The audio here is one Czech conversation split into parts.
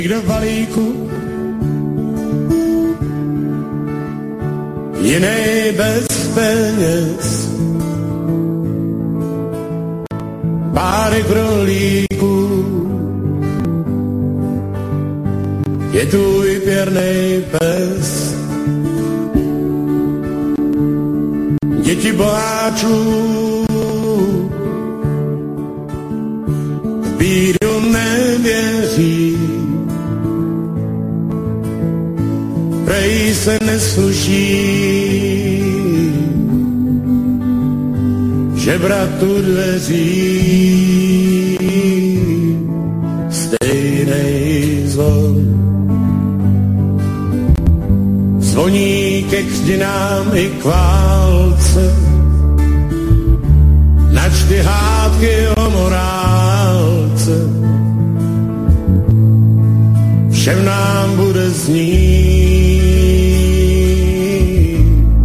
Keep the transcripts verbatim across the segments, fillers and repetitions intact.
Někdo v balíku, jiný bez peněz, párek rolíků, je tu i pěrnej pes. Děti boháčů bídu nevěří, prej se nesluší, žebrat u dveří, stejnej zvon. Zvoní ke křtinám i k válce, načty hádky o morálce, všem nám bude znít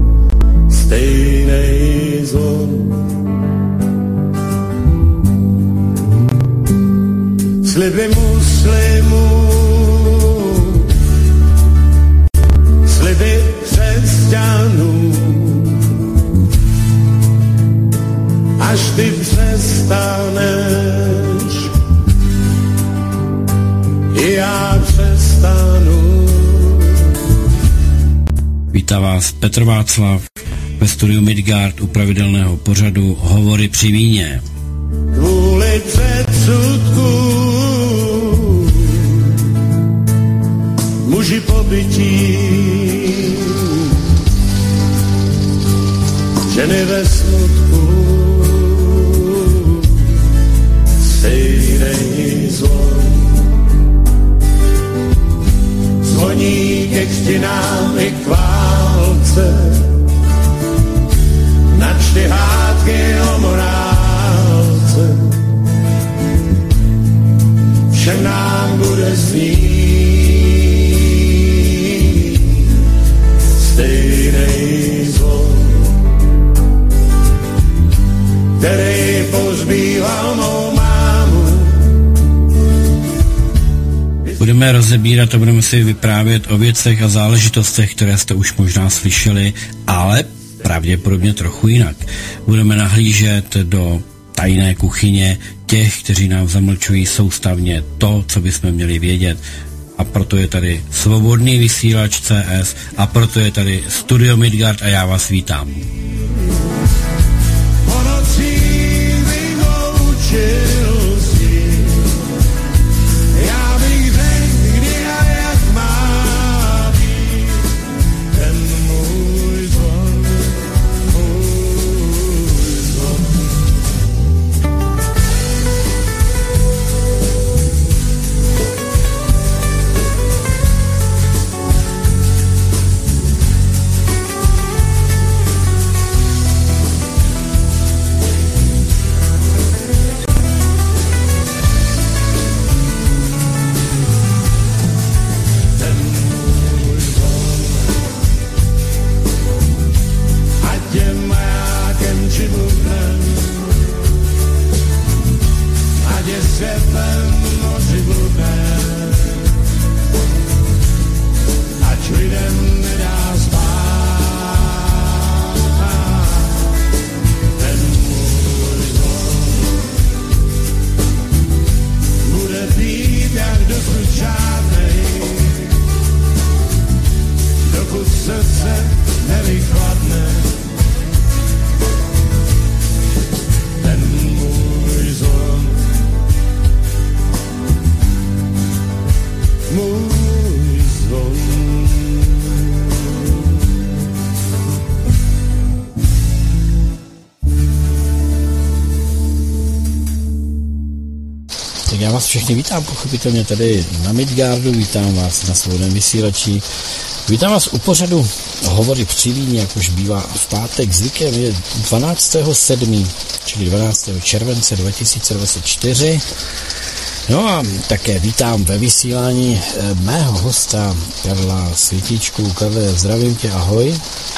stejnej zvon. Sliby muslimů, sliby křesťanů, až ty přestaneš, i já přestanu. Vítá vás Petr Václav ve studiu Midgard u pravidelného pořadu Hovory při víně. Kvůli předsudku muži pobytí, ženy ve smutku, stejnej zvon. Zvoní ke křtinám i k válce, načty hádky o morálce, všem nám bude znít stejnej zvon, který pozbýval mou mámu. Budeme rozebírat a budeme si vyprávět o věcech a záležitostech, které jste už možná slyšeli, ale pravděpodobně trochu jinak. Budeme nahlížet do tajné kuchyně těch, kteří nám zamlčují soustavně to, co bychom měli vědět. A proto je tady Svobodný vysílač C S a proto je tady Studio Midgard a já vás vítám. Já vás všechny vítám, pochopitelně tady na Midgardu, vítám vás na Svobodném vysílači, vítám vás u pořadu Hovory při víně, jak už bývá v pátek. Zvykem je dvanáctého sedmého čili dvanáctého července dva tisíce dvacet čtyři. No a také vítám ve vysílání mého hosta Karla Světičku. Karle, zdravím tě, ahoj.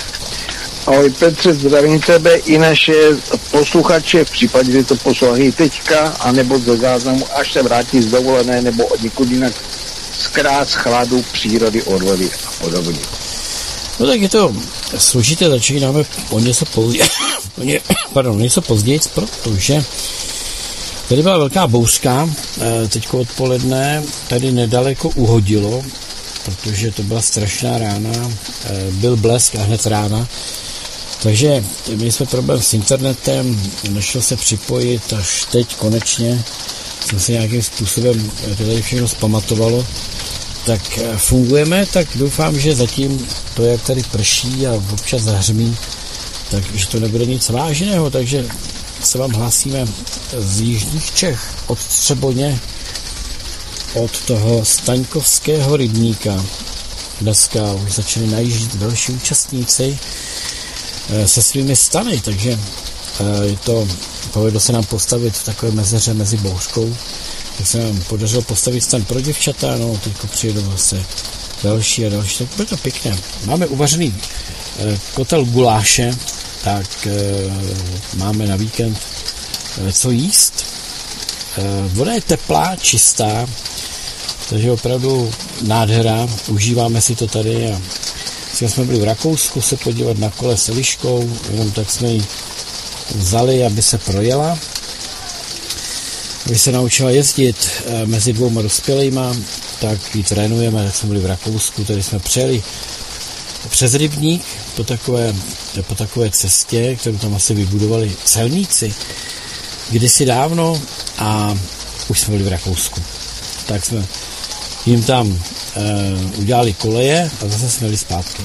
Ahoj Petře, zdravím tebe i naše posluchače, v případě, že to poslouchají teďka, anebo ze záznamu, až se vrátí z dovolené, nebo od někud jinak. zkrát, chladu, přírody, odvody a podobně. No tak je to složité, začínáme o něco později, pardon, něco později, protože tady byla velká bouřka, teďko odpoledne, tady nedaleko uhodilo, protože to byla strašná rána, byl blesk a hned rána, takže měli jsme problém s internetem, nešlo se připojit, až teď konečně jsem se nějakým způsobem to tady všechno zpamatovalo, tak fungujeme, tak doufám, že zatím to, jak tady prší a občas zahřmí, takže to nebude nic vážného, takže se vám hlásíme z jižních Čech, od Třeboně, od toho Staňkovského rybníka. Dneska už začali najíždět další účastníci se svými stany, takže je to, povedlo se nám postavit v takové mezeře mezi bouřkou, tak se nám podařilo postavit stan pro děvčata, no teďko přijedou zase další a další, tak bude to pěkné. Máme uvařený kotel guláše, tak máme na víkend co jíst. Voda je teplá, čistá, takže opravdu nádhera, užíváme si to tady a jsme byli v Rakousku se podívat na kole s Eliškou, jenom tak jsme ji vzali, aby se projela, aby se naučila jezdit mezi dvouma dospělejma, tak ji trénujeme, tak jsme byli v Rakousku, tady jsme přijeli přes rybník po takové, po takové cestě, kterou tam asi vybudovali celníci kdysi dávno a už jsme byli v Rakousku. Tak jsme jim tam e, udělali koleje a zase jsme byli zpátky.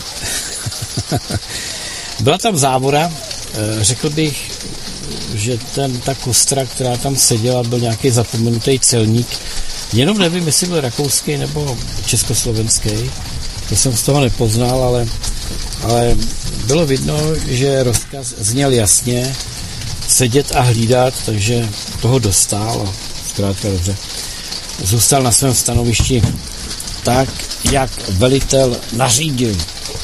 Byla tam závora, e, řekl bych, že ten, ta kostra, která tam seděla, byl nějaký zapomenutý celník. Jenom nevím, jestli byl rakouský nebo československý. To jsem z toho nepoznal, ale, ale bylo vidno, že rozkaz zněl jasně, sedět a hlídat, takže toho dostal a zkrátka dobře. Zůstal na svém stanovišti tak, jak velitel nařídil.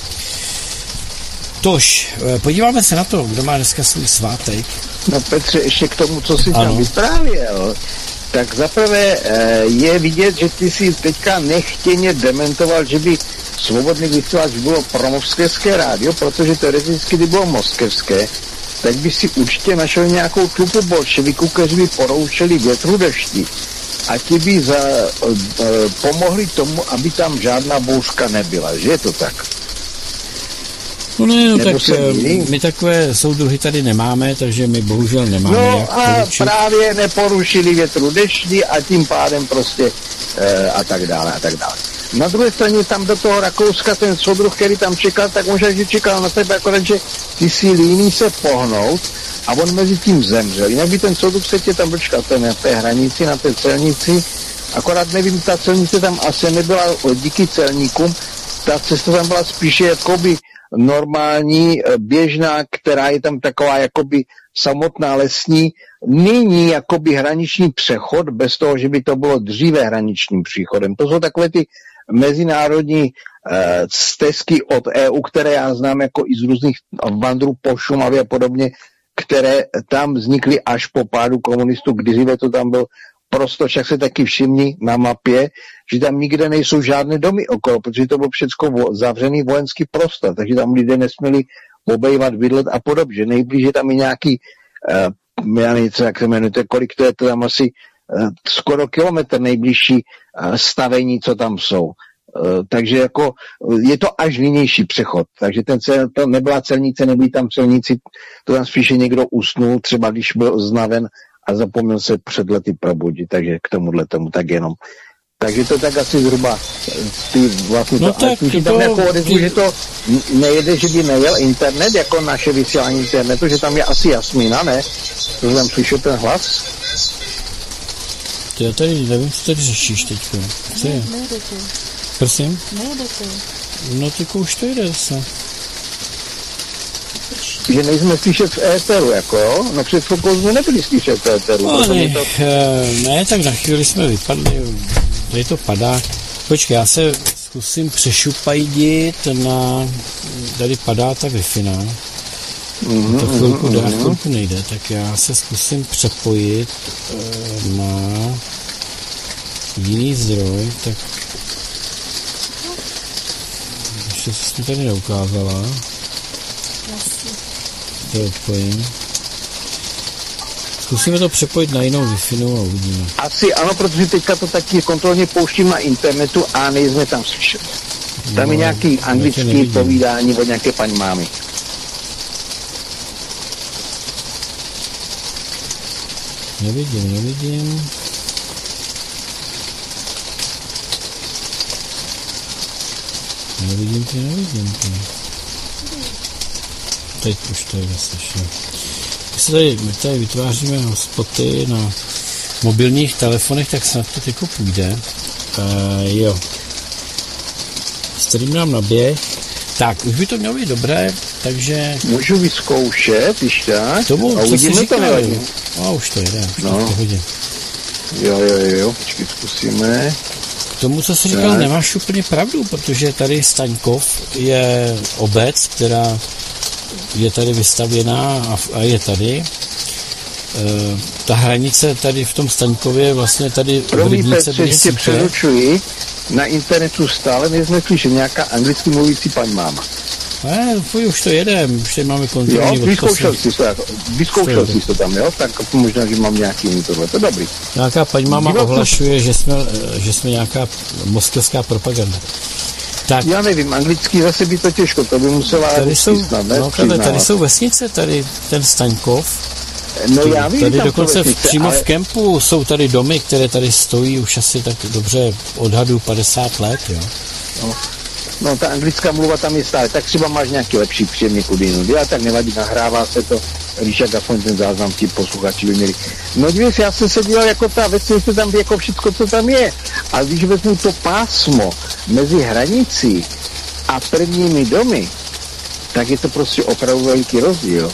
Tož, podíváme se na to, kdo má dneska svůj svátek. No Petře, ještě k tomu, co jsi tam vyprávěl, tak zaprvé je vidět, že ty si teďka nechtěně dementoval, že by svobodný vysílač bylo pro moskevské rádio, protože teoreticky, kdyby bylo moskevské, tak by si určitě našel nějakou tlupu bolševiků, kteří by poroušeli větru dešti a ti by za, e, pomohli tomu, aby tam žádná bouřka nebyla, že je to tak? No ne, no tak my takové soudruhy tady nemáme, takže my bohužel nemáme. No a poručit. Právě neporušili větru dešti a tím pádem prostě e, a tak dále a tak dále. Na druhé straně tam do toho Rakouska ten soudruh, který tam čekal, tak možná, že čekal na tebe, akorát, že ty si líný se pohnout a on mezi tím zemřel. Jinak by ten soudruh se tě tam dočkal na té hranici, na té celnici, akorát nevím, ta celnice tam asi nebyla díky celníkům, ta cesta tam byla spíše jakoby normální, běžná, která je tam taková jakoby samotná lesní, nyní jakoby hraniční přechod, bez toho, že by to bylo dříve hraničním příchodem. To jsou takové ty mezinárodní eh, stezky od E U, které já znám jako i z různých vandrů po Šumavě a podobně, které tam vznikly až po pádu komunistů, dříve to tam byl prostor, však se taky všimni na mapě, že tam nikde nejsou žádné domy okolo, protože to byl všechno zavřený vojenský prostor, takže tam lidé nesměli obejvat, bydlet a podobně. Nejblíže tam je nějaký, uh, já nevím, jak se jmenujete, kolik to je, to tam asi uh, skoro kilometr nejbližší uh, stavení, co tam jsou. Uh, takže jako je to až nynější přechod, takže ten cel, to nebyla celnice, nebyli tam celníci, to tam spíše někdo usnul, třeba když byl znaven a zapomněl se před lety probudit, takže k tomuhle tomu tak jenom. Takže to tak asi zhruba ty vlastně no to, tak to, tam jako odezvu, ty... že to nejede, že by nejel internet, jako naše vysílání internetu, že tam je asi Jasmína, ne? To jsem slyšel ten hlas. Ty já tady nevím, co tady řešíš teďko. Co je? Nejde to. Prosím? Nejde to. No tyko už to jde zase. Že nejsme slyšet v éteru, jako jo? No před chvilkou jsme nebyli slyšet v éteru. No ne, to... ne, tak na chvíli jsme vypadli, tady to padá. Počkej, já se zkusím přešupajdit na, tady padá ta Wi-Fi, no. Mm-hmm, to chvilku mm-hmm. jde a chvilku nejde, tak já se zkusím přepojit na jiný zdroj, tak ještě jsi tady neukázala. To odpojím. Zkusíme to přepojit na jinou Wi-Fi a uvidíme. Asi ano, protože teďka to taky kontrolně pouštím na internetu a nejsme tam slyšet. Tam no, je nějaký anglický povídání od nějaké paní mámy. Nevidím, nevidím. Nevidím ty, nevidím ty. Teď už to je slyšet. My se tady, my tady vytváříme hotspoty na mobilních telefonech, tak snad to tyko půjde. Uh, jo. Stream nám naběh. Tak, už by to mělo být dobré, takže... Můžu vyzkoušet, když tak. Tomu, a co jsi říkal. No, už to jde, už no. to v pohodě. Jo, jo, jo, počkej, zkusíme. K tomu, co jsi říkal, tak. Nemáš úplně pravdu, protože tady Staňkov je obec, která je tady vystavěná a, a je tady. E, ta hranice tady v tom Staňkově vlastně tady v Rybníce byly sítě. Přeručuji, na internetu stále nejsme slyšet nějaká anglicky mluvící paní máma. Ne, fuj, už to jedem, už tady máme kontrolní odposy. Jo, vyzkoušel jsi to, jako, vyzkoušel jsi to tam, jo, tak možná, že mám nějaký jiný tohle, to je dobrý. Nějaká paní máma Díval ohlašuje, že jsme, že jsme nějaká moskevská propaganda. Tak. Já nevím, anglicky zase by to těžko, to by musela... Tady jsou, snad, ne, no, tady, tady jsou vesnice, tady ten Staňkov. No já vím, tady dokonce vesnice, přímo ale... v kempu jsou tady domy, které tady stojí už asi tak dobře odhadu padesát let, jo. No. No, ta anglická mluva tam je stále, tak třeba máš nějaký lepší příjemný kudy, já tak nevadí, nahrává se to, když jak aspoň ten záznam ti posluchači by měli. No dívej, já jsem se dělal jako ta věc, jestli tam jako všechno, co tam je, ale když vezmu to pásmo mezi hranicí a prvními domy, tak je to prostě opravdu veliký rozdíl.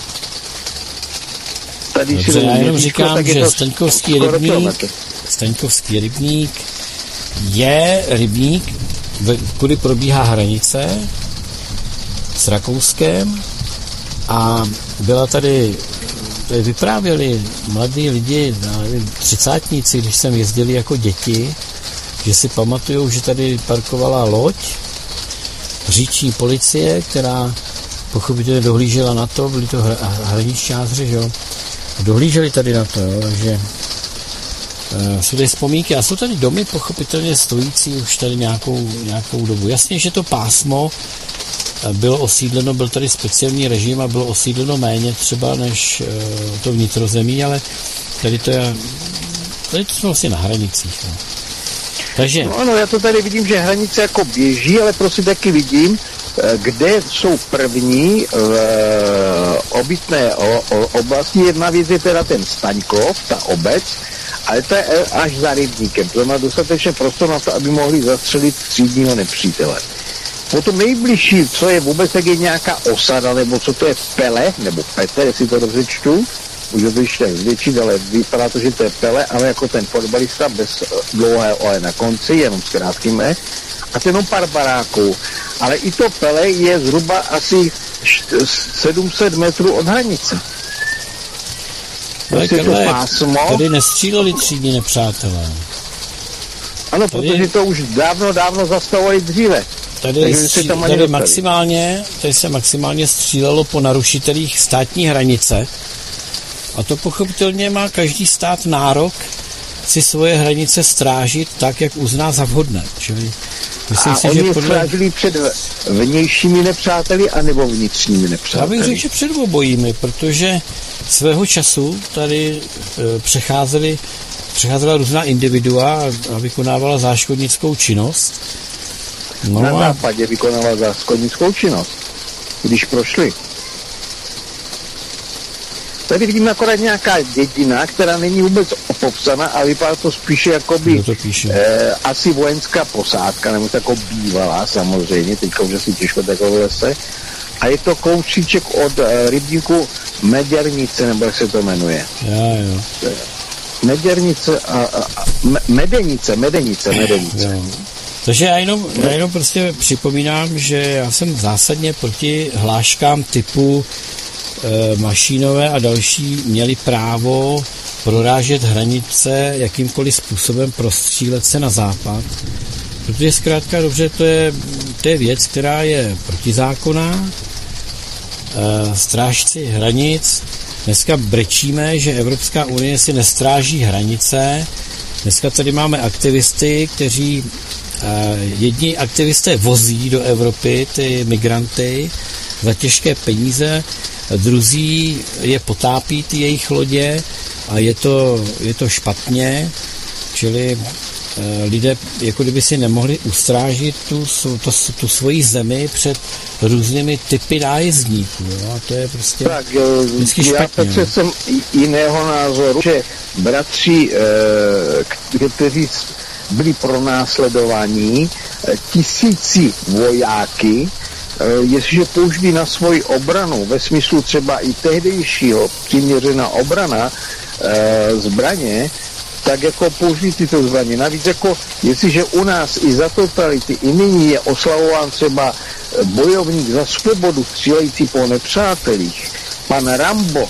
Tady Dobře, já jenom říkám, že Staňkovský rybník, Staňkovský rybník je rybník, kudy probíhá hranice s Rakouskem a byla tady, tady vyprávěli mladí lidi, nevím, třicátníci, když jsem jezdili jako děti, že si pamatujou, že tady parkovala loď říční policie, která pochopitelně dohlížela na to, byli to hraničáři, že jo, dohlíželi tady na to, jo, takže Uh, jsou tady vzpomínky a jsou tady domy pochopitelně stojící už tady nějakou, nějakou dobu. Jasně, že to pásmo bylo osídleno, byl tady speciální režim a bylo osídleno méně třeba než uh, to vnitrozemí, ale tady to je, tady to jsme vlastně na hranicích. No. Takže... No, no, já to tady vidím, že hranice jako běží, ale prostě taky vidím, kde jsou první v obytné oblasti. Jedna věc je teda ten Staňkov, ta obec, ale to je až za rybníkem. To má dostatečně prostor na to, aby mohli zastřelit třídního nepřítele. Potom nejbližší, co je vůbec, tak je nějaká osada, nebo co to je Pele, nebo Petr, jestli to dobře čtu, můžu to ještě zvětšit, ale vypadá to, že to je Pele, ale jako ten fotbalista bez dlouhého ole na konci, jenom s krátkým E, a to jenom pár baráků. Ale i to Pele je zhruba asi sedm set metrů od hranice. Ale Karle, tady nestříleli třídní nepřátelé. Ano, tady, protože to už dávno, dávno zastavovali dříve. Tady, stří, tady, maximálně, tady se maximálně střílelo po narušitelích státní hranice a to pochopitelně má každý stát nárok si svoje hranice strážit tak, jak uzná za vhodné. Čili myslím a si, oni že je podle... strážili před vnějšími nepřáteli anebo vnitřními nepřáteli? Já bych řekl, že před obojími, protože svého času tady e, přecházeli, přecházela různá individua a vykonávala záškodnickou činnost. No na a... západě vykonávala záškodnickou činnost, když prošli. Tady vidíme akorát nějaká dědina, která není vůbec popsaná a vypadá to spíše jako by eh, asi vojenská posádka, nebo tako bývalá samozřejmě, teďka už asi těžko takové lese. A je to kousíček od eh, rybníku Meděrnice, nebo jak se to jmenuje. Já, jo. Meděrnice a, a, a Medenice, Medenice, Medenice. Jo. Takže já jenom, já jenom prostě připomínám, že já jsem zásadně proti hláškám typu Mašínové a další měli právo prorážet hranice jakýmkoliv způsobem, prostřílet se na západ. Protože zkrátka dobře, to je, to je věc, která je protizákonná. Strážci hranic. Dneska brečíme, že Evropská unie si nestráží hranice. Dneska tady máme aktivisty, kteří jedni aktivisté vozí do Evropy ty migranty za těžké peníze, druzí je potápí ty jejich lodě a je to, je to špatně, čili lidé jako kdyby si nemohli ustrážit tu, tu, tu svoji zemi před různými typy nájezdníků. Jo? A to je prostě tak, vždycky špatně. Já přece jsem jiného názoru, že bratři, kteří byli pronásledováni, tisíci vojáky, jestliže použili na svoji obranu, ve smyslu třeba i tehdejšího přiměřená obrana zbraně, tak jako použili tyto zbraně. Navíc jako, jestliže u nás i za totality, i nyní je oslavován třeba bojovník za svobodu střílející po nepřátelích, pan Rambo,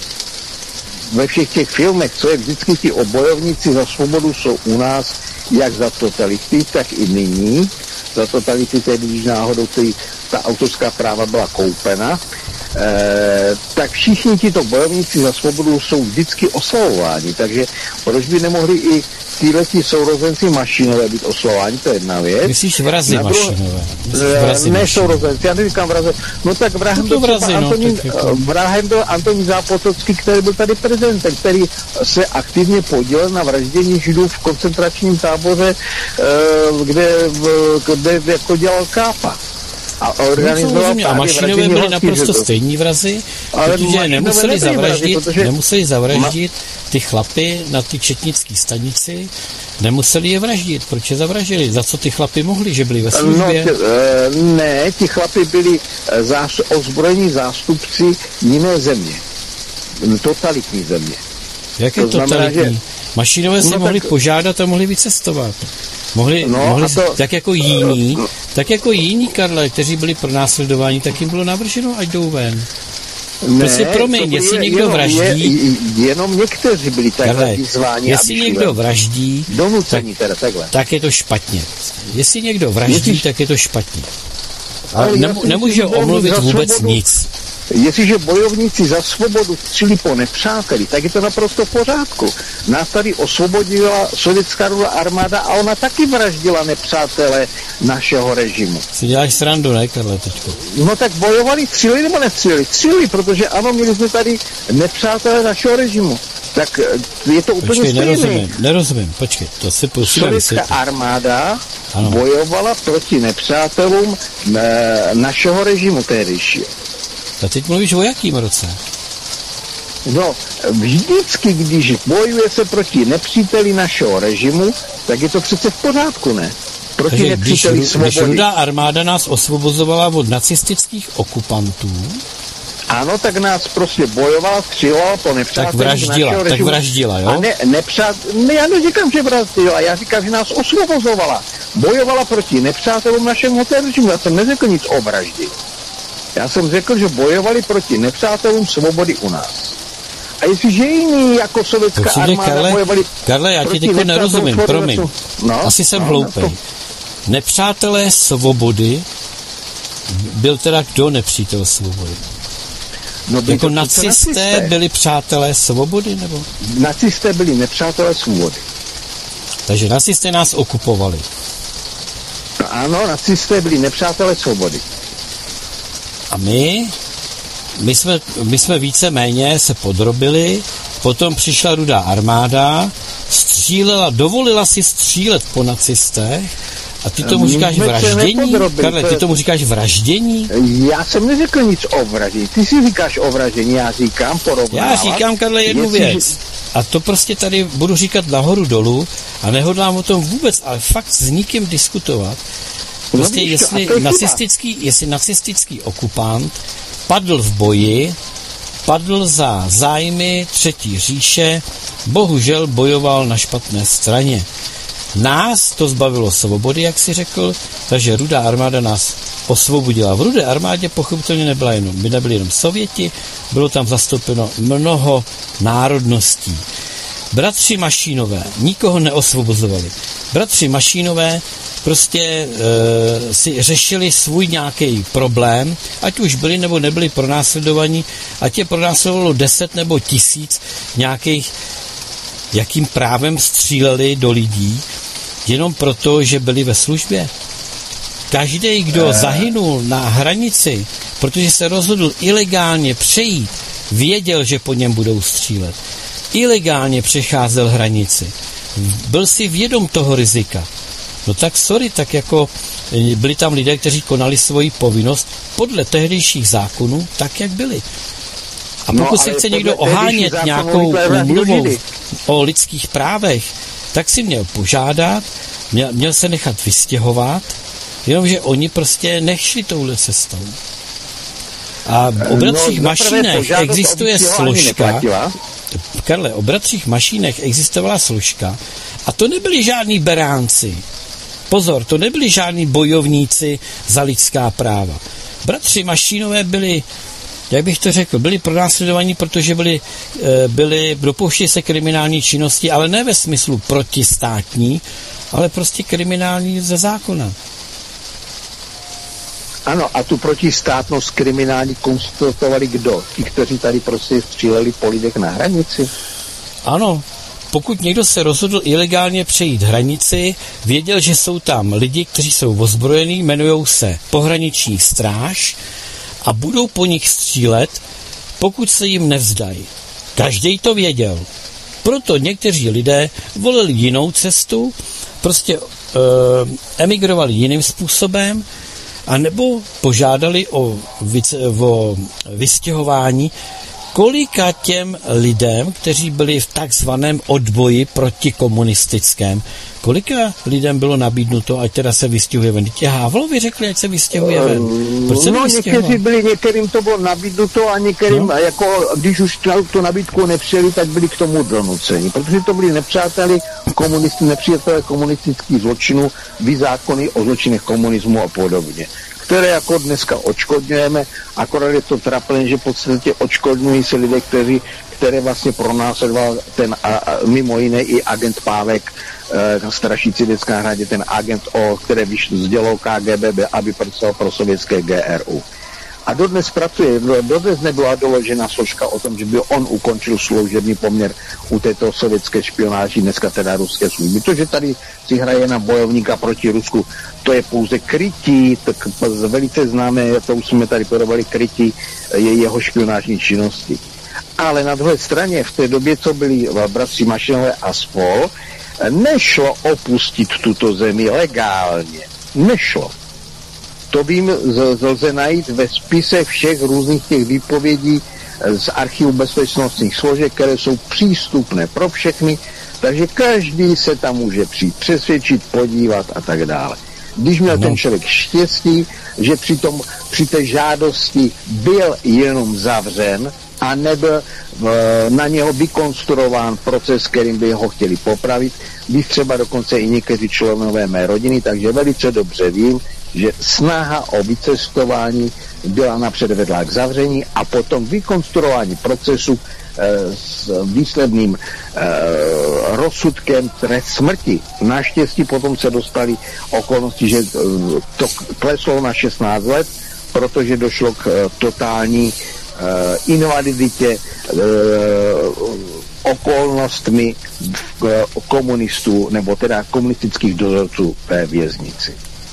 ve všech těch filmech, co je vždycky ti bojovníci za svobodu jsou u nás, jak za totality, tak i nyní. Za totality tedy, když náhodou ty, ta autorská práva byla koupena, e, tak všichni tito bojovníci za svobodu jsou vždycky oslavováni, takže proč by nemohli i tyhleti sourozenci Mašinové být oslavováni, to je jedna věc. Myslíš vrazy Mašinové? Vrazy ne sourozenci, já neříkám vrazy. No tak vrahem byl vrazy, no, Antonín, jako... vrahem byl Antonín Zápotocký, který byl tady prezidentem, který se aktivně podílel na vraždění Židů v koncentračním táboře, kde, kde jako dělal Kápa. A organizoval no, a Mašinové byli naprosto stejní vrazy, protože nemuseli zavraždit, vrazy, nemuseli zavraždit ma... ty chlapy na ty četnické stanici, nemuseli je vraždit. Proč je zavraždili? Za co ty chlapy mohli, že byli ve službě? No, t, ne, ti chlapy byli zás, ozbrojení zástupci jiné země. Totalitní země. Jak je to totalitní? Znamená, že... Mašinové si no, mohli tak... požádat a mohli vycestovat. Mohli, no, mohli to, tak jako jiní, tak jako jiní, Karle, kteří byli pronásledováni, tak jim bylo navrženo, ať jdou ven. Ne, prostě promiň, jestli někdo jenom, vraždí... Je, jenom někteří byli takhle vyzváni, jestli někdo vraždí, donucení tak, teda takhle. tak je to špatně. Jestli někdo vraždí, jestli... tak je to špatně. Ale nemu, nemůže omluvit vůbec svobodu, nic. Jestliže bojovníci za svobodu střílí po nepřáteli, tak je to naprosto v pořádku. Nás tady osvobodila sovětská armáda a ona taky vraždila nepřátele našeho režimu. Si děláš srandu, ne, Karle, teďko? No tak bojovali, stříleli nebo nestříleli? Stříleli, protože ano, měli jsme tady nepřátele našeho režimu. Tak je to úplně počkej, stejné. nerozumím, nerozumím, počkej, to si prosím. Sovětská armáda ano. bojovala proti nepřátelům našeho režimu tehdejšího. A teď mluvíš o jakým roce? No, vždycky, když bojuje se proti nepříteli našeho režimu, tak je to přece v pořádku, ne? Proti takže nepříteli když, svobody. Když Rudá armáda nás osvobozovala od nacistických okupantů... Ano, tak nás prostě bojovala, střílela po nepřátelích tak vraždila, našeho režimu. Tak vraždila, jo? A ne, nepřát... ne, já neříkám, že vraždila, já říkám, že nás osvobozovala. Bojovala proti nepřátelům našemu režimu. Já jsem neřekl nic o vraždě. Já jsem řekl, že bojovali proti nepřátelům svobody u nás. A jestliže jiní jako sovětská Určitě, armáda Karle, bojovali... Karle, já ti teďko nerozumím, promiň. No, Asi jsem no, hloupej. to... Nepřátelé svobody byl teda kdo nepřítel svobody? No, jako nacisté, nacisté byli přátelé svobody, nebo? Nacisté byli nepřátelé svobody. Takže nacisté nás okupovali. No, ano, nacisté byli nepřátelé svobody. A my, my jsme, my jsme více méně se podrobili, potom přišla Rudá armáda, střílela, dovolila si střílet po nacistech a ty tomu říkáš vraždění? Karle, ty tomu říkáš vraždění? Já jsem neřekl nic o vraždění. Ty si říkáš o vraždění, já říkám porovnávat. Já říkám, Karle, jednu jestli... věc. A to prostě tady budu říkat nahoru dolů a nehodlám o tom vůbec, ale fakt s nikým diskutovat. Prostě no, jestli, nacistický, jestli nacistický okupant padl v boji, padl za zájmy Třetí říše, bohužel bojoval na špatné straně. Nás to zbavilo svobody, jak si řekl, takže Rudá armáda nás osvobodila. V Rudé armádě pochopitelně nebyla jenom, by nebyli jenom Sověti, bylo tam zastoupeno mnoho národností. Bratři Mašínové nikoho neosvobozovali. Bratři Mašínové prostě e, si řešili svůj nějaký problém, ať už byli nebo nebyli pronásledovaní, ať je pronásledovalo deset nebo tisíc nějakých, jakým právem stříleli do lidí, jenom proto, že byli ve službě. Každý, kdo zahynul na hranici, protože se rozhodl ilegálně přejít, věděl, že po něm budou střílet. Ilegálně přecházel hranici. Byl si vědom toho rizika. No tak sorry, tak jako byli tam lidé, kteří konali svoji povinnost podle tehdejších zákonů, tak, jak byli. A pokud no, se chce někdo ohánět nějakou úmluvou o lidských právech, tak si měl požádat, měl, měl se nechat vystěhovat, jenomže oni prostě nešli touhle cestou. A v obracích no, mašínech existuje složka, Karle, o bratřích Mašínech existovala složka a to nebyli žádní beránci. Pozor, to nebyli žádní bojovníci za lidská práva. Bratři Mašínové byli, jak bych to řekl, byli pronásledovaní, protože byli, byli dopouštěli se kriminální činnosti, ale ne ve smyslu protistátní, ale prostě kriminální ze zákona. Ano, a tu protistátnost kriminální konstatovali kdo? Ti, kteří tady prostě stříleli po lidech na hranici? Ano, pokud někdo se rozhodl ilegálně přejít hranici, věděl, že jsou tam lidi, kteří jsou ozbrojení, jmenujou se pohraniční stráž a budou po nich střílet, pokud se jim nevzdají. Každý to věděl. Proto někteří lidé volili jinou cestu, prostě e, emigrovali jiným způsobem, a nebo požádali o, o vystěhování, kolika těm lidem, kteří byli v takzvaném odboji protikomunistickém, kolika lidem bylo nabídnuto, ať teda se vystěhuje ven. Tě Havlovi řekli, ať se vystěhuje ven. Proč se no, někteří byli, některým to bylo nabídnuto a některým, no? jako když už tu nabídku nepřijeli, tak byli k tomu donuceni, protože to byli nepřáteli komunisti, nepřátelé komunistických zločinů, zákony o zločinech komunismu a podobně, které jako dneska odškodňujeme, akorát je to trapné, že v podstatě odškodňují se lidé, kteří, které vlastně pronásledoval ten a, a, mimo jiné i agent Pávek, e, strašící dětská hradě, ten agent, o které vyšlo sdělil K G B, aby pracoval pro sovětské G R U. A dodnes pracuje, dodnes nebyla doložena složka o tom, že by on ukončil služební poměr u této sovětské špionáži, dneska teda ruské služby. To, že tady si hraje na bojovníka proti Rusku, to je pouze krytí, tak velice známé, to už jsme tady podobali, krytí je jeho špionážní činnosti. Ale na druhé straně, v té době, co byli bratři Mašinové a spol, nešlo opustit tuto zemi legálně. Nešlo. To vím, lze najít ve spise všech různých těch výpovědí z archivu bezpečnostních složek, které jsou přístupné pro všechny, takže každý se tam může přijít přesvědčit, podívat a tak dále. Když měl no. ten člověk štěstí, že při, tom, při té žádosti byl jenom zavřen a nebyl uh, na něho vykonstruován proces, kterým by ho chtěli popravit, bych třeba dokonce i někteří členové mé rodiny, takže velice dobře vím, že snaha o vycestování byla napřed vedla k zavření a potom vykonstruování procesu e, s výsledným e, rozsudkem trest smrti. Naštěstí potom se dostali okolnosti, že to kleslo na šestnáct let, protože došlo k e, totální e, invaliditě e, okolnostmi e, komunistů, nebo teda komunistických dozorců ve věznici.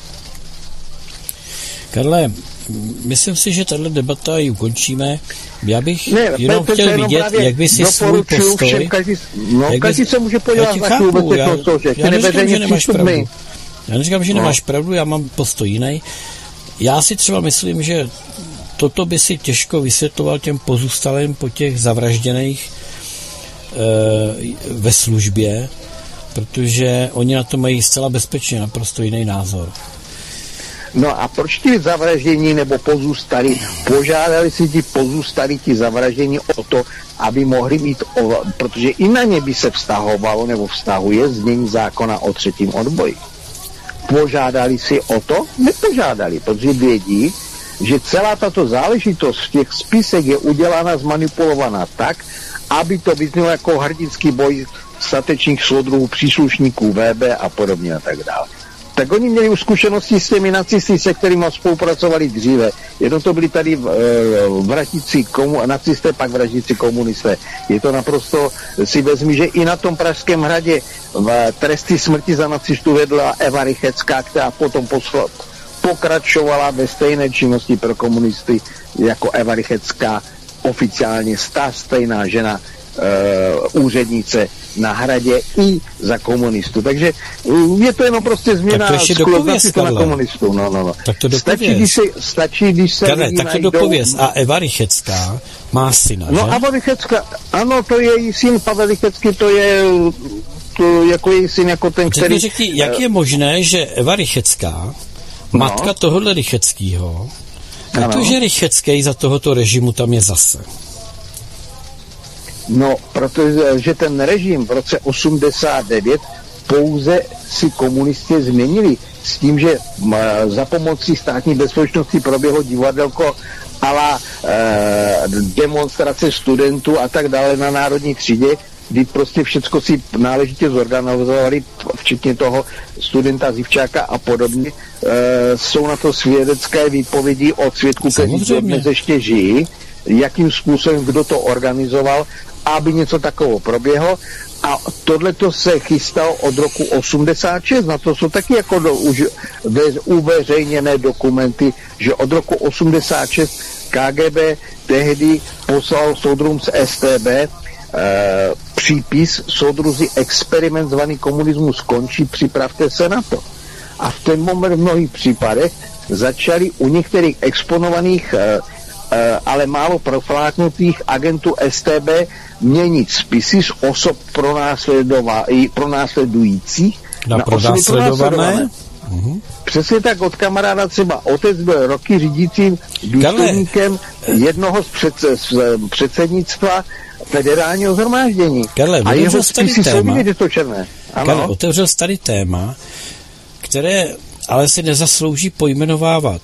Karle, myslím si, že tato debata ji ukončíme. Já bych ne, jenom chtěl jenom vidět, jak by si svůj postoj... Všem, každý, no, každý se může podívat na tu bezpečnost složek. Já neříkám, že nemáš pravdu. Já neříkám, že nemáš pravdu, já mám postoj jiný. Já si třeba myslím, že toto by si těžko vysvětloval těm pozůstalým po těch zavražděných e, ve službě, protože oni na to mají zcela bezpečně naprosto jiný názor. No a proč ti zavraždění nebo pozůstali, požádali si ti pozůstali ti zavraždění o to, aby mohli mít, o, protože i na ně by se vztahovalo nebo vztahuje znění zákona o třetím odboji. Požádali si o to? Nepožádali, protože vědí, že celá tato záležitost v těch spisech je udělána, zmanipulovaná tak, aby to vyznělo jako hrdinský boj statečných soudruhů, příslušníků V B a podobně a tak dále. tak oni měli už zkušenosti s těmi nacisty, se kterými spolupracovali dříve. Jedno to byli tady vraždící komu, nacisté, pak vraždící komunisté. Je to naprosto, si vezmi, že i na tom Pražském hradě v tresty smrti za nacistu vedla Eva Rychecká, která potom posla, pokračovala ve stejné činnosti pro komunisty jako Eva Rychecká, oficiálně ta stejná žena, Uh, úřednice na hradě i za komunistů. Takže uh, je to jenom prostě změna sklouznosti na komunistů. No, no, no. Tak to stačí, když se, stačí, když se Karle, tak to dopověz. A Eva Rychecká má syna, no, že? Eva Rychecká, ano, to je její syn, Pavel Rychecký, to je to jako její syn, jako ten, který... Teď mi řekni, jak je možné, že Eva Rychecká, no. matka tohohle Rycheckýho, protože Rychecký za tohoto režimu tam je zase. No, protože ten režim v roce osmdesát devět pouze si komunisté změnili s tím, že za pomocí státní bezpečnosti proběhlo divadelko a la e, demonstrace studentů a tak dále na Národní třídě, kdy prostě všecko si náležitě zorganizovali, včetně toho studenta Zivčáka a podobně. E, jsou na to svědecké výpovědi od svědků, kteří dnes ještě žijí, jakým způsobem, kdo to organizoval, aby něco takového proběhlo. A tohleto se chystalo od roku osmdesát šest, na to jsou taky jako do, už ve, uveřejněné dokumenty, že od roku osmdesát šest K G B tehdy poslal soudruhům z S T B e, přípis: soudruzi, experiment zvaný komunismus skončí, připravte se na to. A v ten moment v mnohých případech začali u některých exponovaných e, e, ale málo profláknutých agentů S T B měnit spisy z osob pronásledujících na, na pronásledované. Uh-huh. Přesně tak, od kamaráda třeba otec byl roky řídícím důstojníkem jednoho z, před, z předsednictva federálního shromáždění. Karle, a jeho spisy jsou vidět to černé. Karle, otevřel starý téma, které ale si nezaslouží pojmenovávat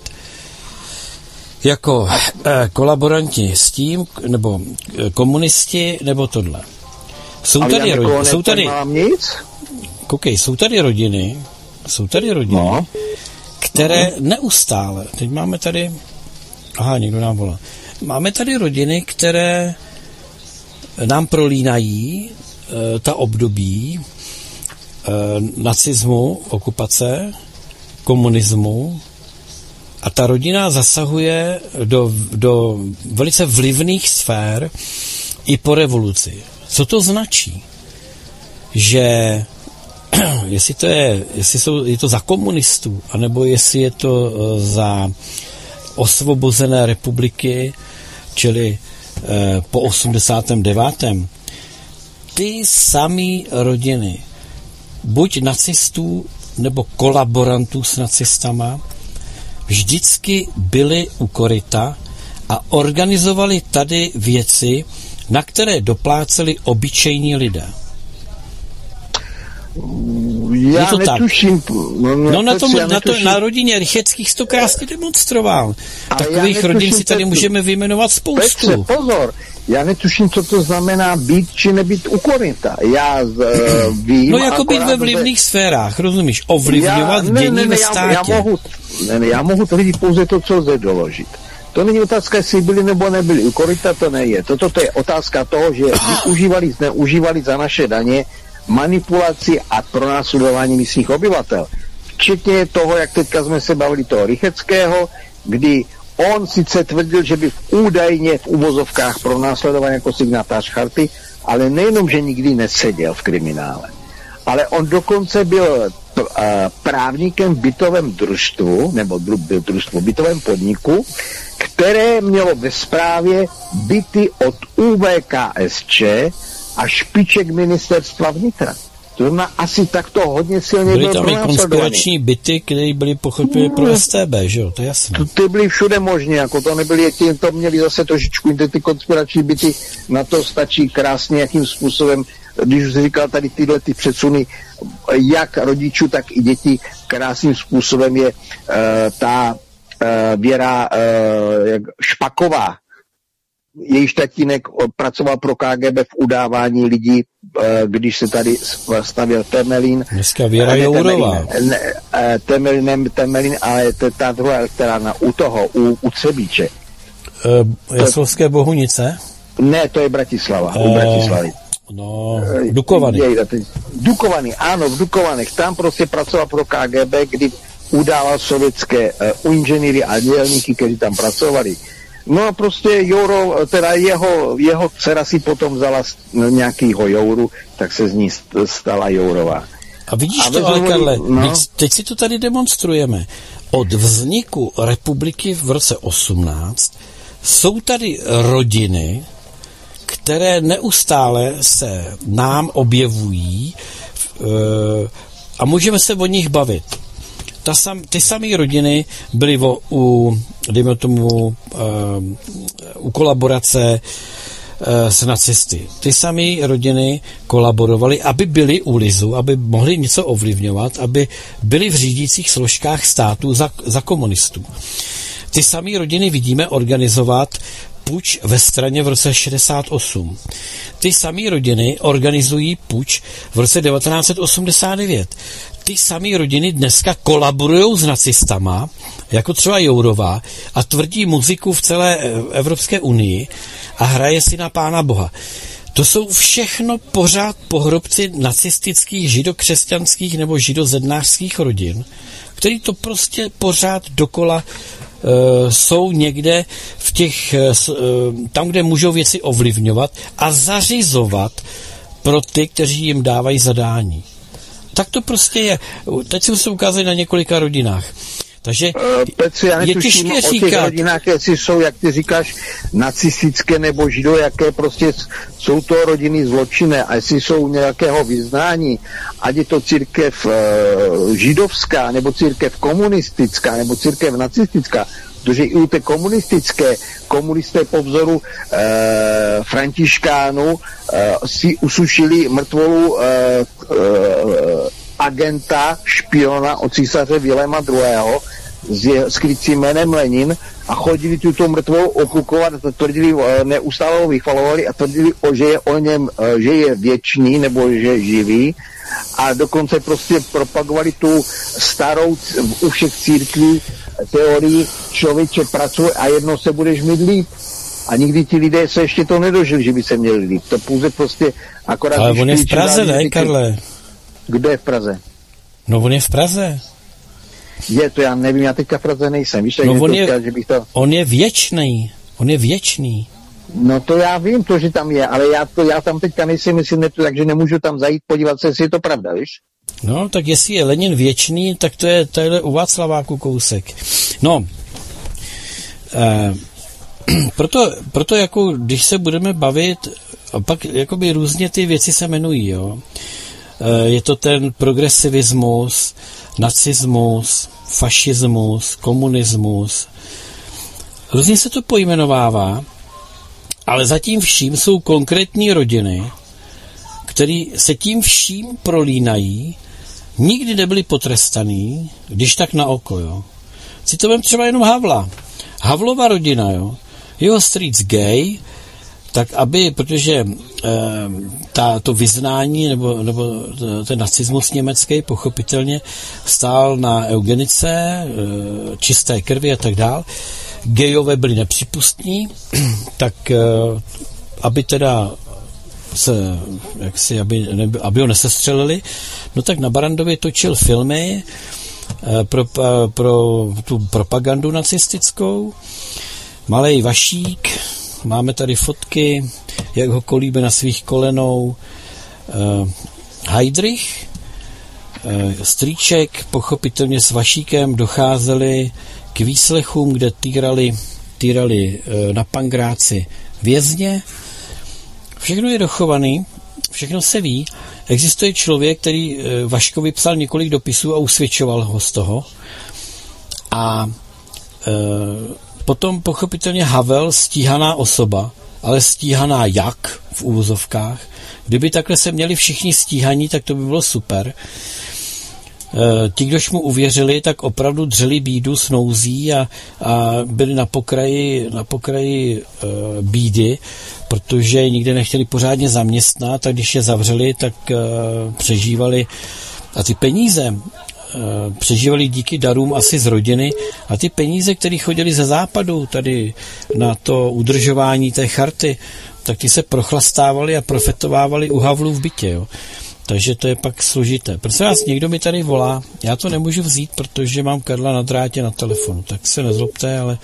jako eh, kolaboranti s tím, nebo eh, komunisti, nebo tohle. Jsou ale tady rodiny, jsou tady, nic? koukej, jsou tady rodiny, jsou tady rodiny, no. které no. neustále, teď máme tady, aha, někdo nám volá, máme tady rodiny, které nám prolínají eh, ta období eh, nacismu, okupace, komunismu, a ta rodina zasahuje do, do velice vlivných sfér i po revoluci. Co to značí? Že jestli to je, jestli jsou, je to za komunistů, anebo jestli je to za osvobozené republiky, čili eh, po osmdesátém devátém ty samé rodiny, buď nacistů, nebo kolaborantů s nacistama, vždycky byli u koryta a organizovali tady věci, na které dopláceli obyčejní lidé. Já je to netuším. Tak. No, no na, tom, na, to, na rodině Rycheckých to krásně demonstroval. A takových rodin si tady můžeme vyjmenovat spoustu. Petře, pozor, já netuším, co to znamená být či nebýt u koryta. Já uh, vím... No jako být ve vlivných ve... sférách, rozumíš? Ovlivňovat já, dění ne, ne, ve státě. Já, já, mohu, ne, ne, já mohu tvrdit pouze to, co lze doložit. To není otázka, jestli byli nebo nebyli. U koryta to neje. Toto to je otázka toho, že využívali, zneužívali za naše daně manipulaci a pronásledování místních obyvatel. Včetně toho, jak teďka jsme se bavili toho Rycheckého, kdy on sice tvrdil, že by v údajně v uvozovkách pronásledoval jako signatář charty, ale nejenom, že nikdy neseděl v kriminále, ale on dokonce byl právníkem v bytovém družstvu, nebo byl družstvu, bytovém podniku, které mělo ve správě byty od U V K S Č a špiček ministerstva vnitra. To znamená, asi takto hodně silně byly tam i konspirační byty, které byly pochopily pro S T B, že jo, to je jasné. Ty byly všude možně, jako to nebyly, ti to měli zase trošičku, ty konspirační byty, na to stačí krásně, jakým způsobem, když už říkal tady tyhle ty předsuny, jak rodičů, tak i dětí, krásným způsobem je uh, ta uh, Věra uh, jak Špaková, jejíž tatínek pracoval pro K G B v udávání lidí když se tady stavěl Temelín. Dneska Věra Jourová. Ne, Temelín, ne Temelín, ale to ta druhá elektrárna u toho, u, u Třebíče. Uh, Jaslovské Bohunice? Ne, to je Bratislava, uh, u Bratislavy. No, Dukovany. Dukovany, ano, v Dukovanech. Tam prostě pracoval pro K G B, kdy udával sovětské uh, inženýry a dělníky, kteří tam pracovali. No a prostě Jouro, teda jeho, jeho dcera si potom vzala nějakýho Jouru, tak se z ní stala Jourová. A vidíš a to, ale Karle, no. teď si to tady demonstrujeme. Od vzniku republiky v roce osmnáct jsou tady rodiny, které neustále se nám objevují e, a můžeme se o nich bavit. Ta sam, ty samé rodiny byly o, u, dejme tomu, uh, u kolaborace uh, s nacisty. Ty samé rodiny kolaborovaly, aby byly u lizu, aby mohly něco ovlivňovat, aby byly v řídících složkách států za, za komunistů. Ty samé rodiny vidíme organizovat puč ve straně v roce šedesát osm. Ty samé rodiny organizují puč v roce devatenáct osmdesát devět. Ty samé rodiny dneska kolaborují s nacistama, jako třeba Jourová, a tvrdí muziku v celé Evropské unii a hraje si na Pána Boha. To jsou všechno pořád pohrobci nacistických, židokřesťanských nebo židozednářských rodin, který to prostě pořád dokola Uh, jsou někde v těch, uh, tam, kde můžou věci ovlivňovat a zařizovat pro ty, kteří jim dávají zadání. Tak to prostě je. Teď jsem se ukázal na několika rodinách. Takže uh, Petře, já je těžké říkat. O těch rodinách, jestli jsou, jak ty říkáš, nacistické nebo židó, jaké prostě jsou to rodiny zločinné, a jestli jsou nějakého vyznání, ať je to církev uh, židovská, nebo církev komunistická, nebo církev nacistická, protože i u té komunistické, komunisté po vzoru uh, Františkánů uh, si usušili mrtvolu uh, uh, agenta, špiona od císaře Viléma druhého. s skrytým jménem Lenin a chodili tuto mrtvou okukovat, tvrdili, neustále ho vychvalovali a tvrdili, že je o něm, že je věčný nebo že je živý, a dokonce prostě propagovali tu starou u všech církví teorii, člověče pracuje a jednou se budeš mít líp. A nikdy ti lidé se ještě to nedožili, že by se měli líp. To pouze prostě akorát... Ale on je v Praze, ne, Karle? Kde je v Praze? No on je v Praze. Je, to já nevím, já teďka v Praze nejsem. Víš, no on, je, chtěl, že bych to... on je věčný. On je věčný. No to já vím, to, že tam je, ale já, to, já tam teďka nejsem, myslím, ne, takže nemůžu tam zajít, podívat se, jestli je to pravda, víš? No, tak jestli je Lenin věčný, tak to je tadyhle u Václaváku kousek. No, eh, proto, proto jako, když se budeme bavit, a pak jakoby různě ty věci se jmenují, jo. Eh, je to ten progresivismus, nacismus, fašismus, komunismus. Různě se to pojmenovává, ale zatím vším jsou konkrétní rodiny, které se tím vším prolínají, nikdy nebyli potrestaný, když tak na oko, jo. Si to vem třeba jenom Havla. Havlova rodina, jo. Jeho strýc gay, tak aby, protože e, ta, to vyznání nebo, nebo ten nacismus německý pochopitelně stál na eugenice, e, čisté krvi a tak dál, gejové byli nepřípustní, tak e, aby teda se, jaksi, aby, ne, aby ho nesestřelili, no tak na Barandově točil filmy e, pro, pro tu propagandu nacistickou. Malej Vašík, máme tady fotky, jak ho kolíbe na svých kolenou e, Heydrich, e, strýček, pochopitelně s Vašíkem docházeli k výslechům, kde týrali, týrali e, na Pangráci vězně. Všechno je dochovaný, všechno se ví. Existuje člověk, který e, Vaškovi psal několik dopisů a usvědčoval ho z toho. A e, potom pochopitelně Havel, stíhaná osoba, ale stíhaná jak v úvozovkách. Kdyby takhle se měli všichni stíhaní, tak to by bylo super. E, ti, kdož mu uvěřili, tak opravdu dřeli bídu s nouzí a, a byli na pokraji, na pokraji e, bídy, protože je nikde nechtěli pořádně zaměstnat, a když je zavřeli, tak uh, přežívali a ty peníze uh, přežívali díky darům asi z rodiny a ty peníze, které chodily ze západu tady na to udržování té charty, tak ty se prochlastávali a profetovávali u Havlu v bytě, jo. Takže to je pak složité. Prosím vás, někdo mi tady volá, já to nemůžu vzít, protože mám Karla na drátě na telefonu, tak se nezlobte, ale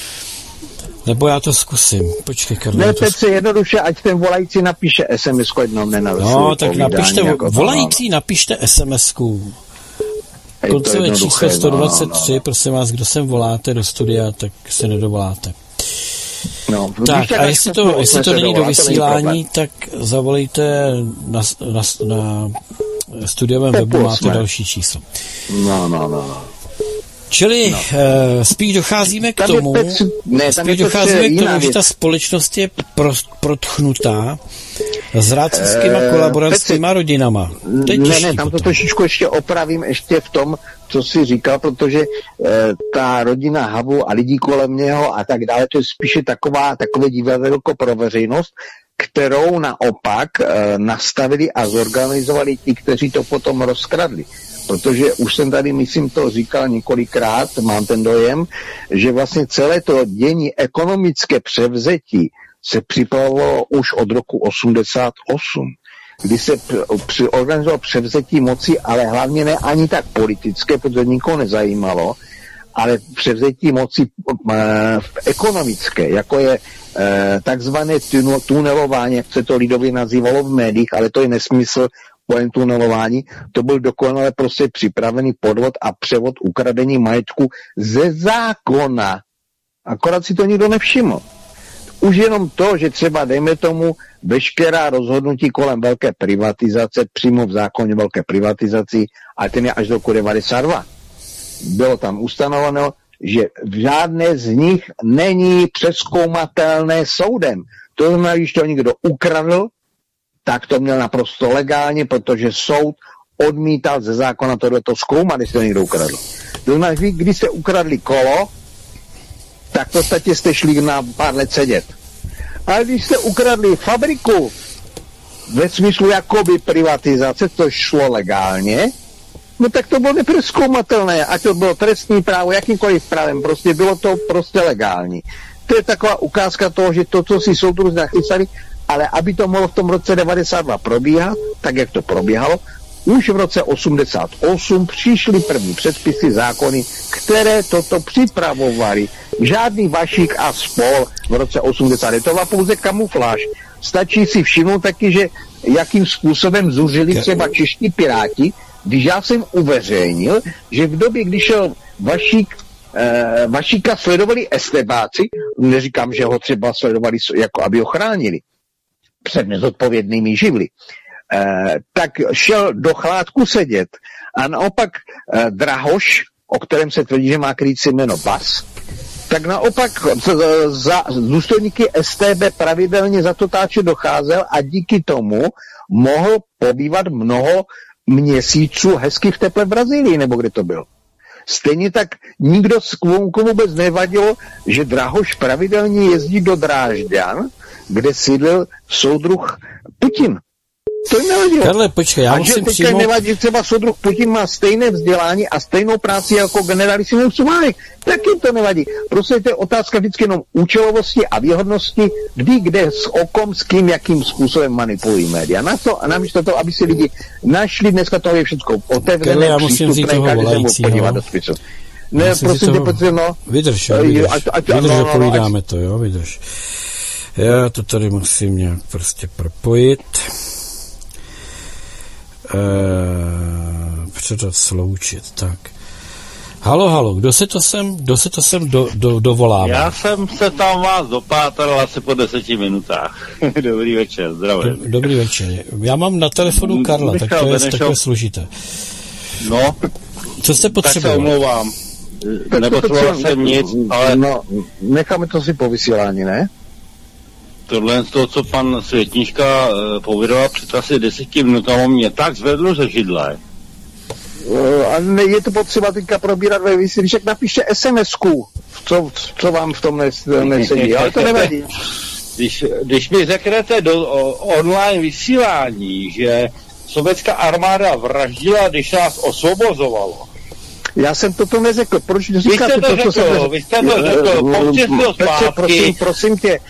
nebo já to zkusím. Počkej, Karla. Ne, teď se jednoduše, ať ten volající napíše es em esku, ať nám nenavesí. No, tak napište, jako volající napište es em esku. Koncové číslo sto dvacet tři, no, no. Prosím vás, kdo sem voláte do studia, tak se nedovoláte. No, tak a jestli to, jestli to není do vysílání, tak zavolejte na, na, na studiovém webu, máte další číslo. No, no, no. Čili no. Uh, spíš docházíme k tomu, pec, ne, spíš docházíme k tomu, že ta společnost je pro, protchnutá s rácenskýma e, kolaborantskýma rodinama. To je ne, ne, tam to potom. Trošičku ještě opravím ještě v tom, co jsi říkal, protože e, ta rodina Havlu a lidí kolem něho a tak dále, to je spíše taková, takové divadelko pro veřejnost, kterou naopak e, nastavili a zorganizovali ti, kteří to potom rozkradli. Protože už jsem tady, myslím, to říkal několikrát, mám ten dojem, že vlastně celé to dění ekonomické převzetí se připravovalo už od roku osmdesát osm, kdy se organizovalo převzetí moci, ale hlavně ne ani tak politické, protože nikoho nezajímalo, ale převzetí moci ekonomické, jako je takzvané tunelování, jak se to lidově nazývalo v médiích, ale to je nesmysl. Pojem tunelování, to byl dokonale prostě připravený podvod a převod ukradení majetku ze zákona. Akorát si to nikdo nevšiml. Už jenom to, že třeba dejme tomu veškerá rozhodnutí kolem velké privatizace, přímo v zákoně velké privatizaci, a ten je až do roku devadesát dva. Bylo tam ustanoveno, že žádné z nich není přezkoumatelné soudem. To znamená, když to někdo ukradl, tak to měl naprosto legálně, protože soud odmítal ze zákona tohleto zkoumat, jestli to někdo ukradl. To znamená, když jste ukradli kolo, tak v podstatě jste šli na pár let sedět. Ale když jste ukradli fabriku ve smyslu jakoby privatizace, což šlo legálně, no tak to bylo nepřezkoumatelné, ať to bylo trestní právo, jakýmkoliv právem, prostě bylo to prostě legální. To je taková ukázka toho, že to, co si soudruzi nachystali, ale aby to mohlo v tom roce devadesát dva probíhat, tak jak to probíhalo, už v roce osmdesát osm přišly první předpisy, zákony, které toto připravovaly. Žádný Vašík a spol v roce osmdesát. Je to byla pouze kamufláž. Stačí si všimnout taky, že jakým způsobem zuřili třeba čeští piráti, když já jsem uveřejnil, že v době, když šel Vašík, eh, Vašíka sledovali estebáci, neříkám, že ho třeba sledovali, jako aby ho chránili před nezodpovědnými živly, eh, tak šel do chládku sedět a naopak eh, Drahoš, o kterém se tvrdí, že má krycí jméno Bas, tak naopak za důstojníky es té bé pravidelně za to táče docházel a díky tomu mohl pobývat mnoho měsíců hezky v teple v Brazílii, nebo kde to bylo. Stejně tak nikdo komu vůbec nevadilo, že Drahoš pravidelně jezdí do Drážďan, kde sídlil soudruh Putin. To jim nevadilo. Karle, počkej, já musím přijmout... A že nevadí, třeba soudruh Putin má stejné vzdělání a stejnou práci jako generalisimum Sumánek. Tak jim to nevadí. Prostě to je otázka vždycky jenom účelovosti a výhodnosti, kdy, kde, s okom, s kým, jakým způsobem manipulují média. Na to a namísto toho, aby si lidi našli, dneska to je všechno otevřené, já musím vzít toho volajícího. Ne, prosím tě, protože no... Vydrž, jo, vydrž, ať, ať, vydrž, no, povídáme ať... to, jo, vydrž. Já to tady musím nějak prostě propojit. Uh, předat sloučit, tak. Halo, halo, kdo se to sem, kdo se to sem do, do, dovolává? Já jsem se tam vás dopátral asi po deseti minutách. Dobrý večer, zdravím. Do, dobrý večer. Já mám na telefonu Karla, Michal, tak to je takové složité. No. Co jste potřeboval? Tak se omlouvám. Nepotřeboval jsem nic, ale... No, necháme to si po vysílání, ne? Tohle z toho, co pan Světníška uh, povědoval před asi deseti minutami, mě tak zvedlo ze židle. Uh, a ne, je to potřeba teďka probírat ve vysílání, však napište es em esku, co, co vám v tom nes, nesedí, ale to nevadí. když, když mi řeknete do o, online vysílání, že sovětská armáda vraždila, když nás osvobozovalo. Já jsem toto neřekl. Proč říkáte vy jste to, to řekl, co jsem vy jste to řekl, pouště si to zpátky. Prosím, prosím tě,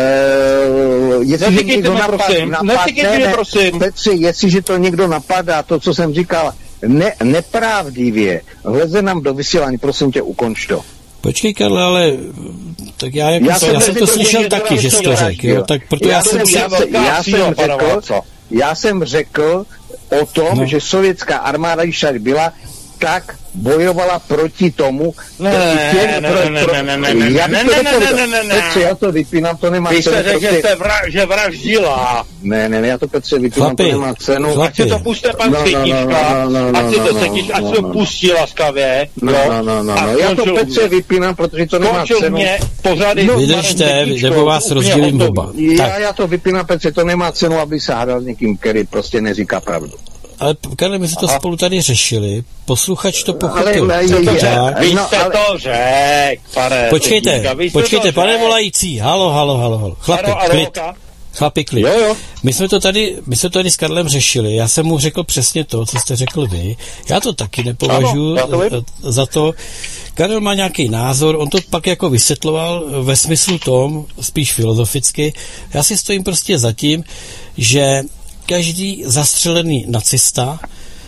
uh, jestliže někdo napadne, napadne prosím. Petře, jestliže to někdo napadá, to, co jsem říkal, ne, nepravdivě, vleze nám do vysílání, prosím tě, ukonč to. Počkej, Karle, ale tak já, jako já, jsem, já jsem to slyšel to, taky, že jsi to řekl, jo, tak proto já, já jsem... Já, já, já jsem řekl, já jsem řekl o tom, no. že sovětská armáda, když tady byla, tak bojovala proti tomu. Ne, ne, ne, ne, ne, ne, ne, já ne, ne, ne, ne, ne, ne. Petře, já to vypínám, to nemá cenu. Vy jste řekl, prostě... že jste vra, že vraždila. Ne, ne, ne, já to Petře vypínám, chlapi, to nemá cenu. Ať si to puste pan no, Světička, no, no, no, ať si to no, Světič, ať si to pustí laskavě. No, no, no, no, no. Já to Petře vypínám, protože to nemá cenu. Mě pořady. No, vydržte, nebo vás rozdělím doba. Já, já to vypínám, Petře, to nemá cenu, aby se hádal s někým, který prostě neříká pravdu. Ale Karle, my jsme to spolu tady řešili, posluchač to pochopil. Ale, ale, ale, vy jste no, to řekl, pane. Počkejte, počkejte, pane volající, halo, halo, halo, halo. Chlapi, ano, klid. Chlapi, klid. Jo, jo. My jsme to tady, my jsme to tady s Karlem řešili, já jsem mu řekl přesně to, co jste řekl vy. Já to taky nepovažuji to za to. Karel má nějaký názor, on to pak jako vysvětloval ve smyslu tom, spíš filozoficky. Já si stojím prostě za tím, že každý zastřelený nacista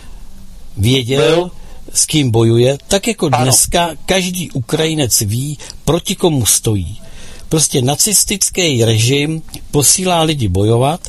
věděl, s kým bojuje, tak jako dneska každý Ukrajinec ví, proti komu stojí. Prostě nacistický režim posílá lidi bojovat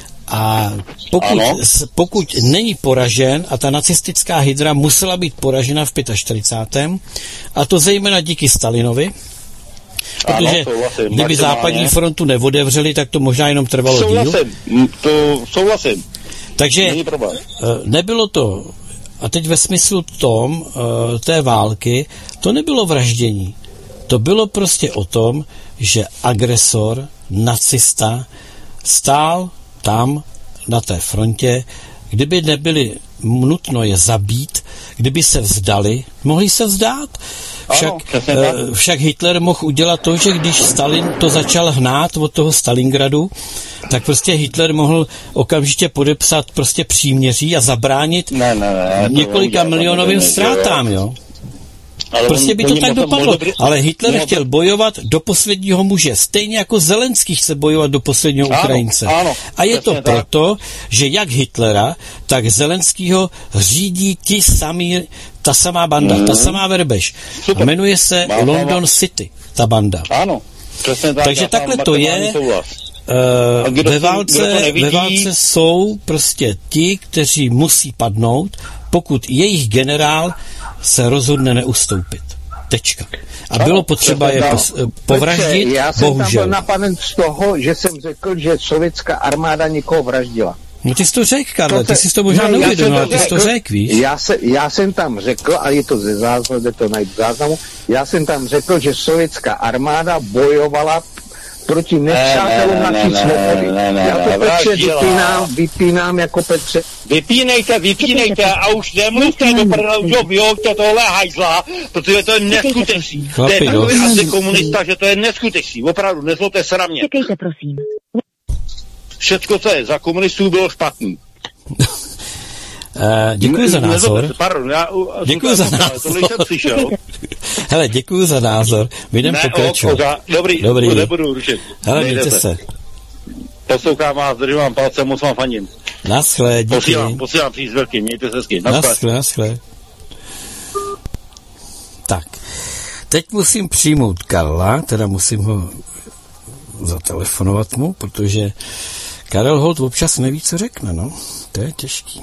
a pokud, pokud není poražen, a ta nacistická hydra musela být poražena v čtyřicátém pátém a to zejména díky Stalinovi, protože ano, kdyby západní frontu neodevřeli, tak to možná jenom trvalo díl. To souhlasím. Takže nebylo to, a teď ve smyslu tom, té války, to nebylo vraždění. To bylo prostě o tom, že agresor, nacista, stál tam na té frontě, kdyby nebyli nutno je zabít, kdyby se vzdali, mohli se vzdát. Však, ano, však Hitler mohl udělat to, že když Stalin to začal hnát od toho Stalingradu, tak prostě Hitler mohl okamžitě podepsat prostě příměří a zabránit ne, ne, ne, několika milionovým ztrátám, jo. Ale prostě on, by to tak dopadlo. Dobrý, ale Hitler no, chtěl bojovat do posledního muže. Stejně jako Zelenský chce bojovat do posledního ano, Ukrajince. Ano, a je to proto, tak. že jak Hitlera, tak Zelenskýho řídí ti samý, ta samá banda, mm. ta samá verbež. A jmenuje se má, London má. City, ta banda. Ano, přesně tak. Takže takhle to je. Uh, ve, válce, ve válce jsou prostě ti, kteří musí padnout, pokud jejich generál se rozhodne neustoupit. Tečka. A bylo potřeba je povraždit, já jsem bohužel. tam byl napaden z toho, že jsem řekl, že sovětská armáda někoho vraždila. No ty jsi to řekl, Karle, ty jsi to možná no, neuvědomil, ale ty jsi to řekl, víš? Já, se, já jsem tam řekl, a je to ze záznamu, jde to najít v záznamu, já jsem tam řekl, že sovětská armáda bojovala proti nepřátelům naší svobody. Já to Petře vypínám, vypínám jako Petře. Vypínejte, vypínejte a už nemluvte do prdele, už ho vyhoďte tohle hajzla, protože to je neskutečný. To je takový asi komunista, že to je neskutečný. Opravdu, nezlobte se na mě. Čekejte, prosím. Všecko, co je za komunistů, bylo špatný. Uh, děkuji za názor. Pardon, já, děkuji za názor. Tohle jsem slyšel. Hele, děkuji za názor. My jdeme pokračovat. Dobrý, Dobrý, nebudu rušit. Hele, mějte se. Poslouchám vás, držím vám palce, moc vám fandím. Naschle, díky. Posílám, posílám přízvelky, mějte se hezky. Naschle, naschle. Tak, teď musím přijmout Karla, teda musím ho zatelefonovat mu, protože Karel Holt občas neví, co řekne, no. To je těžký.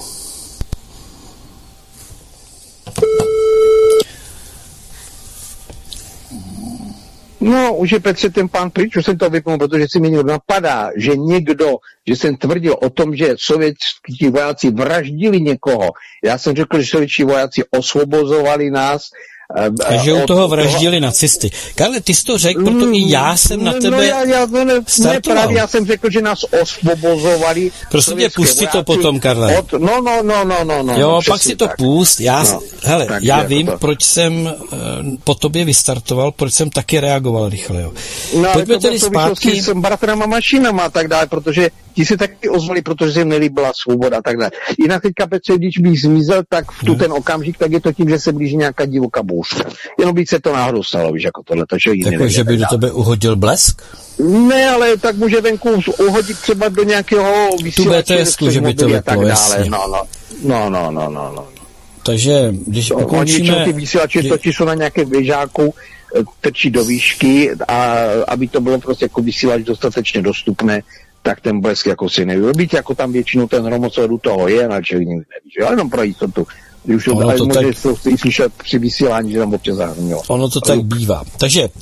No, už je Petře ten pán pryč, už jsem to vypnul, protože si mě někdo napadá, že někdo, že jsem tvrdil o tom, že sovětští vojáci vraždili někoho. Já jsem řekl, že sovětští vojáci osvobozovali nás Takže u toho vraždili toho... nacisty. Karle, ty jsi to řekl, proto i já jsem na tebe no, já, já to ne, ne právě, já jsem řekl, že nás osvobozovali. Prosím tě, pusti to potom, Karle. Od, no, no, no, no, no, no. Jo, no, pak si to tak. pust. Já, no, hele, já vím, to. proč jsem uh, po tobě vystartoval, proč jsem taky reagoval rychle, jo. No, pojďme tedy zpátky. S bratrama Mašinama a tak dále, protože ti se taky ozvali, protože se jim nelíbila svoboda a tak dále. Jinak teďka, Petře, když bych zmizel, tak v tu ten okamžik, tak je to tím, že se blíží nějaká divoká bouřka. Jenom by se to náhodou stalo, víš, jako tohle, to, že jiný Jako, že by do tebe uhodil blesk? Ne, ale tak může venku uhodit třeba do nějakého vysílače. Tu BTSku, že by to vyplo, jasně. No, no, no, no, no, no, no. Takže, když to, ukončíme... Oni, ty vysílače že... totiž jsou na nějaké běžáku, trčí do výšky a aby to bylo prostě jako vysílač dostatečně dostupné, tak ten blesk jako si nevyrobit, jako tam většinou ten hromocovod u toho je, ale člověk nikdy neví, že? Ale jenom pro jistotu. Už ono to může tak... to i slyšet při vysílání, že tam občas zahrnilo. Ono to tak bývá. Takže, uh,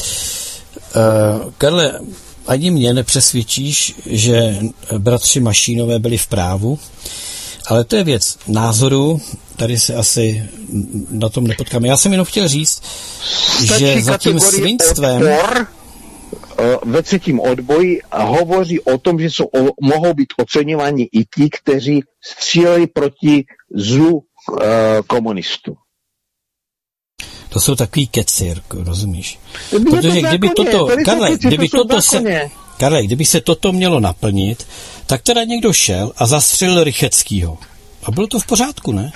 Karle, ani mě nepřesvědčíš, že bratři Mašínové byli v právu, ale to je věc názoru, tady se asi na tom nepotkáme. Já jsem jenom chtěl říct, Stačí že za tím svinstvem... Odpor, ve třetím odboji hovoří o tom, že jsou, o, mohou být oceňováni i ti, kteří stříleli proti zlu e, komunistů. To jsou takový keci, rozumíš? Protože kdyby toto, Karle, kdyby toto se, Karle, kdyby se toto mělo naplnit, tak teda někdo šel a zastřelil Rycheckýho. A bylo to v pořádku, ne?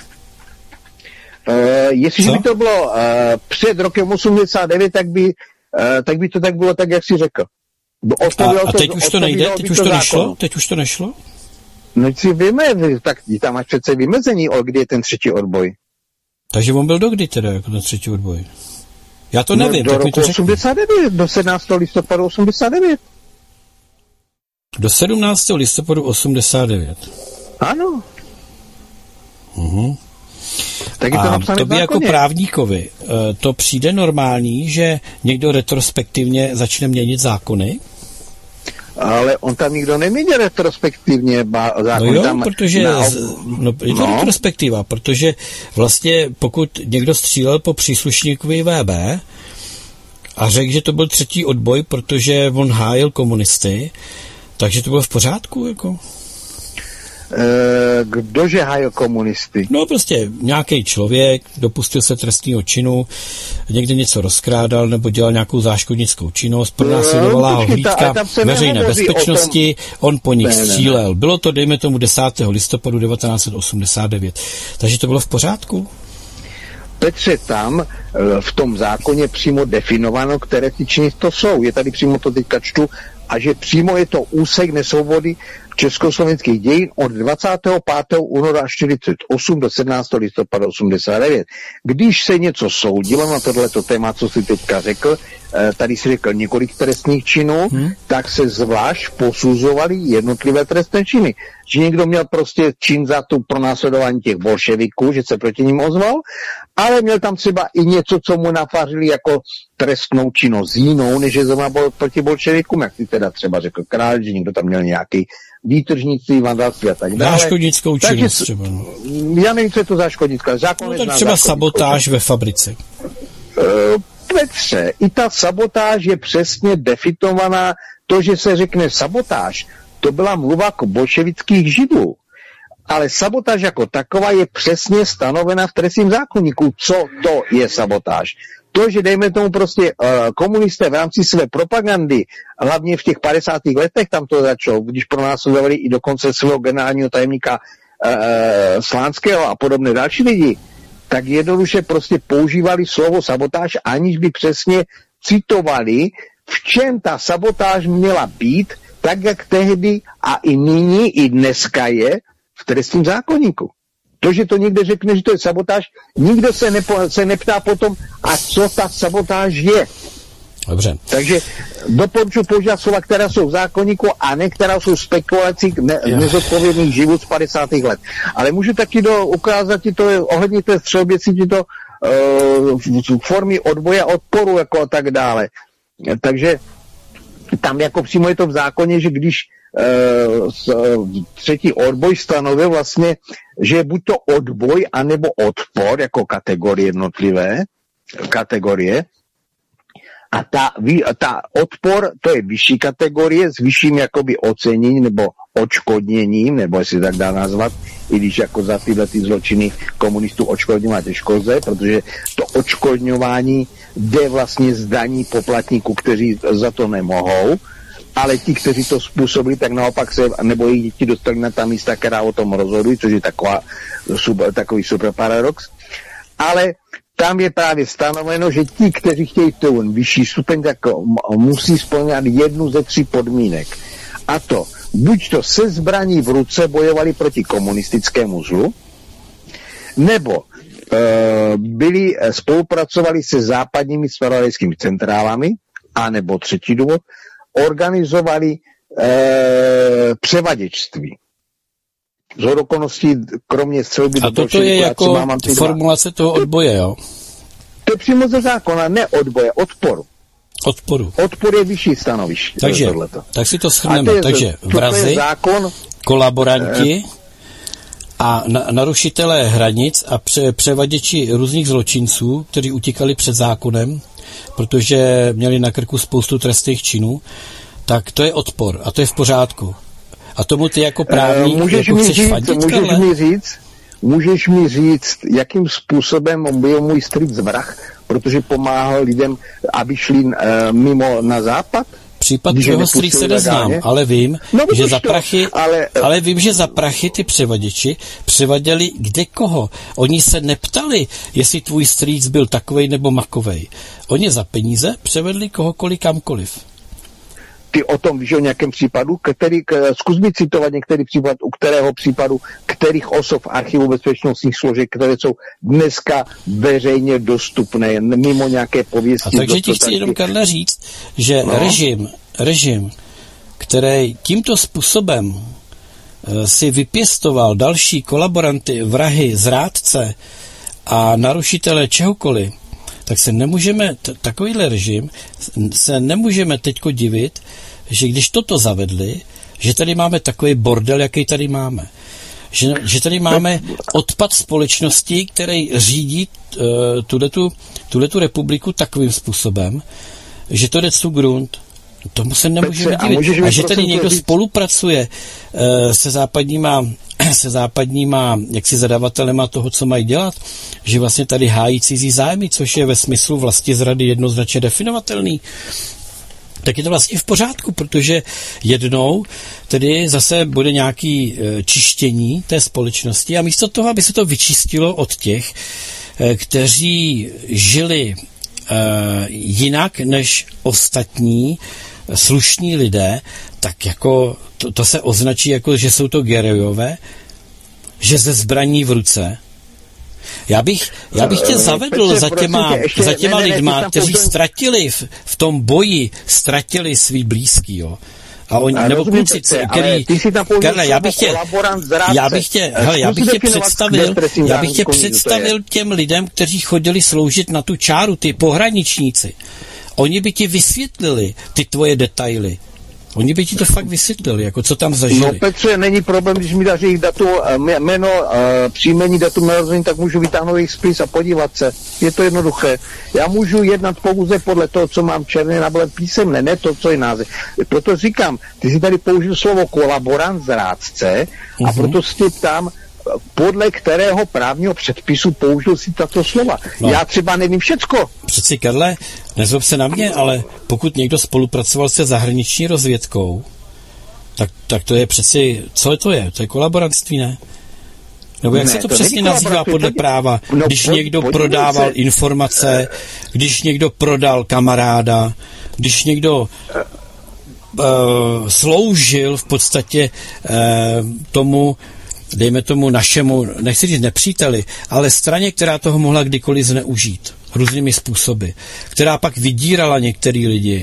Uh, jestliže by to bylo uh, před rokem osmdesát devět, tak by, uh, tak by to tak bylo tak, jak jsi řekl. A, a teď už to nejde? Teď už to nešlo? Teď už to nešlo? No si víme, tak tam máš přece vymezení, o kdy je ten třetí odboj. Takže on byl do kdy teda, jako ten třetí odboj? Já to nevím, no, tak mi to řekni. osmdesát devět, do sedmnáctého listopadu osmdesát devět. Do sedmnáctého listopadu osmdesát devět. Ano. Mhm. Tak je to a to by jako právníkovi, to přijde normální, že někdo retrospektivně začne měnit zákony? Ale on tam nikdo nemění retrospektivně zákon. No jo, tam protože na... no, je to no. retrospektiva, protože vlastně pokud někdo střílel po příslušníkovi V B a řekl, že to byl třetí odboj, protože on hájil komunisty, takže to bylo v pořádku, jako... Kdože hájil komunisty? No prostě nějaký člověk dopustil se trestního činu, někde něco rozkrádal nebo dělal nějakou záškodnickou činnost, pronásledovala ho hlídka veřejné bezpečnosti, on po nich ne, střílel. Bylo to, dejme tomu, desátého listopadu devatenáct set osmdesát devět. Takže to bylo v pořádku? Petře, tam v tom zákoně přímo definováno, které ty činy to jsou. Je tady přímo to teďka čtu, a že přímo je to úsek nesvobody československých dějin od dvacátého pátého února čtyřicet osm do sedmnáctého listopadu osmdesát devět. Když se něco soudilo na tohleto téma, co jsi teďka řekl, tady si řekl několik trestných činů, hmm. tak se zvlášť posuzovaly jednotlivé trestné činy. Že někdo měl prostě čin za tu pronásledování těch bolševiků, že se proti ním ozval, ale měl tam třeba i něco, co mu nafařili jako trestnou činnost jinou, než je zrovna bol proti bolševikům, jak ty teda třeba řekl Král, že někdo tam měl nějaký výtržnictví, vandalství a tak dále. Záškodnickou činnost třeba. No. Já nevím, co je to záškodnická. Zákon no, tak třeba sabotáž ve fabrice. Uh, Petře, i ta sabotáž je přesně definovaná, to, že se řekne sabotáž, to byla mluva k bolševických židů. Ale sabotáž jako taková je přesně stanovena v trestním zákoníku. Co to je sabotáž? To, že dejme tomu prostě uh, komunisté v rámci své propagandy, hlavně v těch padesátých letech tam to začalo, když pronásledovali i dokonce svého generálního tajemníka uh, Slánského a podobné další lidi, tak jednoduše prostě používali slovo sabotáž, aniž by přesně citovali, v čem ta sabotáž měla být, tak jak tehdy a i nyní, i dneska je v trestním zákoníku. To, že to někde řekne, že to je sabotáž, nikdo se, nepo, se neptá potom, a co ta sabotáž je. Dobře. Takže doporučuji používat slova, která jsou v zákoníku a ne která jsou spekulací ne, nezodpovědných život z padesátých let. Ale můžu taky do, ukázat ti to, ohledně té střelběcí ti to uh, v formě odboje a odporu jako a tak dále. Takže tam jako přímo je to v zákoně, že když uh, třetí odboj stanovil vlastně, že je buď to odboj, anebo odpor jako kategorie jednotlivé, kategorie. A ta, ta odpor, to je vyšší kategorie s vyšším jakoby oceněním nebo odškodněním, nebo jestli tak dá nazvat, i když jako za tyhle ty zločiny komunistů odškodňovat těžko lze, protože to odškodňování jde vlastně z daní poplatníků, kteří za to nemohou, ale ti, kteří to způsobili, tak naopak se, nebo jejich děti dostali na ta místa, která o tom rozhodují, což je taková, super, takový super paradox. Ale tam je právě stanoveno, že ti, kteří chtějí ten vyšší stupeň, tak musí splňovat jednu ze tří podmínek. A to, buď to se zbraní v ruce bojovali proti komunistickému zlu, nebo e, byli, spolupracovali se západními zpravodajskými centrálami, anebo třetí důvod, organizovali e, převaděčství. Z okolností, kromě střelby... A toto je jako formulace toho odboje, jo? To je přímo ze zákona, ne odboje, odporu. Odporu. Odpor je vyšší stanoviště. Takže, tak si to shrneme. Takže vrazi, zákon, kolaboranti eh, a na, narušitelé hranic a pře, převaděči různých zločinců, kteří utíkali před zákonem, protože měli na krku spoustu trestných činů, tak to je odpor a to je v pořádku. A tomu ty jako právník uh, můžeš jako chceš říct, fandit, můžeš mi říct, můžeš mi říct, jakým způsobem byl můj strýc vrah, protože pomáhal lidem, aby šli uh, mimo na západ? Případ tvého strýce neznám, ale vím, no, že za prachy, to, ale, ale vím, že za prachy ty převaděči převaděli kde koho. Oni se neptali, jestli tvůj strýc byl takovej nebo makovej. Oni za peníze převedli kohokoliv kamkoliv. Ty o tom víš o nějakém případu, který, zkus mi citovat některý případ, u kterého případu, kterých osob v archivu bezpečnostních složek, které jsou dneska veřejně dostupné, mimo nějaké pověsti. A takže ti chci jenom, Karle, říct, že no. režim, režim, který tímto způsobem uh, si vypěstoval další kolaboranty, vrahy, zrádce a narušitele čehokoliv, tak se nemůžeme, t- takovýhle režim, se nemůžeme teďko divit, že když toto zavedli, že tady máme takový bordel, jaký tady máme. Že, že tady máme odpad společnosti, který řídí uh, tuhletu, tuhletu republiku takovým způsobem, že to jde zu grunt. Tomu se nemůžeme divit. A, a že tady někdo spolupracuje uh, se západníma se západníma jaksi zadavatelema toho, co mají dělat, že vlastně tady hájí cizí zájmy, což je ve smyslu vlastizrady jednoznačně definovatelný, tak je to vlastně v pořádku, protože jednou tedy zase bude nějaký e, čištění té společnosti a místo toho, aby se to vyčistilo od těch, e, kteří žili e, jinak než ostatní slušní lidé, tak jako to, to se označí jako, že jsou to gerojové, že ze zbraní v ruce. Já bych, já bych tě zavedl Petře, za těma, ještě, za těma ne, ne, lidma, ne, kteří pouze... ztratili v, v tom boji, ztratili svý blízký, jo. A oni, nebo kluci, který, Karle, já bych tě, já bych tě, hele, já bych tě představil, já bych tě představil těm lidem, kteří chodili sloužit na tu čáru, ty pohraničníci. Oni by ti vysvětlili ty tvoje detaily. Oni by ti to fakt vysvětlili, jako co tam zažili. No Petře, není problém, když mi dáš jejich datu, jméno, příjmení, datum narození, tak můžu vytáhnout jejich spis a podívat se. Je to jednoduché. Já můžu jednat pouze podle toho, co mám černé na bílém písemné, ne to, co je název. Proto říkám, ty jsi tady použil slovo kolaborant, zrádce, uh-huh. a proto si tě ptám, podle kterého právního předpisu použil si tato slova. No. Já třeba nevím všecko. Přeci, Karle, nezlob se na mě, ale pokud někdo spolupracoval se zahraniční rozvědkou, tak, tak to je přeci, co to je? To je kolaborantství, ne? Nebo jak ne, se to, to přesně nazývá podle práva? No, když pod, někdo prodával se. informace, když někdo prodal kamaráda, když někdo uh, sloužil v podstatě uh, tomu, dejme tomu našemu, nechci říct nepříteli, ale straně, která toho mohla kdykoliv zneužít různými způsoby, která pak vydírala některý lidi.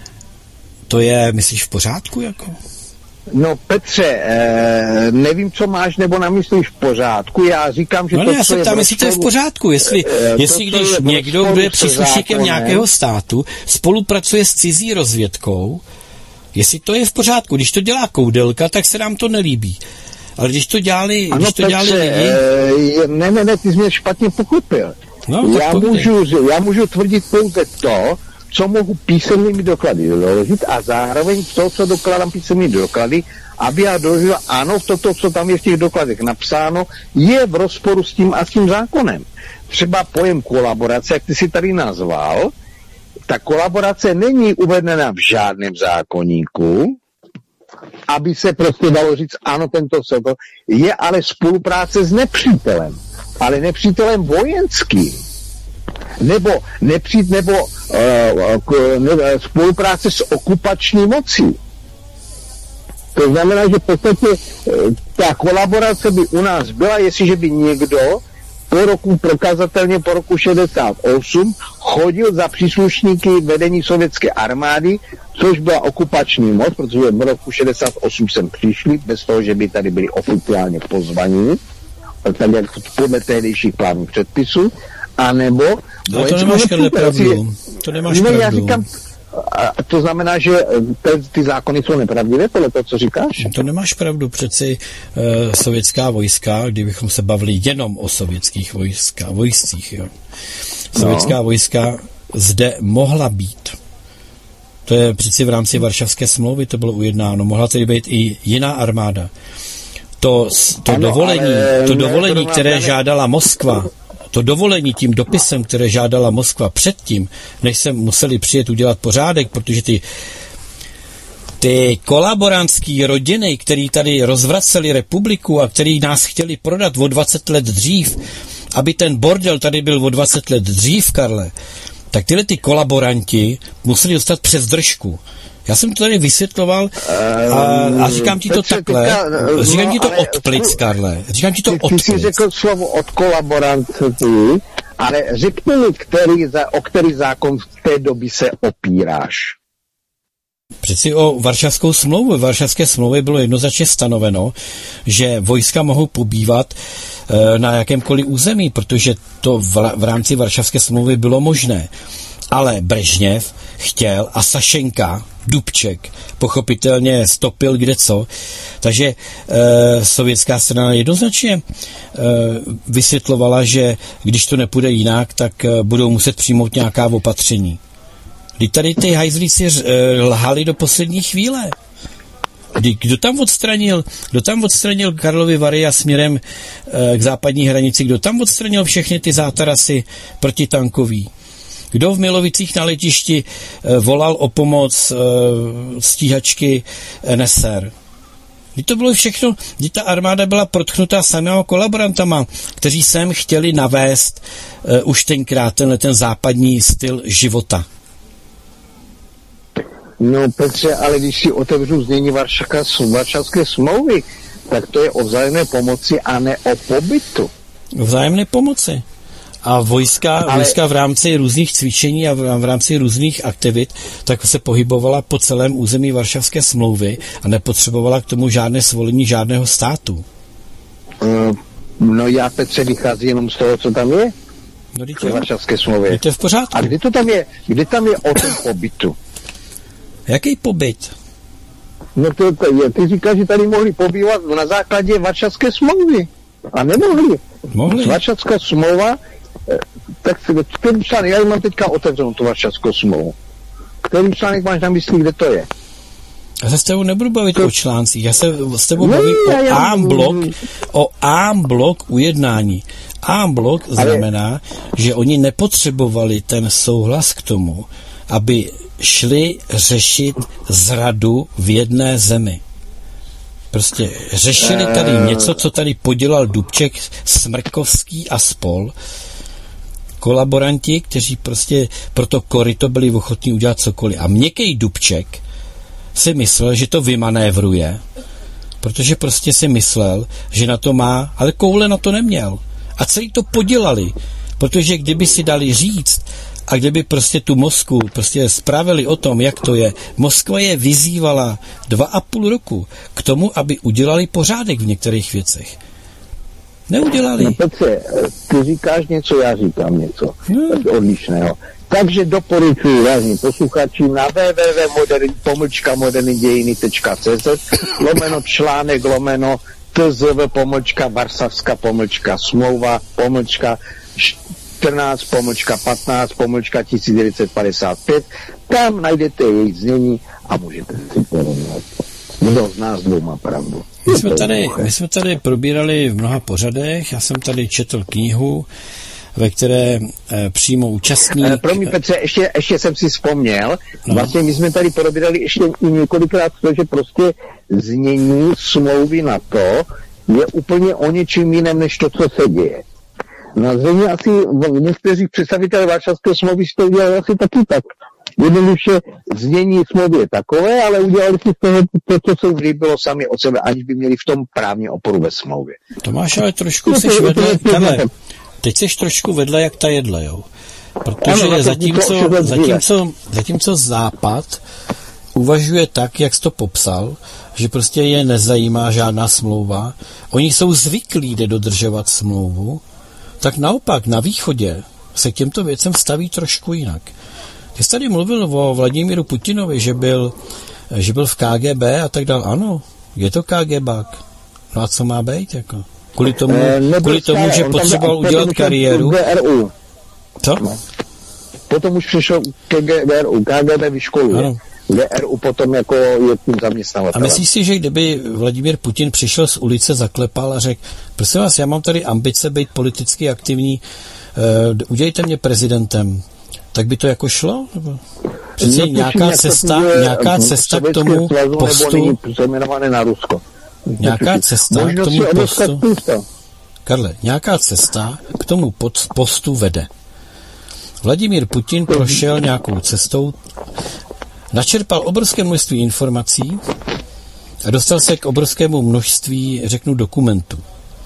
To je, myslíš, v pořádku? Jako? No Petře, eh, nevím, co máš nebo namyslíš v pořádku. Já říkám, že no, to, já se ptám, jestli to je v pořádku. Jestli, eh, jestli to, když někdo, kdo je příslušníkem nějakého státu, spolupracuje s cizí rozvědkou, jestli to je v pořádku. Když to dělá Koudelka, tak se nám to nelíbí. Ale když to dělali, ano, když to dělali Petře, lidi... E, ne, ne, ne, ty jsi mě špatně pochopil. No, já, můžu, já můžu tvrdit pouze to, co mohu písemnými doklady doložit a zároveň to, co dokládám písemnými doklady, aby já doložil, ano, toto, co tam je v těch dokladech napsáno, je v rozporu s tím a s tím zákonem. Třeba pojem kolaborace, jak ty si tady nazval, ta kolaborace není uvedena v žádném zákoníku, aby se prostě dalo říct, ano, tento co to, je ale spolupráce s nepřítelem, ale nepřítelem vojenským. Nebo, nepřít, nebo uh, ne, spolupráce s okupační mocí. To znamená, že v podstatě ta kolaborace by u nás byla, jestliže by někdo po roku, prokazatelně po roku šedesát osm, chodil za příslušníky vedení sovětské armády, což byla okupační moc, protože v roku šedesát osm sem přišli, bez toho, že by tady byli oficiálně pozvaní, tak jak podle tehdejších právních předpisů, anebo... No to nemáš pravdu. To nemáš ne, pravdu. Já říkám, a to znamená, že ty, ty zákony jsou nepravdivé, podle toho, co říkáš? To nemáš pravdu, přeci e, sovětská vojska, kdybychom se bavili jenom o sovětských vojska, vojscích, jo. Sovětská no. vojska zde mohla být. To je přeci v rámci Varšavské smlouvy, to bylo ujednáno. Mohla tady být i jiná armáda. To, to ano, dovolení, to dovolení, ne, které ne, žádala Moskva, to dovolení tím dopisem, které žádala Moskva předtím, než se museli přijet udělat pořádek, protože ty, ty kolaborantský rodiny, který tady rozvraceli republiku a který nás chtěli prodat o dvacet let dřív, aby ten bordel tady byl o dvacet let dřív, Karle, tak tyhle ty kolaboranti museli dostat přes držku. Já jsem to tady vysvětloval a, a říkám ti to Petře, takhle, teďka, říkám no, ti to od plic, Karle, říkám ti to od plic. Ty jsi řekl slovo od kolaborantů, ale řekni mi, který, o který zákon v té době se opíráš. Přeci o Varšavskou smlouvu. V Varšavské smlouvě bylo jednoznačně stanoveno, že vojska mohou pobývat e, na jakémkoliv území, protože to v, v rámci Varšavské smlouvy bylo možné. Ale Brežněv chtěl a Sašenka, Dubček, pochopitelně stopil kde co. Takže e, sovětská strana jednoznačně e, vysvětlovala, že když to nepůjde jinak, tak e, budou muset přijmout nějaká opatření. Kdy tady ty hajzlíci e, lhali do poslední chvíle. Kdy, kdo tam odstranil, kdo tam odstranil Karlovy Vary a směrem e, k západní hranici, kdo tam odstranil všechny ty zátarasy protitankový? Kdo v Milovicích na letišti e, volal o pomoc e, stíhačky N S R? Kdy to bylo všechno, kdy ta armáda byla protchnutá samého kolaborantama, kteří sem chtěli navést e, už tenkrát tenhle ten západní styl života. No Petře, ale když si otevřu znění Varšavské smlouvy, tak to je o vzájemné pomoci a ne o pobytu. O vzájemné pomoci. A vojska, ale... vojska v rámci různých cvičení a v, v rámci různých aktivit tak se pohybovala po celém území Varšavské smlouvy a nepotřebovala k tomu žádné svolení žádného státu. Uh, no já, Petře, vycházím jenom z toho, co tam je. No, v Varšavské smlouvě. To je v pořádku. A kdy to tam je? Kdy tam je o tom pobytu? Jaký pobyt? No to, to je, ty říkáš, že tady mohli pobývat na základě Varšavské smlouvy. A nemohli. Mohli. Varšavská smlouva, tak který článek, já mám teďka otevřenou tu Varšavskou smlouvu. Který článek máš na mysli, kde to je? Já se s tebou nebudu bavit to... o článcích, já se s tebou no, bavím já, o já, en-blok, o en-blok ujednání. En-blok znamená, ale... že oni nepotřebovali ten souhlas k tomu, aby šli řešit zradu v jedné zemi. Prostě řešili tady něco, co tady podělal Dubček, Smrkovský a spol. Kolaboranti, kteří prostě pro to koryto byli ochotní udělat cokoliv. A měkkej Dubček si myslel, že to vymanévruje, protože prostě si myslel, že na to má, ale koule na to neměl. A celý to podělali, protože kdyby si dali říct, a kdyby prostě tu Moskvu prostě spravili o tom, jak to je, Moskva je vyzývala dva a půl roku k tomu, aby udělali pořádek v některých věcech. Neudělali. No Petře, ty říkáš něco, já říkám něco no. odlišného. Takže doporučuji vážným posluchačům na w w w tečka moderní pomlčka moderní dějiny tečka c z lomeno článek lomeno tzv pomlčka Varšavská pomlčka smlouva pomlčka čtrnáct pomlčka patnáct pomlčka tisíc devět set padesát pět, tam najdete jejich znění a můžete si porovnat. Kdo z nás dvou má pravdu. My jsme, tady, my jsme tady probírali v mnoha pořadech, já jsem tady četl knihu, ve které e, přímo účastník... E, promiň Petře, ještě, ještě jsem si vzpomněl, no. Vlastně my jsme tady probírali ještě několikrát to, že prostě znění smlouvy na to je úplně o něčím jiném, než to, co se děje. Na zřejmě asi někteří představitelé Varšavské smlouvy to udělali asi taky tak. Jednoduše znění smlouvy je takové, ale udělali si z toho to, co se už líbilo sami od sebe, aniž by měli v tom právně oporu ve smlouvě. Tomáš, ale trošku no, seš vedle, tenhle, teď seš trošku vedle jak ta jedle, jo. Protože ano, zatímco, zatímco, zatímco Západ uvažuje tak, jak jsi to popsal, že prostě je nezajímá žádná smlouva, oni jsou zvyklí dodržovat smlouvu, tak naopak na východě se k těmto věcem staví trošku jinak. Ty jsi tady mluvil o Vladimíru Putinovi, že byl, že byl v K G B a tak dále. Ano, je to KGBák. No a co má být? Jako? Kvůli tomu, e, kvůli tomu že potřeboval udělat kariéru. G R U. Co? No. Potom už přišel k G R U. K G B vyškoluje. G R U potom jako je tím zaměstnavatelem. A myslíš si, že kdyby Vladimír Putin přišel z ulice, zaklepal a řekl, prosím vás, já mám tady ambice být politicky aktivní, uh, udělejte mě prezidentem, tak by to jako šlo? Přece nějaká cesta, nějaká cesta k tomu postu... na Rusko. Nějaká cesta k tomu postu... Karle, nějaká cesta k tomu postu vede. Vladimír Putin prošel nějakou cestou, načerpal obrovské množství informací a dostal se k obrovskému množství, řeknu, dokumentů.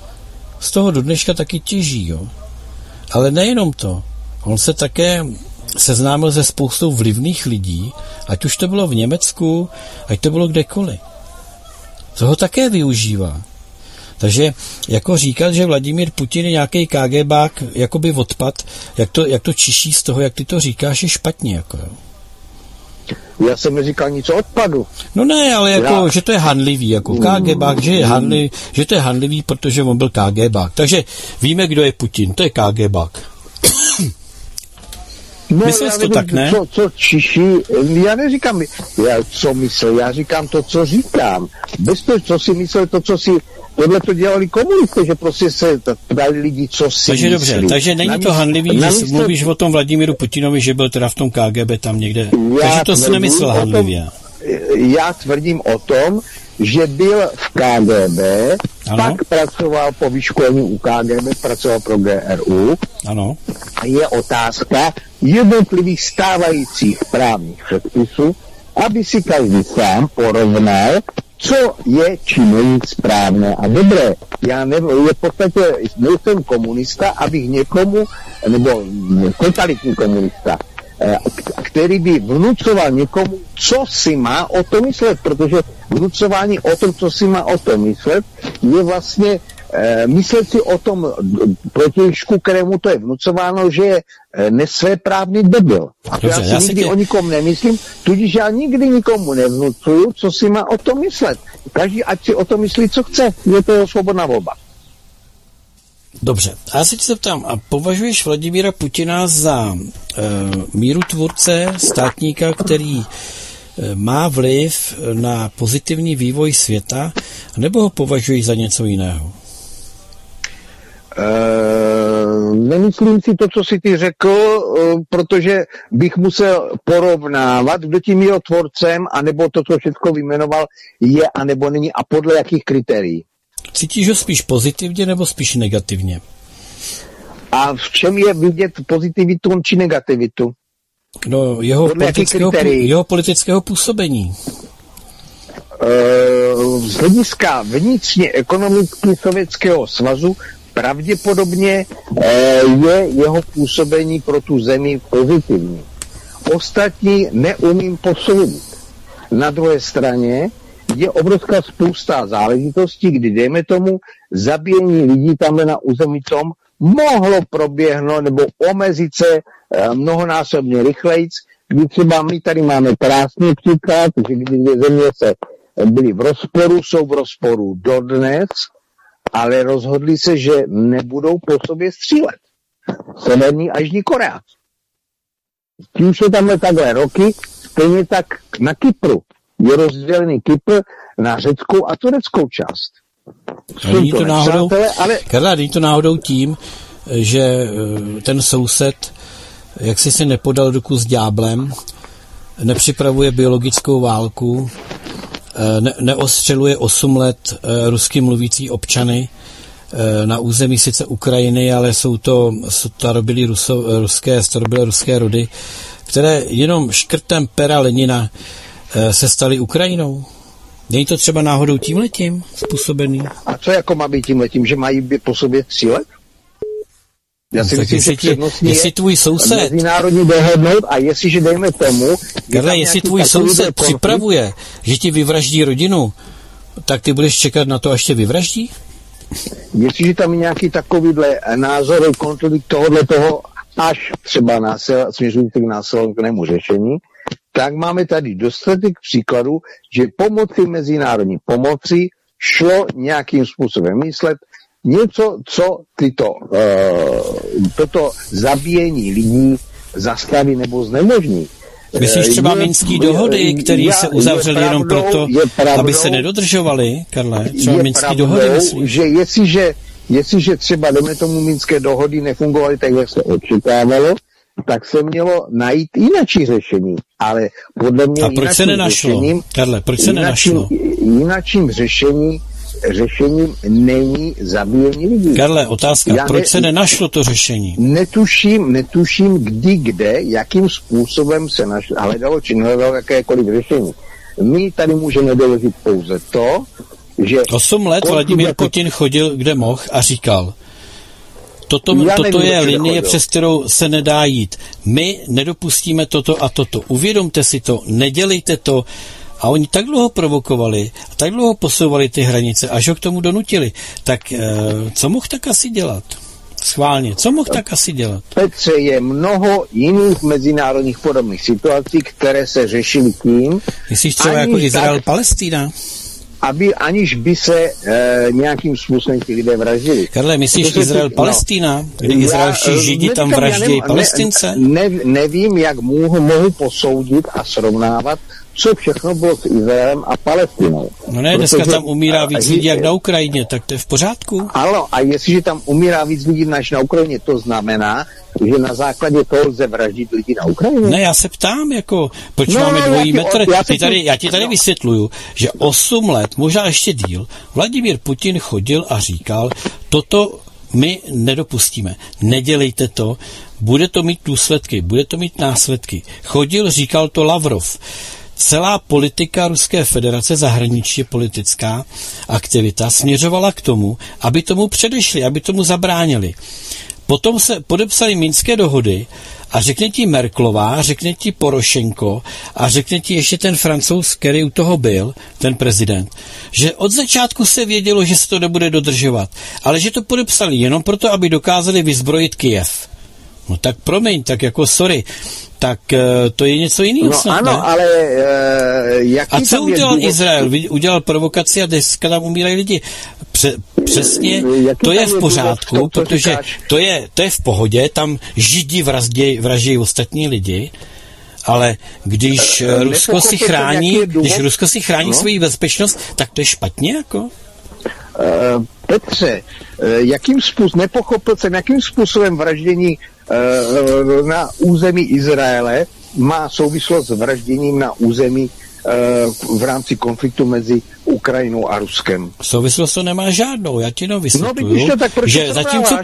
Z toho do dneška taky těží, jo. Ale nejenom to. On se také seznámil se spoustou vlivných lidí, ať už to bylo v Německu, ať to bylo kdekoliv. Toho také využívá. Takže jako říkat, že Vladimír Putin je nějaký KGBák, jakoby odpad, jak to, jak to čiší z toho, jak ty to říkáš, je špatně. Jako, jo. Já jsem neříkal nic o odpadu. No ne, ale jako, Já... že to je hanlivý, jako KGBák, že, je hanlivý, že to je hanlivý, protože on byl KGBák. Takže víme, kdo je Putin, to je KGBák. No, myslel jsi to nevím, tak, ne? Co, co čiší, já neříkám, já, co myslel, já říkám to, co říkám. Bez toho, co si myslel, to, co si, tohle to dělali komunisté, že prostě se dali lidi, co si takže myslí. Dobře, takže není namísto, to hanlivý, že namísto, mluvíš o tom Vladimíru Putinovi, že byl teda v tom K G B tam někde. Takže to si nemyslel hanlivě. Já tvrdím o tom, že byl v K G B, ano. Pak pracoval po vyškolení u K G B, pracoval pro G R U. Ano. Je otázka jednotlivých stávajících právních předpisů, aby si každý sám porovnal, co je či není správné a dobré. Já nevím, je v podstatě, nejsem komunista, abych někomu, nebo totalitní komunista, který by vnucoval někomu, co si má o tom myslet, protože vnucování o tom, co si má o tom myslet, je vlastně e, myslet si o tom protějšku, kterému to je vnucováno, že je e, nesvéprávný debil. A to Dobře, já si nikdy tě... o nikom nemyslím, tudíž já nikdy nikomu nevnucuju, co si má o tom myslet. Každý ať si o tom myslí, co chce. Je to svobodná volba. Dobře, a já se ti zeptám, a považuješ Vladimíra Putina za e, mírutvůrce, státníka, který e, má vliv na pozitivní vývoj světa, nebo ho považuješ za něco jiného? E, nemyslím si to, co jsi ty řekl, e, protože bych musel porovnávat, kdo tím je tvorcem, anebo to, co všechno vyjmenoval, je, anebo není, a podle jakých kritérií. Cítíš ho spíš pozitivně nebo spíš negativně? A v čem je vidět pozitivitu či negativitu? No, jeho, politického, jeho politického působení. Z hlediska vnitřně ekonomiky Sovětského svazu pravděpodobně je jeho působení pro tu zemi pozitivní. Ostatní neumím posoudit. Na druhé straně je obrovská spousta záležitostí, kdy, dejme tomu, zabíjení lidí tamhle na území tom mohlo proběhnout nebo omezit se eh, mnohonásobně rychlejc, kdy třeba my tady máme krásný příklad, že kdy dvě země se byly v rozporu, jsou v rozporu dodnes, ale rozhodli se, že nebudou po sobě střílet. Severní a Jižní Korea. Tím jsou tamhle takhle roky, stejně tak na Kypru. Je rozdělený Kypr na řeckou a tureckou část. A není to náhodou, ale... Karla, není to náhodou tím, že ten soused, jak si si nepodal ruku s ďáblem, nepřipravuje biologickou válku, ne, neostřeluje osm let rusky mluvící občany na území sice Ukrajiny, ale jsou to starobilé ruso, ruské, starobilé ruské rody, které jenom škrtem pera Lenina se staly Ukrajinou. Není to třeba náhodou tímhletím způsobený? A co jako má být tímhletím, že mají být po sobě tři let? Já si no, myslím, že přednostní je tvůj soused mezinárodní dohodnout a jestliže dejme tomu... Karle, jestli tvůj soused konflikt, připravuje, že ti vyvraždí rodinu, tak ty budeš čekat na to, až tě vyvraždí? Jestliže tam je nějaký takovýhle názor, konflikt tohohle toho, až třeba násil, směřující k násilnému řešení, tak máme tady dostatek příkladů, že pomoci mezinárodní pomoci šlo nějakým způsobem myslet něco, co tyto, uh, toto zabíjení lidí zastaví nebo znemožní. Myslíš třeba minský dohody, které se uzavřely jenom proto, pravdou, aby se nedodržovaly, Karle? Třeba minský dohody, myslíš? Že jestliže, jestliže třeba, jdeme tomu, minské dohody nefungovaly tak, jak se očekávalo, tak se mělo najít jinačí řešení. Ale podle mě a proč se nenašlo? Řešením, Karle, proč se nenašlo? Jinačím řešení řešením není zabíjení lidí. Karle, otázka, Já proč ne, se nenašlo to řešení? Netuším, netuším kdy, kde, jakým způsobem se našlo, hledalo či nehledalo jakékoliv řešení. My tady můžeme doložit pouze to, že... Osm let Vladimír jako... Putin chodil, kde mohl a říkal, toto, toto nevím, je linie, chodil. Přes kterou se nedá jít. My nedopustíme toto a toto. Uvědomte si to, nedělejte to. A oni tak dlouho provokovali, tak dlouho posouvali ty hranice, až ho k tomu donutili. Tak e, co mohl tak asi dělat? Schválně, co mohl tak asi dělat? Petře, je mnoho jiných mezinárodních podobných situací, které se řešily tím... Myslíš třeba jako Izrael-Palestína? Aby aniž by se e, nějakým způsobem ti lidé vraždili. Karle, myslíš Izrael-Palestína, no, kdy izraelští židi tam vraždějí Palestince? Ne, ne, nevím, jak mohu, mohu posoudit a srovnávat, co všechno bylo s Izraelem a Palestinou. No ne, dneska tam umírá víc lidí jak na Ukrajině, tak to je v pořádku. Ano, a jestliže tam umírá víc lidí než na Ukrajině, to znamená, že na základě toho lze vraždit lidi na Ukrajině? Ne, já se ptám, jako, proč no, máme dvojí metr? Já, ty tady, já ti tady no. vysvětluju, že osm let, možná ještě díl, Vladimír Putin chodil a říkal, toto my nedopustíme, nedělejte to, bude to mít důsledky, bude to mít následky. Chodil, říkal to Lavrov. Celá politika Ruské federace, zahraničně politická aktivita, směřovala k tomu, aby tomu předešli, aby tomu zabránili. Potom se podepsaly minské dohody a řekne ti Merkelová, řekne ti Porošenko a řekne ti ještě ten Francouz, který u toho byl, ten prezident, že od začátku se vědělo, že se to nebude dodržovat, ale že to podepsali jenom proto, aby dokázali vyzbrojit Kyjev. No tak promiň, tak jako sorry, tak uh, to je něco jiného no, snad, ano, ne? ale uh, jaký a co udělal důvod? Izrael? Udělal provokaci a dneska tam umírají lidi. Pře- přesně, jaký to je v pořádku, důvod, protože to je, to je v pohodě, tam židi vraždějí, vraždějí ostatní lidi, ale když uh, Rusko si chrání, když Rusko si chrání no? svoji bezpečnost, tak to je špatně, jako? Uh, Petře, uh, jakým způsobem, nepochopil jsem, jakým způsobem vraždění uh, na území Izraele má souvislost s vražděním na území uh, v rámci konfliktu mezi Ukrajinou a Ruskem. Souvislost to nemá žádnou, já ti to vysvětluju. No vidíš to, tak proč že to zatímco...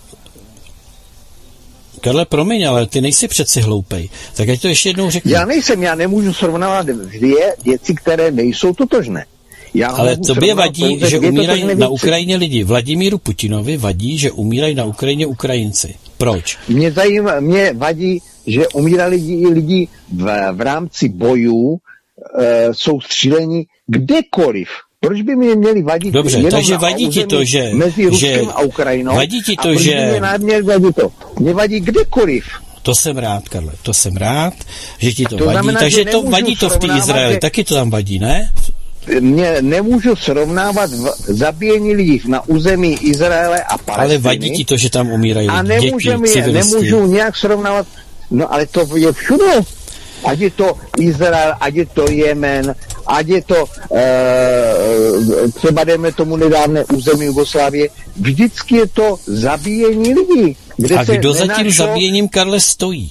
Karle, promiň, ale ty nejsi přeci hloupej. Tak ať to ještě jednou řeknu. Já nejsem, já nemůžu srovnávat dvě věci, které nejsou totožné. Já ale tobě vadí, že umírají na Ukrajině lidi. Vladimíru Putinovi vadí, že umírají na Ukrajině Ukrajinci. Proč? Mě, zajímá, mě vadí, že umírali lidi, lidi v, v rámci bojů, e, jsou stříleni kdekoliv. Proč by mě měli vadit? Dobře, takže vadí ti to, že... Mezi Ruskem že, a Ukrajinou. Vadí ti to, a že... Mě vadí to? Mě vadí kdekoliv. To jsem rád, Karle, to jsem rád, že ti to, to vadí. Znamená, takže to vadí to v té Izraeli, že... taky to tam vadí, ne? mě nemůžu srovnávat v, zabíjení lidí na území Izraele a Palestiny. Ale vadí ti to, že tam umírají a děti, civilisti. nemůžu nějak srovnávat, no ale to je všude. Ať je to Izrael, ať je to Jemen, ať je to e, třeba dejme tomu nedávné území Jugoslávie, vždycky je to zabíjení lidí. Kde a kdo za tím nenašlo... zabíjením, Karle, stojí?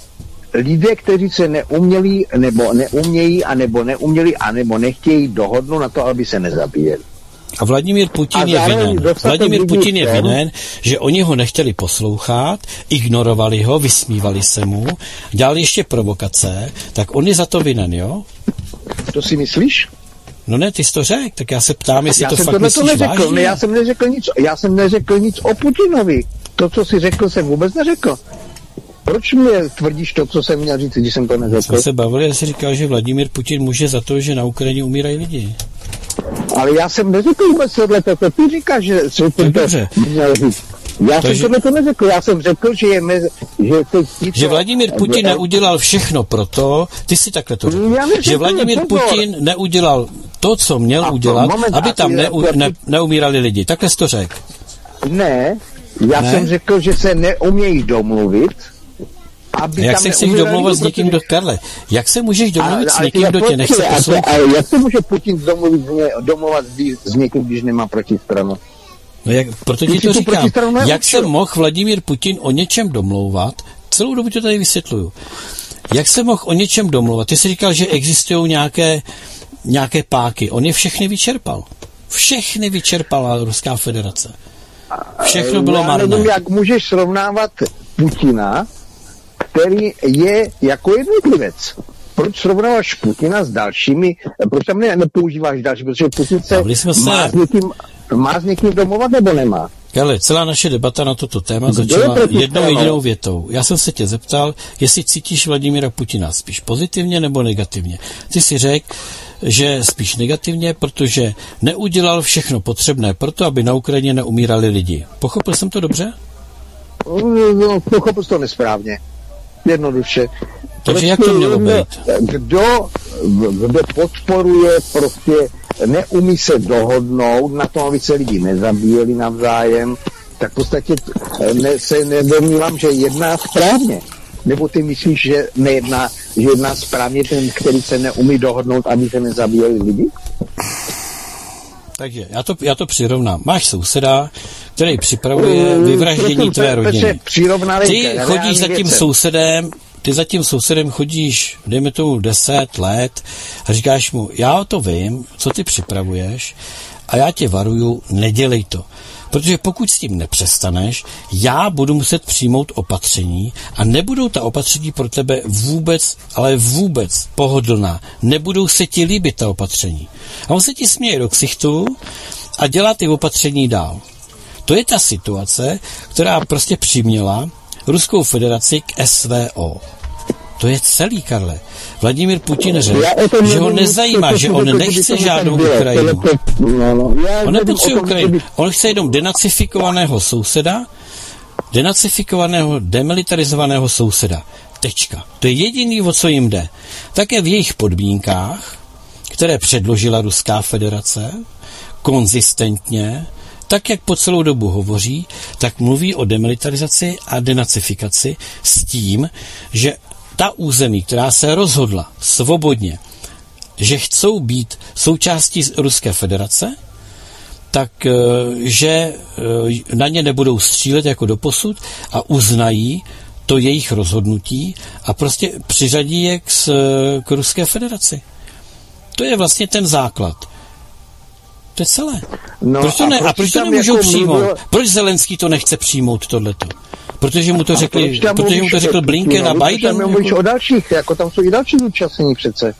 Lidé, kteří se neuměli, nebo neumějí, anebo neuměli, anebo nechtějí dohodnout na to, aby se nezabíjeli. A Vladimír Putin a je vinen. Vladimír Putin je vinen, že oni ho nechtěli poslouchat, ignorovali ho, vysmívali se mu, dělali ještě provokace, tak on je za to vinen, jo? To si myslíš? No ne, ty jsi to řekl, tak já se ptám, jestli já to jsem fakt myslíš neřekl, vážně. Ne, já jsem neřekl nic, já jsem neřekl nic o Putinovi. To, co jsi řekl, jsem vůbec neřekl. Proč mě tvrdíš to, co jsem měl říct, když jsem to neřekl? Jsme se bavili, já si říkal, že Vladimír Putin může za to, že na Ukrajině umírají lidi. Ale já jsem neřekl vůbec tohleto, to ty říkáš, že jsem to měl říct. Já to, jsem že... tohleto neřekl, já jsem řekl, že je mezi, že, to, že Vladimír Putin neudělal všechno proto, ty si takhle to řekl, že Vladimír Putin neudělal to, co měl a udělat, moment, aby tam neu, ne, neumírali lidi. Takhle jsi to řekl. Ne, já ne? jsem řekl, že se neumějí domluvit. Aby jak se chceš domlouvat s někým do Karle? Jak se můžeš domluvit a, s někým, kdo tě nechce poslouchat? Ale jak se může Putin domluvit, domluvat s někým, když nemá protistranu? No jak, proto ti to říkám. Jak se mohl Vladimír Putin o něčem domlouvat? Celou dobu to tady vysvětluju. Jak se mohl o něčem domlouvat? Ty jsi říkal, že existují nějaké, nějaké páky. On je všechny vyčerpal. Všechny vyčerpala Ruská federace. Všechno bylo Já marné. nevím, jak můžeš srovnávat Putina, který je jako jednotlivec. Proč srovnáváš Putina s dalšími, proč tam ne, nepoužíváš další, protože Putin se má s, někým, má s někým domluvat nebo nemá? Ale celá naše debata na toto téma začala jednou jedinou větou. Já jsem se tě zeptal, jestli cítíš Vladimíra Putina spíš pozitivně nebo negativně. Ty si řekl, že spíš negativně, protože neudělal všechno potřebné proto, aby na Ukrajině neumírali lidi. Pochopil jsem to dobře? No, pochopil to nesprávně. Jednoduše. Takže prostě jak to mělo být? Kdo, kdo podporuje, prostě neumí se dohodnout na tom, aby se lidi nezabíjeli navzájem, tak v podstatě ne, se nedomnívám, že jedná správně. Nebo ty myslíš, že nejedná, že jedná správně ten, který se neumí dohodnout, aby se nezabíjeli lidi? Takže já to, já to přirovnám. Máš souseda, který připravuje vyvraždění tvé rodiny. Ty chodíš za tím sousedem, ty za tím sousedem chodíš, dejme tomu deset let a říkáš mu, já to vím, co ty připravuješ a já tě varuju, nedělej to. Protože pokud s tím nepřestaneš, já budu muset přijmout opatření a nebudou ta opatření pro tebe vůbec, ale vůbec pohodlná. Nebudou se ti líbit ta opatření. A on se ti směje do ksichtu a dělá ty opatření dál. To je ta situace, která prostě přiměla Ruskou federaci k S V O. To je celý, Karle. Vladimír Putin řekl, že ho nezajímá, že on nechce žádnou Ukrajinu. On nepotřebuje Ukrajinu. On chce jenom denacifikovaného souseda, denacifikovaného, demilitarizovaného souseda. Tečka. To je jediný, o co jim jde. Také v jejich podmínkách, které předložila Ruská federace, konzistentně, tak, jak po celou dobu hovoří, tak mluví o demilitarizaci a denacifikaci s tím, že ta území, která se rozhodla svobodně, že chcou být součástí Ruské federace, tak že na ně nebudou střílet jako doposud a uznají to jejich rozhodnutí a prostě přiřadí je k, k Ruské federaci. To je vlastně ten základ. To je celé. No, proč to ne, a proč, a proč to nemůžou jako přijmout? Mluvil... Proč Zelenský to nechce přijmout tohleto? Protože mu to řekli, protože mu to řekl Blinken a Biden. Tam mluvíš jako... o dalších, jako tam jsou i další zúčastnění přece.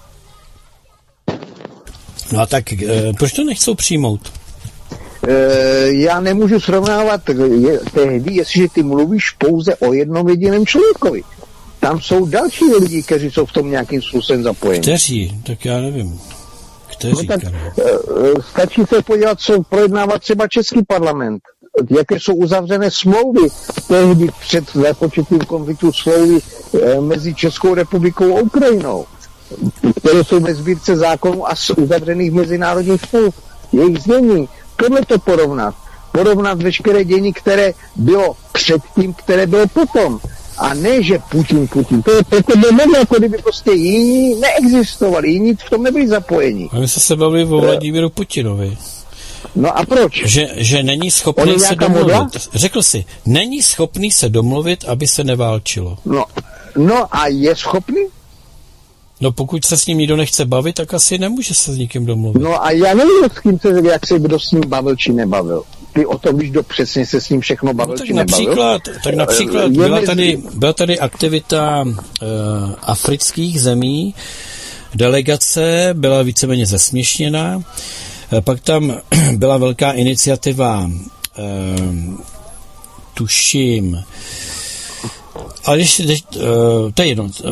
No a tak, e, proč to nechcou přijmout? E, já nemůžu srovnávat je, tehdy, jestliže ty mluvíš pouze o jednom jediném člověkovi. Tam jsou další lidi, kteří jsou v tom nějakým způsobem zapojeni. Kteří? Tak já nevím. Kteří, no tak, e, stačí se podívat, co projednává třeba Český parlament. Jaké jsou uzavřené smlouvy tehdy před započetím konfliktu smlouvy e, mezi Českou republikou a Ukrajinou. které jsou ve sbírce zákonů a z uzavřených mezinárodních smluv. Jejich znění. Tohle to porovnat. Porovnat veškeré dění, které bylo předtím, které bylo potom. A ne, že Putin, Putin. To je jako nemohlo, jako kdyby prostě jiní neexistovali, jiní v tom nebyli zapojeni. A my jsme se bavili o Vladimíru Putinovi. No a proč? Že, že není schopný se domluvit. Modla? Řekl si, není schopný se domluvit, aby se neválčilo. No, no a je schopný? No pokud se s ním nikdo nechce bavit, tak asi nemůže se s nikým domluvit. No a já nevím, s kým se, jak se kdo s ním bavil, či nebavil. Ty o tom víš, kdo přesně se s ním všechno bavil, no, či nebavil. Tak například byla tady, byla tady aktivita uh, afrických zemí, delegace byla víceméně zesměšněná, pak tam byla velká iniciativa, uh, tuším, ale ještě, uh, to je jedno, uh,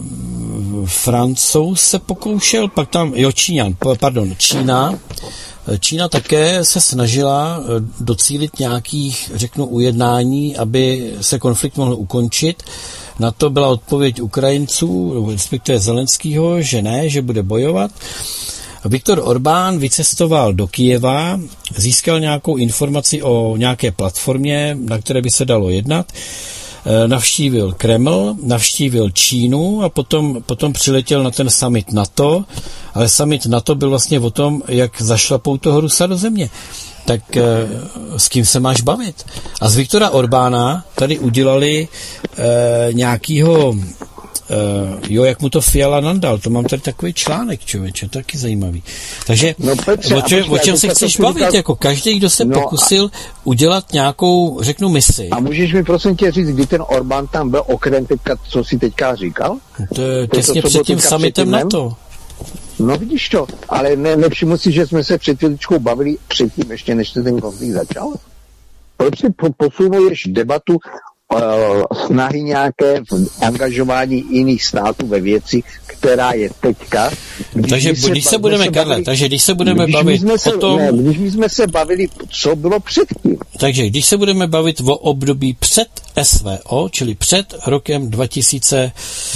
Francouz se pokoušel, pak tam, jo, Číňan, pardon, Čína, Čína také se snažila docílit nějakých, řeknu, ujednání, aby se konflikt mohl ukončit. Na to byla odpověď Ukrajinců, respektive Zelenskýho, že ne, že bude bojovat. Viktor Orbán vycestoval do Kyjeva, získal nějakou informaci o nějaké platformě, na které by se dalo jednat, navštívil Kreml, navštívil Čínu a potom, potom přiletěl na ten summit NATO, ale summit NATO byl vlastně o tom, jak zašlapou toho Rusa do země. Tak s kým se máš bavit? A z Viktora Orbána tady udělali eh, nějakýho Uh, jo, jak mu to Fiala nandal, to mám tady takový článek, člověče, taky zajímavý. Takže no, Petře, o, če, o čem se chceš bavit, říkal... jako každý, kdo se no, pokusil a... udělat nějakou, řeknu, misi. A můžeš mi prosím tě říct, kdy ten Orbán tam byl okrem teďka, co jsi teďka říkal? To je těsně před tím summitem NATO. No vidíš to, ale ne, nevšiml si, že jsme se před chvíličkou bavili předtím, ještě než se ten konflikt začal? Proč si posunuješ debatu snahy nějaké angažování jiných států ve věci, která je teďka. Když takže když se, když se budeme, Karle, bavili, takže když se budeme když bavit se, o tom... Ne, když jsme se bavili, co bylo předtím. Takže když se budeme bavit o období před S V O, čili před rokem dva tisíce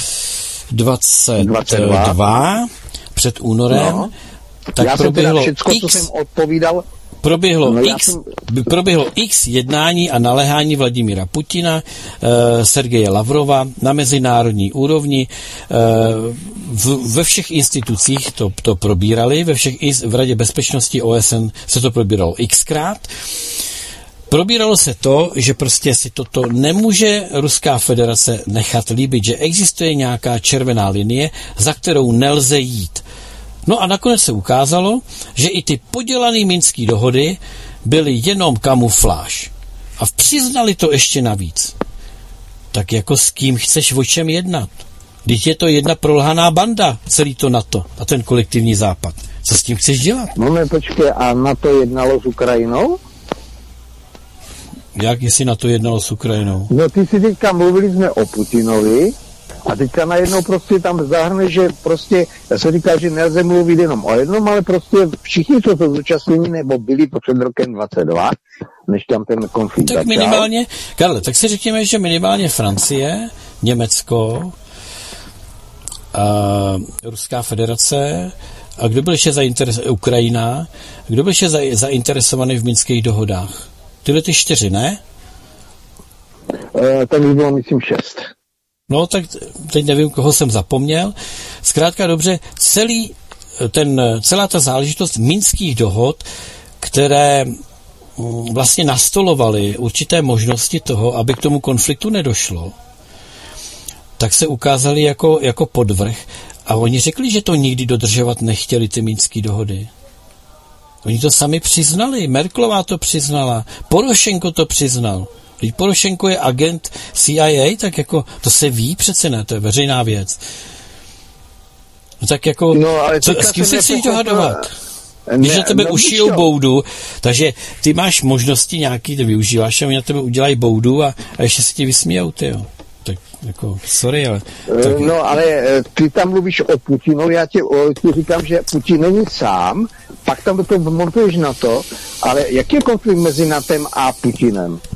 dvacet dva, před únorem, no. tak já proběhlo jsem všecko, X... co jsem odpovídal, Proběhlo, no, X, jsem... proběhlo X jednání a naléhání Vladimíra Putina, e, Sergeje Lavrova na mezinárodní úrovni. E, v, ve všech institucích to, to probírali, ve všech, v Radě bezpečnosti O S N se to probíralo xkrát. Probíralo se to, že prostě si toto nemůže Ruská federace nechat líbit, že existuje nějaká červená linie, za kterou nelze jít. No a nakonec se ukázalo, že i ty podělané minské dohody byly jenom kamufláž. A přiznali to ještě navíc. Tak jako s kým chceš o čem jednat? Vždyť je to jedna prolhaná banda, celý to NATO a ten kolektivní západ. Co s tím chceš dělat? No ne, počkej, a NATO jednalo s Ukrajinou? Jak jestli NATO jednalo s Ukrajinou? No ty si teďka mluvili jsme o Putinovi, a teďka najednou prostě tam zahrne, že prostě, já se říká, že nelze mluvit jenom o jednom, ale prostě všichni, co to zúčastnění nebo byli to před rokem dvacet dva, než tam ten konflikt tak začal. minimálně, Karle, tak si řekněme, že minimálně Francie, Německo, a Ruská federace, a kdo byl ještě zainteresovaný, Ukrajina, kdo byl ještě zainteresovaný v minských dohodách? Tyhle ty čtyři, ne? E, tam by bylo, myslím, šest. No, tak teď nevím, koho jsem zapomněl. Zkrátka dobře, celý ten, celá ta záležitost minských dohod, které vlastně nastolovaly určité možnosti toho, aby k tomu konfliktu nedošlo, tak se ukázaly jako, jako podvrh. A oni řekli, že to nikdy dodržovat nechtěli, ty minské dohody. Oni to sami přiznali. Merkelová to přiznala. Porošenko to přiznal. Když Porošenko je agent C I A, tak jako to se ví přece, ne, to je veřejná věc. No tak jako, no, ale co, s kým se chceš dohadovat? Když na tebe ušijou boudu, takže ty máš možnosti nějaký, ty využíváš a oni na tebe udělají boudu a, a ještě se ti vysmějou, tyjo. Tak jako, sorry, ale... Tak... No, ale ty tam mluvíš o Putinu, já ti, ti říkám, že Putin není sám, pak tam do toho montuješ na to, ale jaký je konflikt mezi NATOem a Putinem?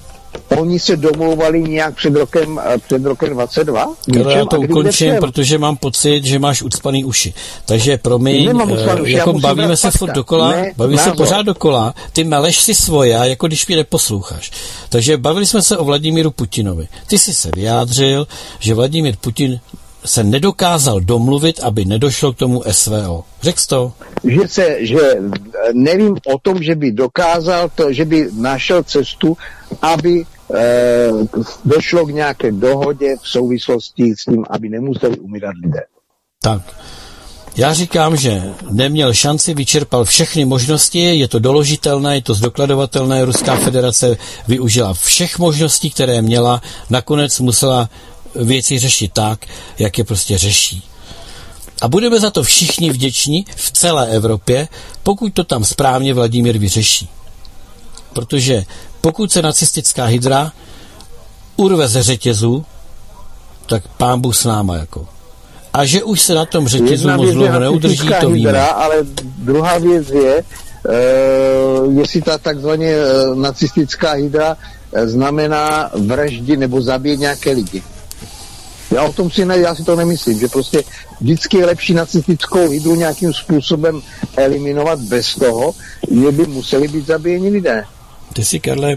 oni se domlouvali nějak před rokem, před rokem dvacet dva? Karle, já to ukončím, protože mám pocit, že máš ucpaný uši. Takže promiň, uši, jako bavíme se furt dokola, ne, bavíme názor. se pořád dokola, ty meleš si svoje, jako když mě neposloucháš. Takže bavili jsme se o Vladimíru Putinovi. Ty jsi se vyjádřil, že Vladimír Putin se nedokázal domluvit, aby nedošlo k tomu S V O. Řekl jsi to? Že, se, že nevím o tom, že by dokázal to, že by našel cestu, aby eh, došlo k nějaké dohodě v souvislosti s tím, aby nemuseli umírat lidé. Tak. Já říkám, že neměl šanci, vyčerpal všechny možnosti, je to doložitelné, je to zdokladovatelné, Ruská federace využila všech možností, které měla, nakonec musela věci řešit tak, jak je prostě řeší. A budeme za to všichni vděční v celé Evropě, pokud to tam správně Vladimír vyřeší. Protože pokud se nacistická hydra urve ze řetězu, tak pán Bůh s náma jako. A že už se na tom řetězu moc dlouho neudrží, to víme. Hydra, ale druhá věc je, uh, jestli ta takzvaně uh, nacistická hydra uh, znamená vraždy nebo zabít nějaké lidi. Já o tom si, ne, já si to nemyslím, že prostě vždycky je lepší nacistickou hydru nějakým způsobem eliminovat bez toho, že by museli být zabíjeni lidé. Ty si, Karle,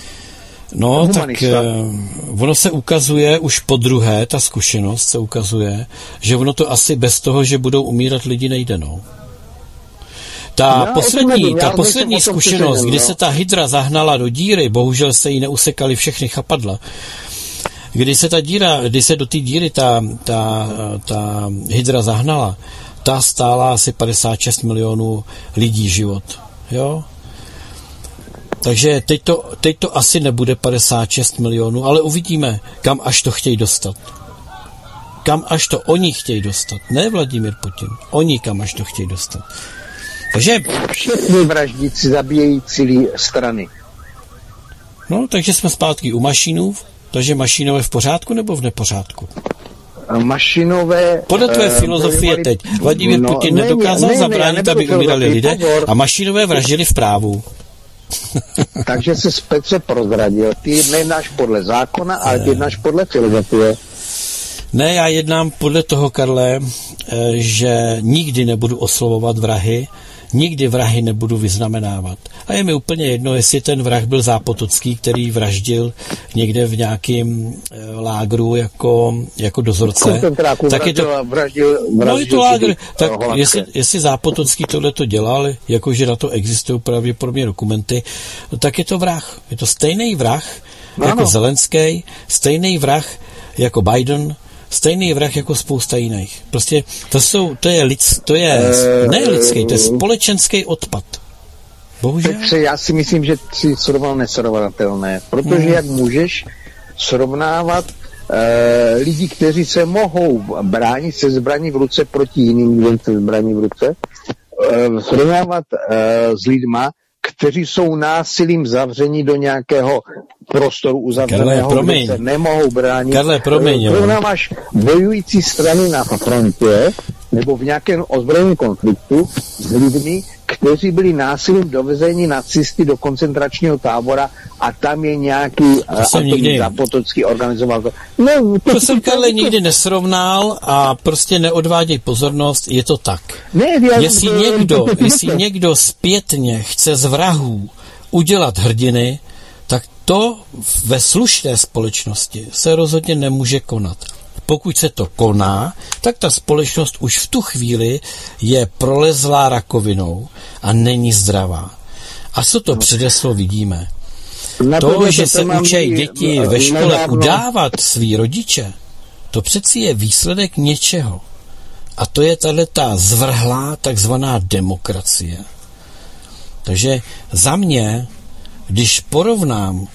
no Humanista. Tak ono se ukazuje už po druhé, ta zkušenost se ukazuje, že ono to asi bez toho, že budou umírat lidi, nejde, no. Ta já poslední, ta poslední zkušenost, kdy se ta hydra zahnala do díry, bohužel se jí neusekali všechny chapadla, Kdy se ta díra, kdy se do té díry ta, ta, ta hydra zahnala, ta stála asi padesát šest milionů lidí život. Jo? Takže teď to, teď to asi nebude padesát šest milionů, ale uvidíme, kam až to chtějí dostat. Kam až to oni chtějí dostat. Ne Vladimír Putin. Oni kam až to chtějí dostat. Takže... Všechny vraždíci zabíjejí celé strany. No, takže jsme zpátky u Mašínův. Takže Mašínové v pořádku nebo v nepořádku? Mašinové... Podle tvé uh, filozofie teď. Vladimír no, Putin ne, nedokázal ne, ne, zabránit, aby umírali lidé a Mašínové vraždili v právu. Takže se Petře prozradil. Ty jednáš podle zákona, ale ty jednáš podle filozofie. Ne, já jednám podle toho, Karle, že nikdy nebudu oslovovat vrahy, nikdy vrahy nebudu vyznamenávat. A je mi úplně jedno, jestli ten vrah byl Zápotocký, který vraždil někde v nějakém lágru jako, jako dozorce. Tak je to, vraždil, vraždil, no je to lágr. Tak jestli, jestli Zápotocký tohleto dělal, jakože na to existují pravděpodobně dokumenty, tak je to vrah. Je to stejný vrah no, jako no. Zelenský, stejný vrah jako Biden, stejný vrah jako spousta jiných. Prostě to jsou, to je lids, to je ne lidský, to je společenský odpad. Bohužel. Petře, já si myslím, že si srovnal nesrovnatelné, protože hmm. jak můžeš srovnávat uh, lidi, kteří se mohou bránit se zbraní v ruce proti jiným lidem se zbraní v ruce, uh, srovnávat uh, s lidma, kteří jsou násilím zavření do nějakého prostoru uzavřeného, Karle, kde se nemohou bránit. Karle, promiň. Srovnáváš bojující strany na frontě nebo v nějakém ozbrojeném konfliktu s lidmi, kteří byli násilím dovezeni nacisty do koncentračního tábora a tam je nějaký nikdy... Zápotocký organizoval. No, to, to jsem, Karle, to... nikdy nesrovnal a prostě neodváděj pozornost, je to tak. Ne, já... Jestli, někdo, jestli někdo zpětně chce z vrahů udělat hrdiny, tak to ve slušné společnosti se rozhodně nemůže konat. Pokud se to koná, tak ta společnost už v tu chvíli je prolezlá rakovinou a není zdravá. A co to předeslo vidíme? To, že se učí děti ve škole udávat svý rodiče, to přeci je výsledek něčeho. A to je tato zvrhlá takzvaná demokracie. Takže za mě, když porovnám,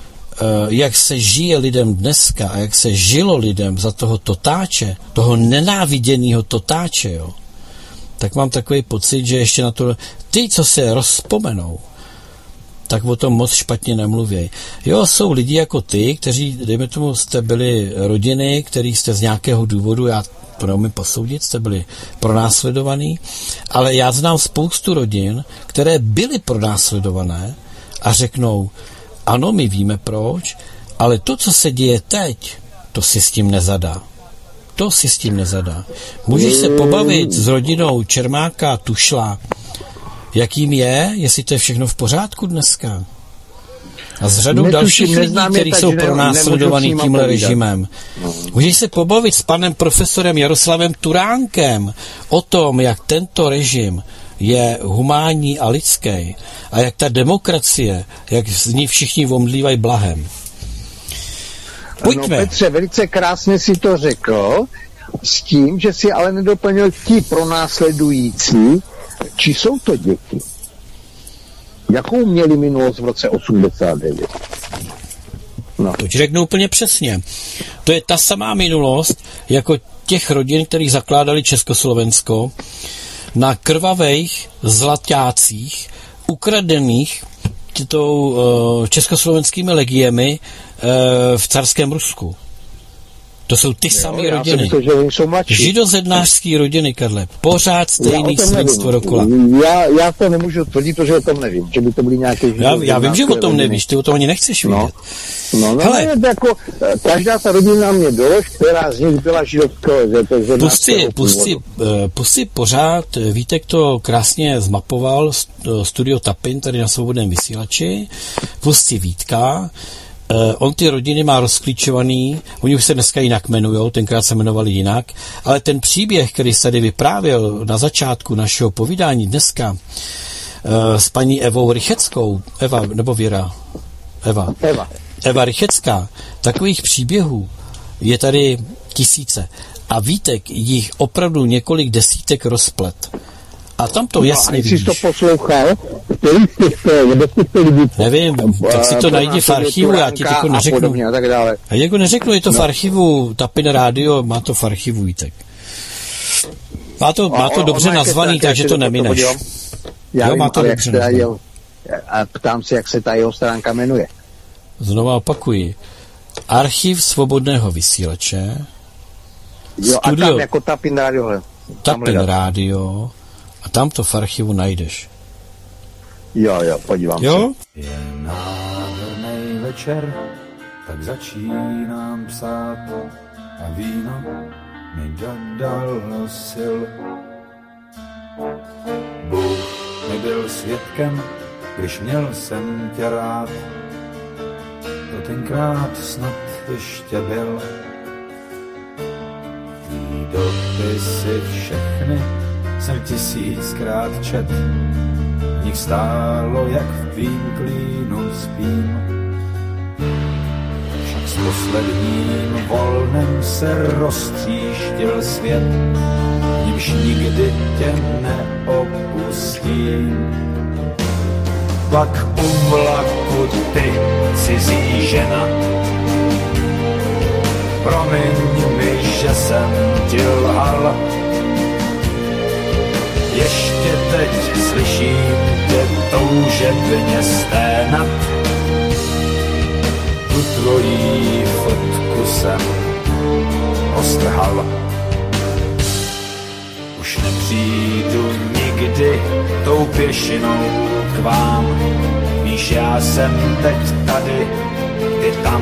jak se žije lidem dneska a jak se žilo lidem za toho totáče, toho nenáviděného totáče, jo, tak mám takový pocit, že ještě na to... Ty, co se rozpomenou, tak o tom moc špatně nemluvěj. Jo, jsou lidi jako ty, kteří, dejme tomu, jste byli rodiny, který jste z nějakého důvodu, já to neumím posoudit, jste byli pronásledovaný, ale já znám spoustu rodin, které byly pronásledované a řeknou, Ano, my víme proč, ale to, co se děje teď, to si s tím nezadá. To si s tím nezadá. Můžeš se pobavit s rodinou Čermáka, Tušla, jakým je, jestli to je všechno v pořádku dneska. A s řadou Netuším, dalších lidí, kteří jsou pronásledovaný tímhle režimem. No. Můžeš se pobavit s panem profesorem Jaroslavem Turánkem o tom, jak tento režim je humánní a lidský a jak ta demokracie, jak z ní všichni omdlívají blahem. Pojďme. No Petře, velice krásně si to řekl, s tím, že si ale nedoplnil ti pronásledující, či jsou to děti. Jakou měli minulost v roce osmdesát devět? No. To ti řeknu úplně přesně. To je ta samá minulost, jako těch rodin, kteří zakládali Československo na krvavých zlaťácích, ukradených tou uh, československými legiemi uh, v carském Rusku. To jsou ty samé rodiny. Židozednářský rodiny, Karle. Pořád stejný svinstvo dokola. Já, já to nemůžu tvrdit, protože o tom nevím. Že by to byly nějaké já, já vím, že o tom nevíš, ty o tom ani nechceš no. vědět. No, no, Hele, ne, jako, každá ta rodina mě dolož, která z nich byla židovského. Pusti, pusti, pusti pořád, Vítek to krásně zmapoval, studio Tapin tady na Svobodném vysílači, pusti Vítka. Uh, on ty rodiny má rozklíčovaný, oni už se dneska jinak jmenujou, tenkrát se jmenovali jinak, ale ten příběh, který se tady vyprávěl na začátku našeho povídání dneska uh, s paní Evou Rycheckou, Eva, nebo Věra? Eva. Eva. Eva Rychecká, takových příběhů je tady tisíce. A Vítek jich opravdu několik desítek rozplet. A tam to jasně no, vidíš. Jsi to poslouchal? Který z těchto, těchto lidí... Nevím, tak si to najdi v archivu, já ti jako neřeknu. A tak dále. A jako neřeknu, je to no. v archivu, Tapin rádio, má to v archivu, Vítek. Má to, má to dobře nazvaný, takže to nemineš. Já jo, vím, má to ale dobře nazvaný. A ptám se, jak se ta jeho stránka jmenuje. Znova opakuji. Archiv Svobodného vysílače. Jo, studio, a tam jako Tapin rádio. Tapin rádio. A tam to v archivu najdeš. Jo, jo, podívám jo? se. Je nádherný večer, tak začínám psát a víno mi dodalo sil. Bůh mi byl svědkem, když měl jsem tě rád. To tenkrát snad ještě byl. Tý dopisy všechny jsem tisíckrát čet, v nich stálo, jak v tvým klínu spím. Však s posledním volnem se roztříštil svět, v nímž nikdy tě neopustím. Pak u vlaku ty, cizí žena, promiň mi, že jsem ti lhal. Ještě teď slyším tě toužebně sténat. Tu tvojí fotku jsem roztrhal. Už nepřijdu nikdy tou pěšinou k vám. Víš, já jsem teď tady, ty tam.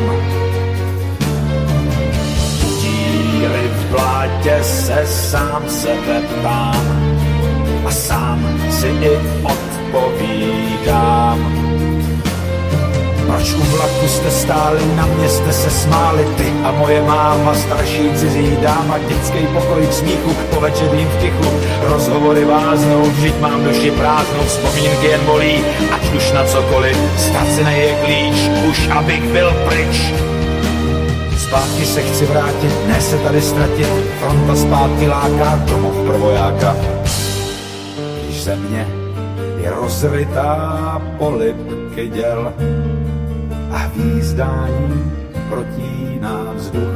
Díry v blátě se sám sebe ptám a sám si i odpovídám. Proč u vlaku jste stáli, na mě jste se smáli, ty a moje máma, starší cizí dáma, dětský pokoj k smíchu, po večerním v tichu, rozhovory váznou, vždyť mám duši prázdnou, vzpomínky jen bolí, ať už na cokoliv, ztracený je klíč, už abych byl pryč. Zpátky se chci vrátit, ne se tady ztratit, fronta zpátky láká, domov pro vojáka. Když země je rozrytá polibky děl a hvízdání protíná vzduch.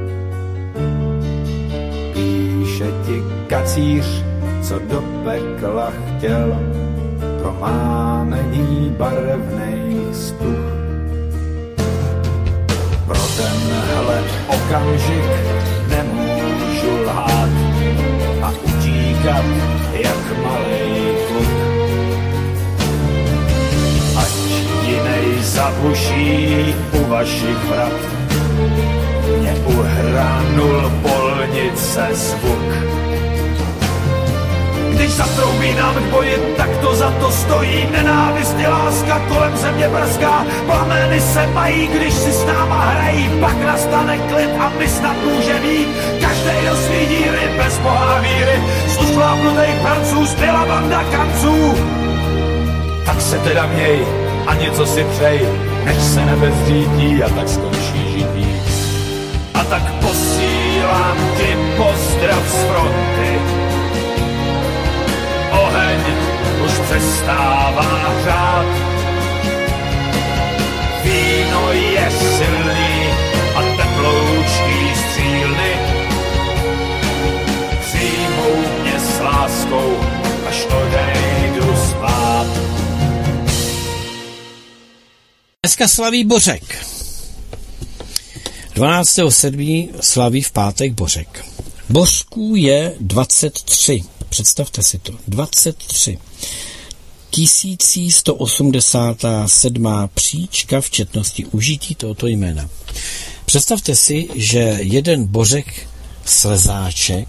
Píše ti kacíř, co do pekla chtěl, pro mánení barevnej stuch. Pro tenhle okamžik nemůžu lhát a utíkat jak malej kluk. Ať jinej zabuší u vašich vrat. Mě uhranul polnice zvuk. Když zatroubí nám k boji, tak to za to stojí. Nenávist je láska, kolem země brzká. Plameny se mají, když si s náma hrají. Pak nastane klid a my snad můžeme jít. Každej do svý díry, bez boha víry. Z ušlápnutých pranců zbyla banda kanců. Tak se teda měj a něco si přej, než se nebe zřídí a tak skončí žití. A tak posílám ti pozdrav z fronty. Oheň už přestává hřát. Víno je silný a teploučký střílny přijmou mě s láskou, až odejdu spát. Dneska slaví Bořek. dvanáctého sedmého slaví v pátek Bořek. Bořků je dvacet tři. Představte si to. dvacet tři. tisíc sto osmdesátá sedmá příčka v četnosti užití tohoto jména. Představte si, že jeden Bořek Slezáček,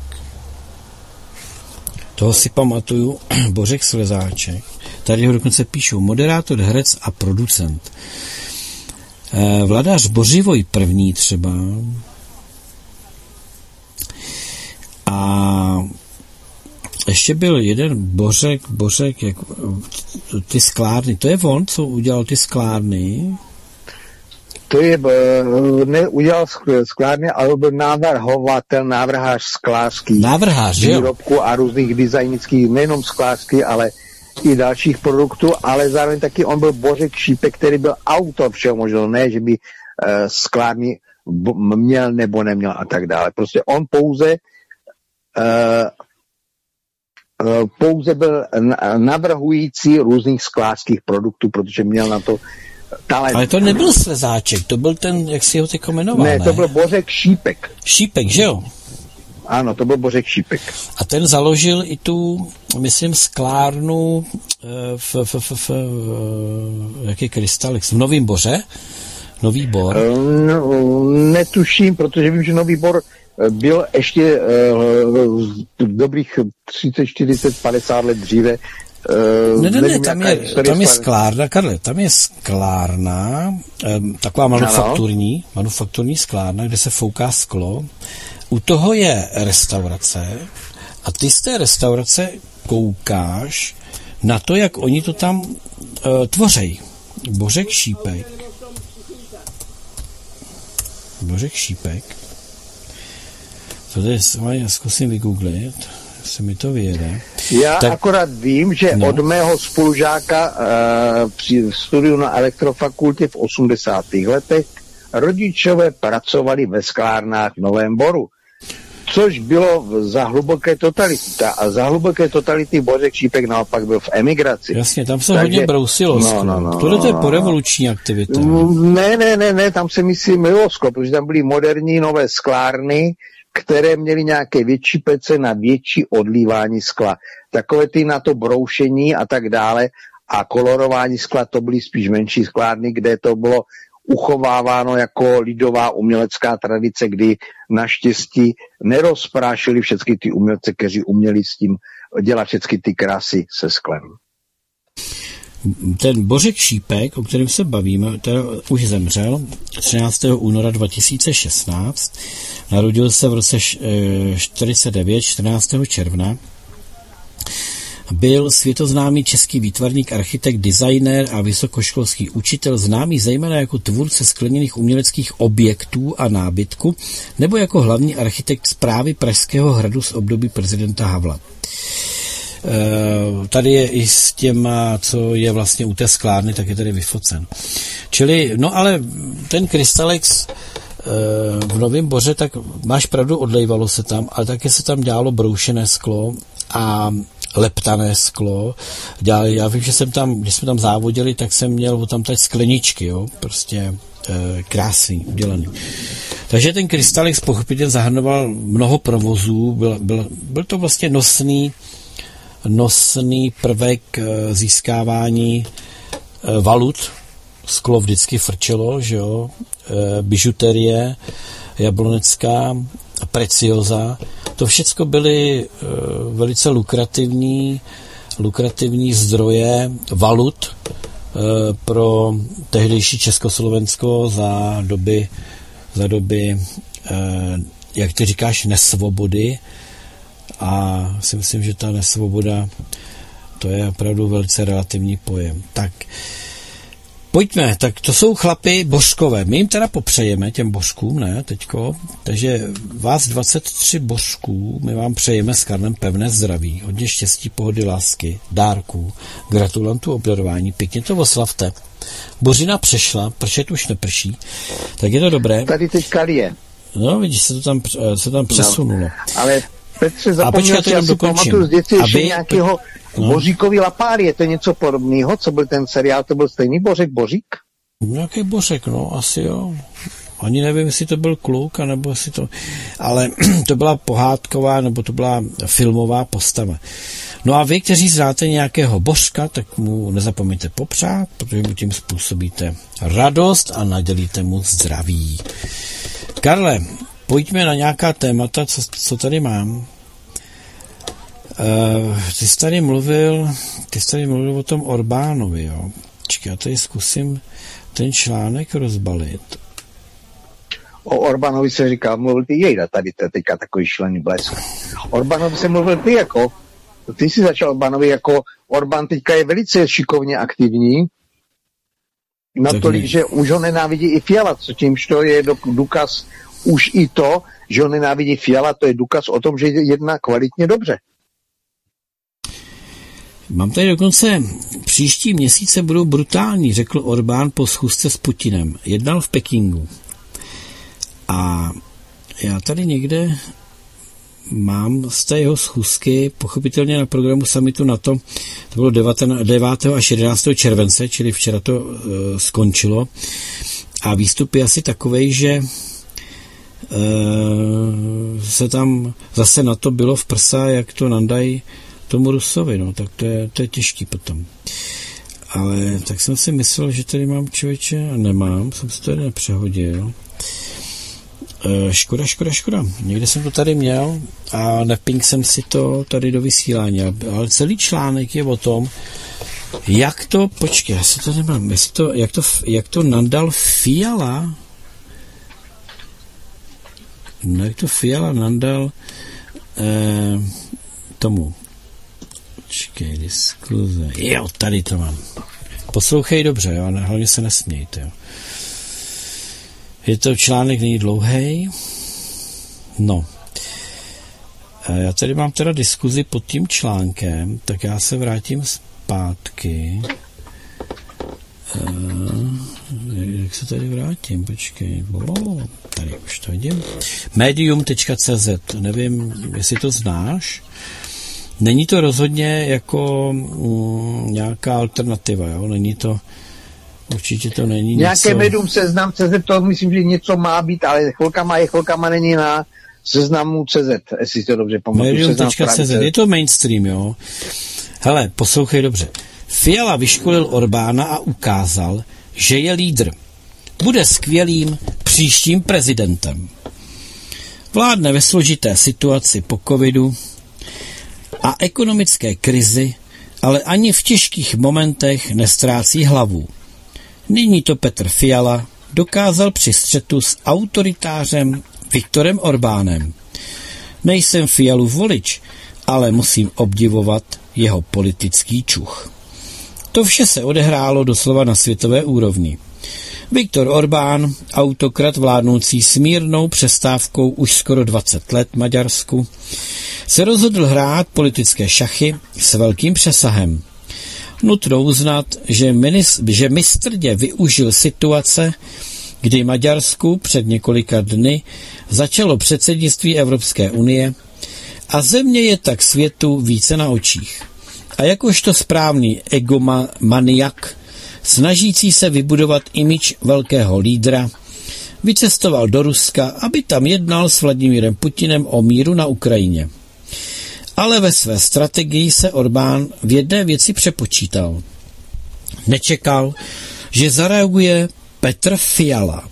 toho si pamatuju, Bořek Slezáček, tady ho dokonce píšou, moderátor, herec a producent. Vladař Bořivoj první třeba a ještě byl jeden Bořek, Bořek, jak, ty sklárny, to je on, co udělal ty sklárny? To je, ne udělal sklárny, ale byl návrhovatel, návrhář sklářských návrhář, výrobků a různých designických, nejenom sklářských, ale i dalších produktů, ale zároveň taky on byl Bořek Šípek, který byl autor všeho možného, ne, že by uh, sklárny měl nebo neměl a tak dále. Prostě on pouze uh, uh, pouze byl navrhující různých sklářských produktů, protože měl na to talent. Ale to nebyl Slezáček, to byl ten, jak si ho tyko jmenoval, ne? Ne, to byl Bořek Šípek. Šípek, že jo? Ano, to byl Bořek Šípek. A ten založil i tu, myslím, sklárnu v, v, v, v jaký Krystalix, v Novým Boře? Nový Bor? No, netuším, protože vím, že Nový Bor byl ještě uh, dobrých třicet, čtyřicet, padesát let dříve. Uh, ne, ne, ne, tam je, tam je sklárna, Karle, tam je sklárna, um, taková manufakturní, ano. manufakturní sklárna, kde se fouká sklo. U toho je restaurace a ty z té restaurace koukáš na to, jak oni to tam uh, tvořejí. Bořek Šípek. Bořek Šípek. To je, já zkusím vygooglit, se mi to vyjede. Já tak, akorát vím, že no. od mého spolužáka uh, při studiu na elektrofakultě v osmdesátých letech rodičové pracovali ve sklárnách v Novém Boru, což bylo za hluboké totality. A za hluboké totality Bořek Šípek naopak byl v emigraci. Jasně, tam se Takže, hodně brousilo. No, no, no, Tohle to je porevoluční aktivita. Ne, ne, ne, ne, tam se myslí milosko, protože tam byly moderní nové sklárny, které měly nějaké větší pece na větší odlívání skla. Takové ty na to broušení a tak dále a kolorování skla, to byly spíš menší sklárny, kde to bylo uchováváno jako lidová umělecká tradice, kdy naštěstí nerozprášili všechny ty umělce, kteří uměli s tím dělat všechny ty krásy se sklem. Ten Bořek Šípek, o kterém se bavíme, teda už zemřel třináctého února dva tisíce šestnáct, narodil se v roce čtyřicet devět, čtrnáctého června, byl světoznámý český výtvarník, architekt, designér a vysokoškolský učitel, známý zejména jako tvůrce skleněných uměleckých objektů a nábytku, nebo jako hlavní architekt správy Pražského hradu z období prezidenta Havla. E, tady je i s těma, co je vlastně u té sklárny, tak je tady vyfocen. Čili, no ale ten Krystalex e, v Novém Boře, tak máš pravdu, odlejvalo se tam, ale také se tam dělalo broušené sklo a leptané sklo. Dělali, já vím, že jsem tam, když jsme tam závodili, tak jsem měl tam tady skleničky, jo, prostě e, krásný, udělaný. Takže ten Krystalex pochopitelně zahrnoval mnoho provozů, byl, byl, byl to vlastně nosný, nosný prvek e, získávání e, valut sklo vždycky frčelo, že jo, e, bižuterie, jablonecká, precioza, to všecko byly e, velice lukrativní, lukrativní zdroje valut e, pro tehdejší Československo za doby, za doby e, jak ty říkáš, nesvobody, a si myslím, že ta nesvoboda, to je opravdu velice relativní pojem. Tak pojďme, tak to jsou chlapi božkové. My jim teda popřejeme, těm božkům, ne, teďko, takže vás dvacet tři božků, my vám přejeme s Karlem pevné zdraví, hodně štěstí, pohody, lásky, dárků, gratulantů, obdarování, pěkně to oslavte. Bořina přešla, pršet už neprší, tak je to dobré. Tady teďka je. No, vidíš, se to tam, se tam přesunulo. No, ale Petře, zapomněl si, já si pamatuju z dětství ještě vy... nějakého no. Boříkovi Lapárie, to je něco podobného, co byl ten seriál, to byl stejný Bořek Bořík? Nějaký Bořek, no, asi jo. Ani nevím, jestli to byl kluk, anebo jestli to... Ale to byla pohádková, nebo to byla filmová postava. No a vy, kteří znáte nějakého Božka, tak mu nezapomeňte popřát, protože mu tím způsobíte radost a nadělíte mu zdraví. Karle, pojďme na nějaká témata, co, co tady mám. Uh, ty jsi tady mluvil, ty jsi tady mluvil o tom Orbánovi, jo. Čekaj, já tady zkusím ten článek rozbalit. O Orbánovi se říká, mluvil ty Jejda, tady to je teďka takový šílený blesk. Orbánovi se mluvil ty jako, ty jsi začal Orbánovi jako, Orbán teďka je velice šikovně aktivní, natolik, že už ho nenávidí i Fiala, co tímž to je důkaz, už i to, že ho nenávidí Fiala, to je důkaz o tom, že jedná kvalitně dobře. Mám tady dokonce, příští měsíce budou brutální, řekl Orbán po schůzce s Putinem. Jednal v Pekingu. A já tady někde mám z té jeho schůzky, pochopitelně na programu summitu NATO, to bylo devátého až jedenáctého července, čili včera to uh, skončilo. A výstup je asi takovej, že uh, se tam zase na to bylo v prsa, jak to nandají tomu Rusovi, no, tak to je, to je těžký potom. Ale tak jsem si myslel, že tady mám člověče a nemám, jsem se tady nepřehodil. Škoda, škoda, škoda. Někde jsem to tady měl a nepink jsem si to tady do vysílání. Ale celý článek je o tom, jak to, počkej, já si to nemám, jestli to, jak, to, jak to nandal Fiala, no, jak to Fiala nandal eh, tomu. Počkej, diskuze. Jo, tady to mám. Poslouchej dobře, jo, hlavně se nesmějte, jo. Je to článek, není dlouhej. No. Já tady mám teda diskuzi pod tím článkem, tak já se vrátím zpátky. Jak se tady vrátím? Počkej. Oh, tady už to vidím. medium tečka cé zet. Nevím, jestli to znáš. Není to rozhodně jako mm, nějaká alternativa, jo? Není to Určitě to není nějaké něco... medium seznam C Z, to myslím, že něco má být, ale chvilkama je, chvilkama není na seznamu C Z, jestli to dobře pamatuju. medium tečka cé zet, je to mainstream, jo. Hele, poslouchej dobře. Fiala vyškolil Orbána a ukázal, že je lídr. Bude skvělým příštím prezidentem. Vládne ve složité situaci po covidu a ekonomické krizi, ale ani v těžkých momentech nestrácí hlavu. Nyní to Petr Fiala dokázal při střetu s autoritářem Viktorem Orbánem. Nejsem Fialův volič, ale musím obdivovat jeho politický čuch. To vše se odehrálo doslova na světové úrovni. Viktor Orbán, autokrat vládnoucí s mírnou přestávkou už skoro dvacet let Maďarsku, se rozhodl hrát politické šachy s velkým přesahem. Nutno uznat, že, minis, že mistrně využil situace, kdy Maďarsku před několika dny začalo předsednictví Evropské unie a země je tak světu více na očích. A jakožto správný egomaniak, snažící se vybudovat image velkého lídra, vycestoval do Ruska, aby tam jednal s Vladimírem Putinem o míru na Ukrajině. Ale ve své strategii se Orbán v jedné věci přepočítal. Nečekal, že zareaguje Petr Fiala.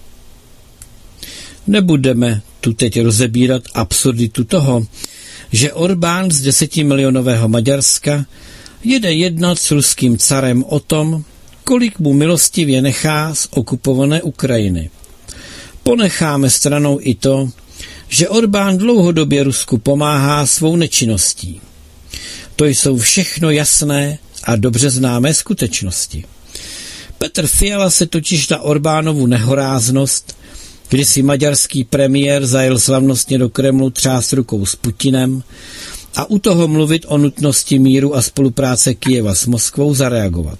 Nebudeme tu teď rozebírat absurditu toho, že Orbán z desetimilionového Maďarska jede jednat s ruským carem o tom, kolik mu milostivě nechá z okupované Ukrajiny. Ponecháme stranou i to, že Orbán dlouhodobě Rusku pomáhá svou nečinností. To jsou všechno jasné a dobře známé skutečnosti. Petr Fiala se totiž na Orbánovu nehoráznost, kdy si maďarský premiér zajel slavnostně do Kremlu třást rukou s Putinem a u toho mluvit o nutnosti míru a spolupráce Kyjeva s Moskvou zareagovat.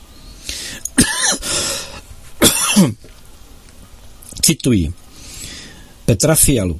Cituji Petra Fialu.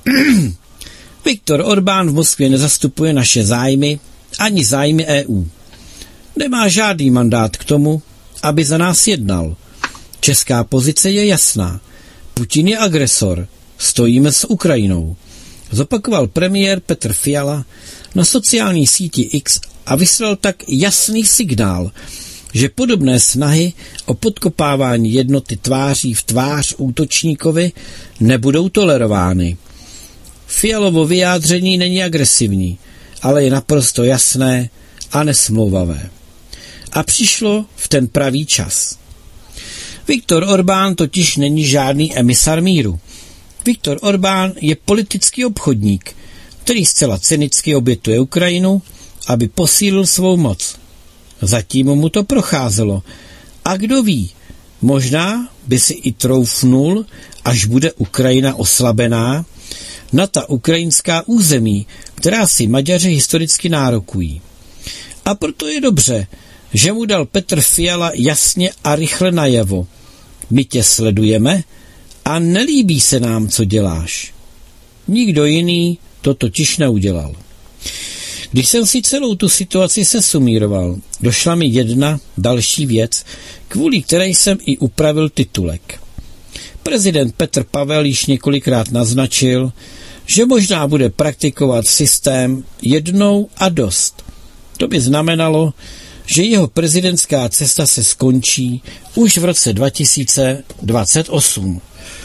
Viktor Orbán v Moskvě nezastupuje naše zájmy ani zájmy E U. Nemá žádný mandát k tomu, aby za nás jednal. Česká pozice je jasná. Putin je agresor. Stojíme s Ukrajinou. Zopakoval premiér Petr Fiala na sociální síti X a vyslal tak jasný signál, že podobné snahy o podkopávání jednoty tváří v tvář útočníkovi nebudou tolerovány. Fialovo vyjádření není agresivní, ale je naprosto jasné a nesmlouvavé. A přišlo v ten pravý čas. Viktor Orbán totiž není žádný emisar míru. Viktor Orbán je politický obchodník, který zcela cynicky obětuje Ukrajinu, aby posílil svou moc. Zatím mu to procházelo. A kdo ví, možná by si i troufnul, až bude Ukrajina oslabená, na ta ukrajinská území, která si Maďaři historicky nárokují. A proto je dobře, že mu dal Petr Fiala jasně a rychle najevo. My tě sledujeme a nelíbí se nám, co děláš. Nikdo jiný to totiž neudělal. Když jsem si celou tu situaci sesumíroval, došla mi jedna další věc, kvůli které jsem i upravil titulek. Prezident Petr Pavel již několikrát naznačil, že možná bude praktikovat systém jednou a dost. To by znamenalo, že jeho prezidentská cesta se skončí už v roce dva tisíce dvacet osm.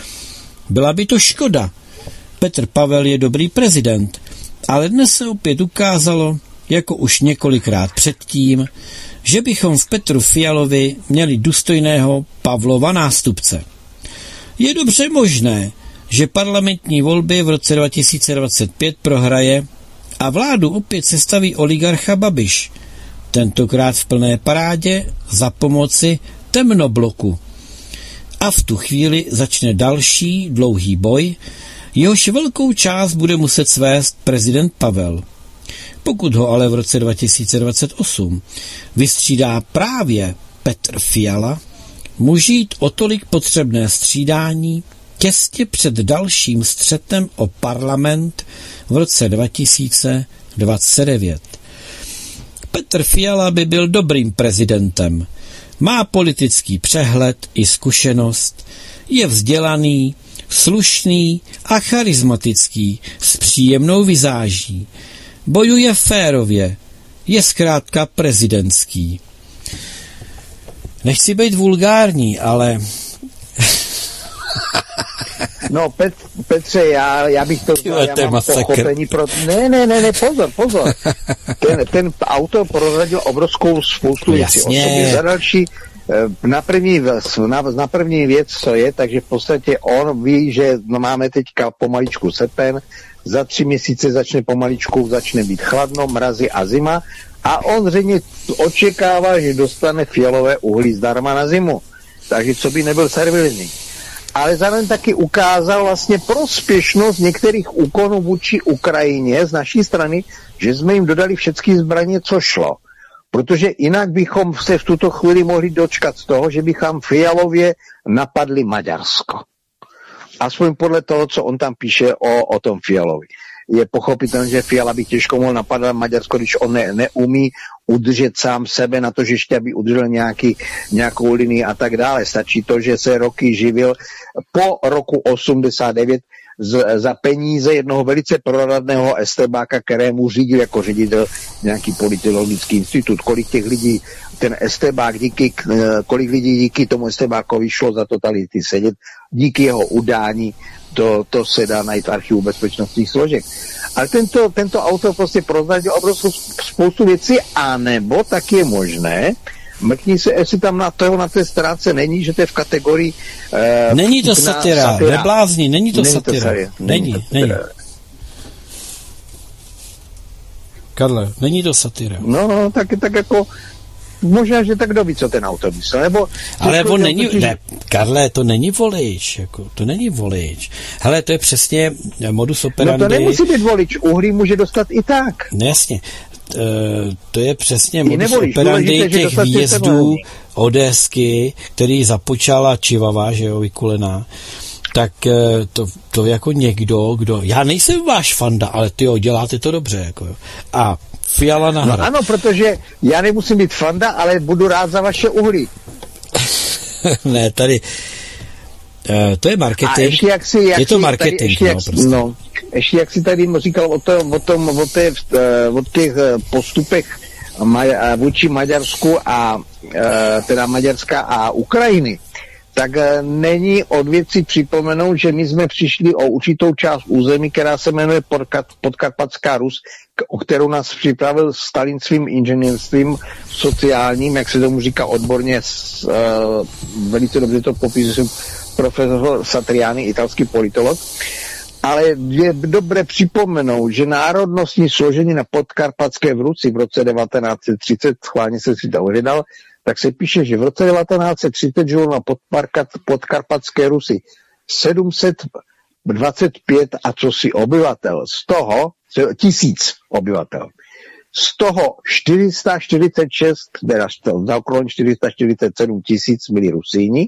Byla by to škoda. Petr Pavel je dobrý prezident, ale dnes se opět ukázalo, jako už několikrát předtím, že bychom v Petru Fialovi měli důstojného Pavlova nástupce. Je dobře možné, že parlamentní volby v roce dva tisíce dvacet pět prohraje a vládu opět sestaví oligarcha Babiš, tentokrát v plné parádě za pomoci temnobloku. A v tu chvíli začne další dlouhý boj, jehož velkou část bude muset svést prezident Pavel. Pokud ho ale v roce dva tisíce dvacet osm vystřídá právě Petr Fiala, může jít o tolik potřebné střídání těsně před dalším střetem o parlament v roce dva tisíce dvacet devět. Petr Fiala by byl dobrým prezidentem. Má politický přehled i zkušenost, je vzdělaný, slušný a charismatický, s příjemnou vizáží. Bojuje férově, je zkrátka prezidentský. Nechci být vulgární, ale... No, Pet, Petře, já, já bych to vzal, já mám pochopení pro... Ne, ne, ne, ne, pozor, pozor. Ten, ten autor prozradil obrovskou spoustu věcí o sobě. Za další, na první, na, na první věc, co je, takže v podstatě on ví, že no, máme teďka pomaličku srpen, za tři měsíce začne pomaličku, začne být chladno, mrazy a zima a on zřejmě očekává, že dostane fialové uhlí zdarma na zimu. Takže co by nebyl servilní. Ale zároveň taky ukázal vlastně prospěšnost některých úkonů vůči Ukrajině z naší strany, že jsme jim dodali všechny zbraně, co šlo. Protože jinak bychom se v tuto chvíli mohli dočkat z toho, že bychom Fialově napadli Maďarsko. Aspoň podle toho, co on tam píše o, o tom Fialovi. Je pochopitelné, že Fiala by těžko mohl napadat Maďarsko, když on ne, neumí udržet sám sebe na to, že ještě aby udržel nějaký, nějakou linii a tak dále. Stačí to, že se roky živil po roku osmdesát devět z, za peníze jednoho velice proradného estébáka, kterému řídil jako ředitel nějaký politologický institut. Kolik těch lidí, ten estébák díky, kolik lidí díky tomu estébákovi šlo za totality sedět, díky jeho udání, to, to se dá najít v archivu bezpečnostních složek. Ale tento, tento autor prostě prozradil obrovskou spoustu věcí, anebo tak je možné, mrkni se, jestli tam na, toho, na té stránce není, že to je v kategorii... Uh, není to satira, neblázni, není to není satira. To není, není. není. Karle, není to satira. No, no, tak, tak jako... Možná, že tak kdo ví, co ten autor myslel, nebo... Ale on není, totiž... ne, Karle, to není volič, jako, to není volič. Hele, to je přesně modus operandi... No to nemusí být volič, uhlí může dostat i tak. No jasně, to je přesně modus nevolič, operandi důležité, těch výjezdů Odesky, který započala Čivava, že jo, vykulená. Tak to, to jako někdo, kdo... Já nejsem váš fanda, ale ty jo, děláte to dobře, jako jo. A Fiala na hra. No ano, protože já nemusím být fanda, ale budu rád za vaše uhlí. Ne, tady... Uh, to je marketing. Ještě jak si, jak je to si, marketing, tady, ještě no, jak, prostě. No, ještě jak si tady říkal o, to, o, tom, o, té, o těch postupech vůči Maďarsku a teda Maďarska a Ukrajiny, tak není od věci připomenout, že my jsme přišli o určitou část území, která se jmenuje Podkarpatská Rus, o kterou nás připravil Stalin svým inženýrstvím sociálním, jak se tomu říká odborně, s, uh, velice dobře to popisuje profesor Satriani, italský politolog. Ale je dobré připomenout, že národnostní složení na Podkarpatské Rusi v roce devatenáct set třicet, schválně se si to ohledal, tak se píše, že v roce devatenáct set třicet žilo na Podkarpatské Rusi sedm set dvacet pět a cosi obyvatel. Z toho tisíc obyvatel. Z toho čtyři sta čtyřicet šest, teda zaokrouhlen čtyři sta čtyřicet sedm tisíc byli Rusíni,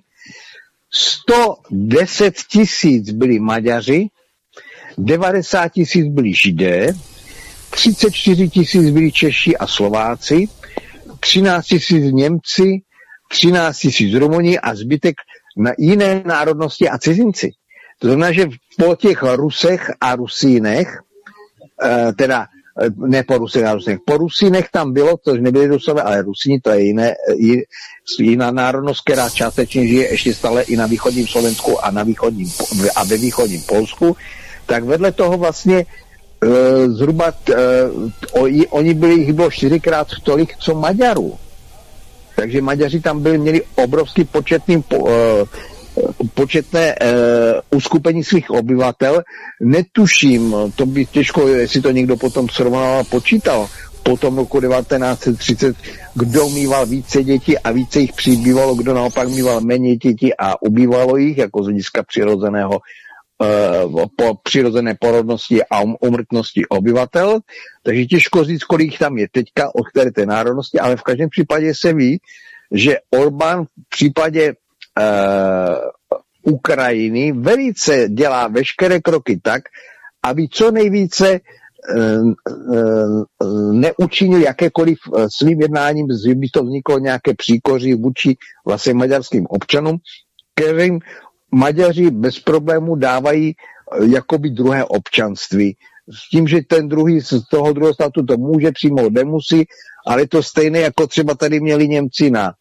sto deset tisíc byli Maďaři, devadesát tisíc byli Židé, třicet čtyři tisíc byli Češi a Slováci, třináct tisíc Němci, třináct tisíc Rumuni a zbytek na jiné národnosti a cizinci. To znamená, že po těch Rusech a Rusínech, eh, teda ne po Rusech a Rusínech, po Rusínech tam bylo, což nebyli Rusové, ale Rusíni, to je jiné, jiná národnost, která částečně žije ještě stále i na východním Slovensku a, na východním, a ve východním Polsku, tak vedle toho vlastně e, zhruba t, e, o, oni byli, jich bylo čtyřikrát tolik, co Maďarů. Takže Maďaři tam byli, měli obrovský početný po, e, početné e, uskupení svých obyvatel. Netuším, to by těžko, jestli to někdo potom srovnal a počítal, po tom roku devatenáct set třicet, kdo mýval více dětí a více jich přibývalo, kdo naopak mýval méně dětí a ubývalo jich, jako z hlediska přirozeného e, po přirozené porodnosti a umrtnosti obyvatel. Takže těžko říct, kolik tam je teďka, od které té národnosti, ale v každém případě se ví, že Orbán v případě Uh, Ukrajiny velice dělá veškeré kroky tak, aby co nejvíce uh, uh, neučinil jakékoliv uh, svým jednáním, že by to vzniklo nějaké příkoří vůči vlastně maďarským občanům, kterým Maďaři bez problému dávají uh, jakoby druhé občanství. S tím, že ten druhý z toho druhého státu to může přijmout, nemusí, ale to stejné, jako třeba tady měli Němci na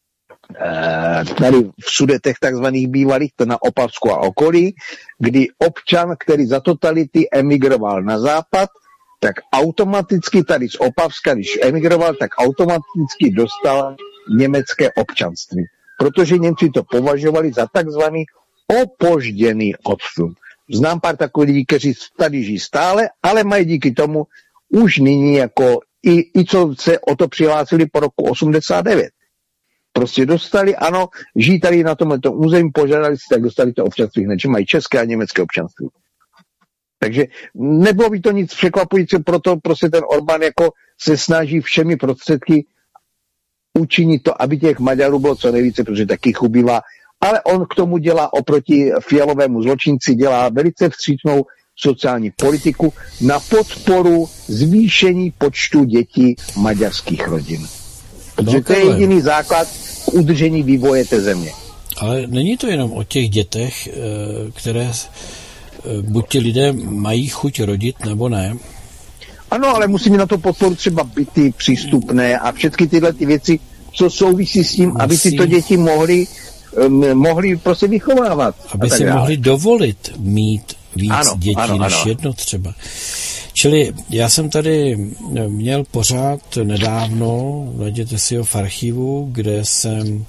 tady v Sudetech takzvaných bývalých, to na Opavsku a okolí, kdy občan, který za totality emigroval na západ, tak automaticky tady z Opavska, když emigroval, tak automaticky dostal německé občanství. Protože Němci to považovali za takzvaný opožděný odsun. Znám pár takových lidí, kteří tady žijí stále, ale mají díky tomu už nyní jako i, i co se o to přihlásili po roku osmdesát devět. Prostě dostali, ano, žijí tady na tomhle území, požádali si, tak dostali to občanství hned, že mají české a německé občanství. Takže nebylo by to nic překvapující, proto prostě ten Orbán jako se snaží všemi prostředky učinit to, aby těch Maďarů bylo co nejvíce, protože taky ubývá. Ale on k tomu dělá oproti Fialovému zločinci, dělá velice vstřícnou sociální politiku na podporu zvýšení počtu dětí maďarských rodin. Protože to je jediný základ k udržení vývoje té země. Ale není to jenom o těch dětech, které buď ti lidé mají chuť rodit, nebo ne. Ano, ale musíme na to podporu třeba byty přístupné a všechny tyhle ty věci, co souvisí s tím, Musí... aby tyto děti mohly, um, mohly prostě vychovávat. Aby si dále. mohli dovolit mít víc ano, dětí ano, než ano. jedno třeba. Čili já jsem tady měl pořád nedávno, najděte si ho v archivu, kde jsem,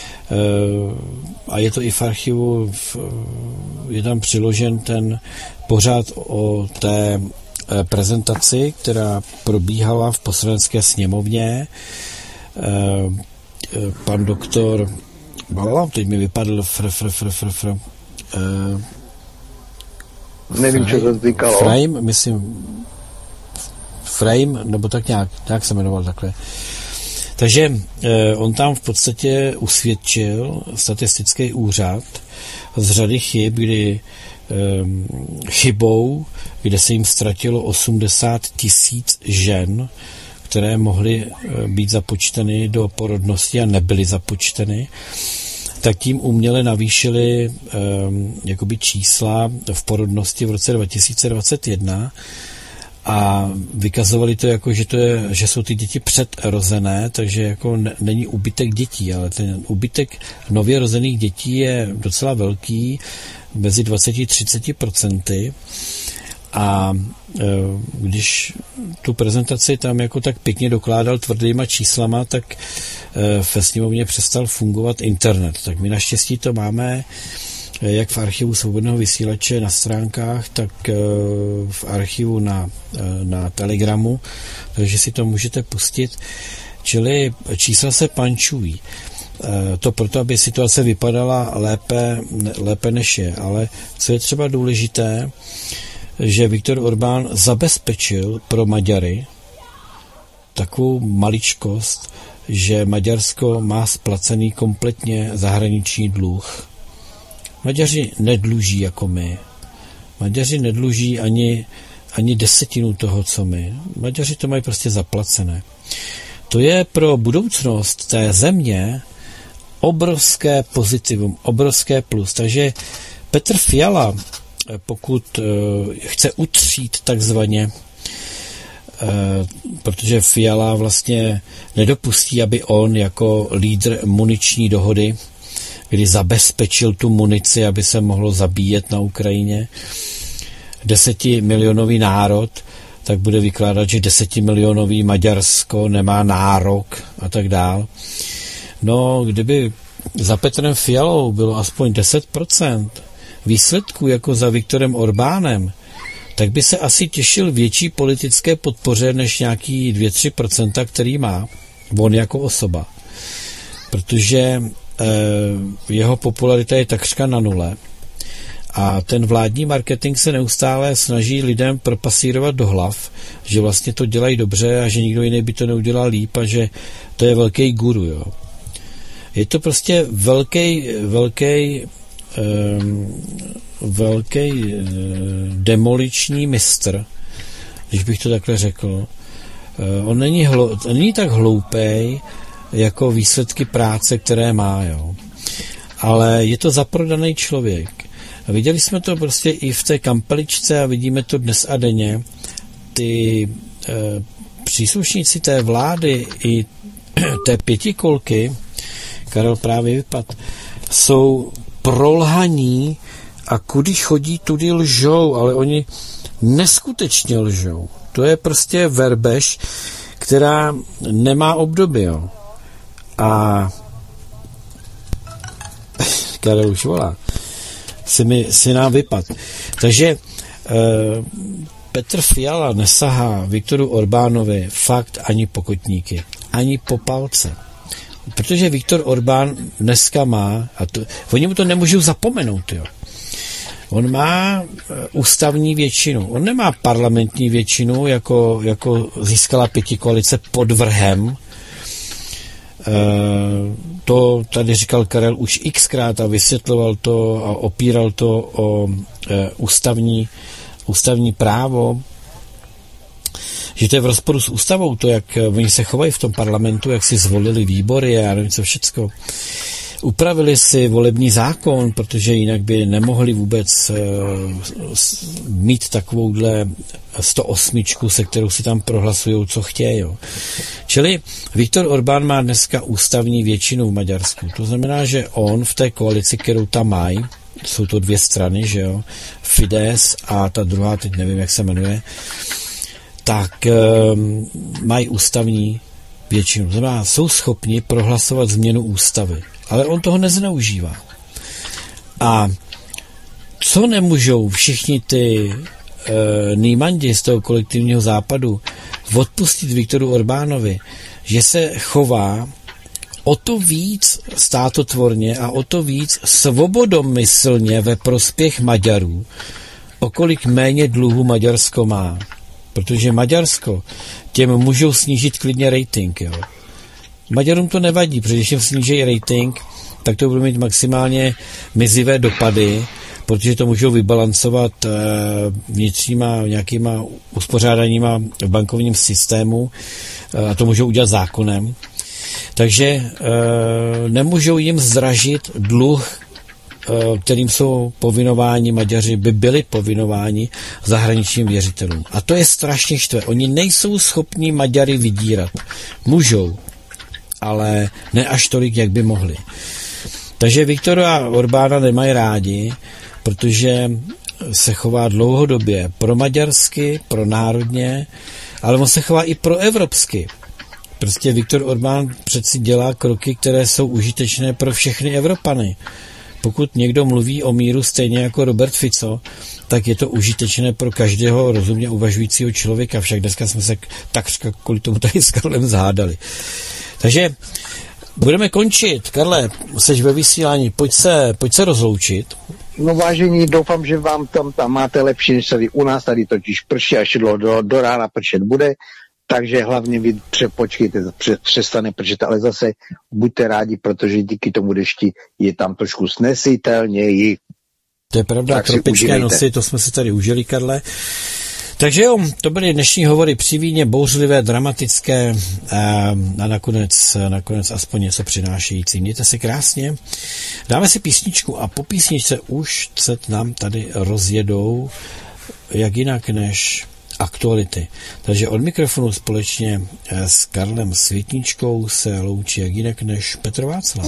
a je to i v archivu, je tam přiložen ten pořád o té prezentaci, která probíhala v Poslanecké sněmovně. Pan doktor, teď mi vypadl fr, fr, fr, fr, fr, nevím, co to týkalo. Frame, myslím, Frame, nebo tak nějak, nějak se jmenoval takhle. Takže eh, on tam v podstatě usvědčil statistický úřad z řady chyb, kdy eh, chybou, kde se jim ztratilo osmdesát tisíc žen, které mohly eh, být započteny do porodnosti a nebyly započteny, tak tím uměle navýšili um, jakoby čísla v porodnosti v roce dva tisíce dvacet jedna a vykazovali to jako, že, to je, že jsou ty děti předrozené, takže jako ne, není úbytek dětí, ale ten úbytek nově rozených dětí je docela velký, mezi dvacet až třicet procenty. A e, když tu prezentaci tam jako tak pěkně dokládal tvrdýma číslama, tak e, ve sněmovně přestal fungovat internet. Tak my naštěstí to máme e, jak v archivu Svobodného vysílače na stránkách, tak e, v archivu na, e, na Telegramu, takže si to můžete pustit. Čili čísla se pančují. E, to proto, aby situace vypadala lépe, lépe než je. Ale co je třeba důležité, že Viktor Orbán zabezpečil pro Maďary takovou maličkost, že Maďarsko má splacený kompletně zahraniční dluh. Maďaři nedluží jako my. Maďaři nedluží ani, ani desetinu toho, co my. Maďaři to mají prostě zaplacené. To je pro budoucnost té země obrovské pozitivum, obrovské plus. Takže Petr Fiala, pokud uh, chce utřít takzvaně, uh, protože Fiala vlastně nedopustí, aby on jako lídr muniční dohody, kdy zabezpečil tu munici, aby se mohlo zabíjet na Ukrajině, desetimilionový národ, tak bude vykládat, že desetimilionový Maďarsko nemá nárok a tak dál. No, kdyby za Petrem Fialou bylo aspoň deset procent výsledků jako za Viktorem Orbánem, tak by se asi těšil větší politické podpoře než nějaký dvě až tři procenta, který má on jako osoba. Protože eh, jeho popularita je takřka na nule a ten vládní marketing se neustále snaží lidem propasírovat do hlav, že vlastně to dělají dobře a že nikdo jiný by to neudělal líp a že to je velký guru. Jo. Je to prostě velký, velký Um, velký uh, demoliční mistr, když bych to takhle řekl. Uh, on není, hlo, není tak hloupej jako výsledky práce, které má, jo. Ale je to zaprodaný člověk. A viděli jsme to prostě i v té kampeličce a vidíme to dnes a denně. Ty uh, příslušníci té vlády i té pětikolky, Karel právě vypad, jsou prolhaní a kudy chodí, tudy lžou, ale oni neskutečně lžou. To je prostě verbež, která nemá obdoby, jo. A Karel už volá. Si, mi, si nám vypad. Takže eh, Petr Fiala nesahá Viktoru Orbánovi fakt ani po kotníky, ani po palce. Protože Viktor Orbán dneska má, a to, oni mu to nemůžou zapomenout, jo. On má ústavní většinu. On nemá parlamentní většinu, jako, jako získala pětikoalice pod vrhem. E, to tady říkal Karel už xkrát a vysvětloval to a opíral to o e, ústavní, ústavní právo, že to je v rozporu s ústavou, to, jak oni se chovají v tom parlamentu, jak si zvolili výbory a nevím co všecko. upravili si volební zákon, protože jinak by nemohli vůbec mít takovouhle sto osm, se kterou si tam prohlasují, co chtějí. Jo. Čili Viktor Orbán má dneska ústavní většinu v Maďarsku. To znamená, že on v té koalici, kterou tam mají, jsou to dvě strany, že jo, Fidesz a ta druhá, teď nevím, jak se jmenuje, tak um, mají ústavní většinu. To znamená, jsou schopni prohlasovat změnu ústavy. Ale on toho nezneužívá. A co nemůžou všichni ty e, nýmandi z toho kolektivního západu odpustit Viktoru Orbánovi, že se chová o to víc státotvorně a o to víc svobodomyslně ve prospěch Maďarů, o kolik méně dluhu Maďarsko má. Protože Maďarsko těm můžou snížit klidně rating. Jo. Maďarům to nevadí, protože když jim sníží rating, tak to budou mít maximálně mizivé dopady, protože to můžou vybalancovat e, vnitřníma nějakýma uspořádaníma v bankovním systému e, a to můžou udělat zákonem. Takže e, nemůžou jim zdražit dluh, e, kterým jsou povinováni Maďaři, by byli povinováni zahraničním věřitelům. A to je strašně štve. Oni nejsou schopni Maďary vydírat. Můžou, ale ne až tolik, jak by mohli. Takže Viktora Orbána nemají rádi, protože se chová dlouhodobě pro maďarsky, pro národně, ale on se chová i pro evropsky. Prostě Viktor Orbán přeci dělá kroky, které jsou užitečné pro všechny Evropany. Pokud někdo mluví o míru stejně jako Robert Fico, tak je to užitečné pro každého rozumně uvažujícího člověka. Však dneska jsme se takřka kvůli tomu tady s Karlem zhádali. Takže budeme končit. Karle, jsi ve vysílání, pojď se, pojď se rozloučit. No vážení, doufám, že vám tam, tam máte lepší než tady u nás, tady totiž prší a šidlo do, do rána pršet bude, takže hlavně vy počkejte, přestane pršet, ale zase buďte rádi, protože díky tomu dešti je tam trošku snesitelněji. To je pravda, tropické nosy, to jsme si tady užili, Karle. Takže jo, to byly dnešní hovory při víně, bouřlivé, dramatické a nakonec, nakonec aspoň něco přinášející. Mějte se krásně. Dáme si písničku a po písničce už se nám tady rozjedou jak jinak než aktuality. Takže od mikrofonu společně s Karlem Světničkou se loučí jak jinak než Petr Václav.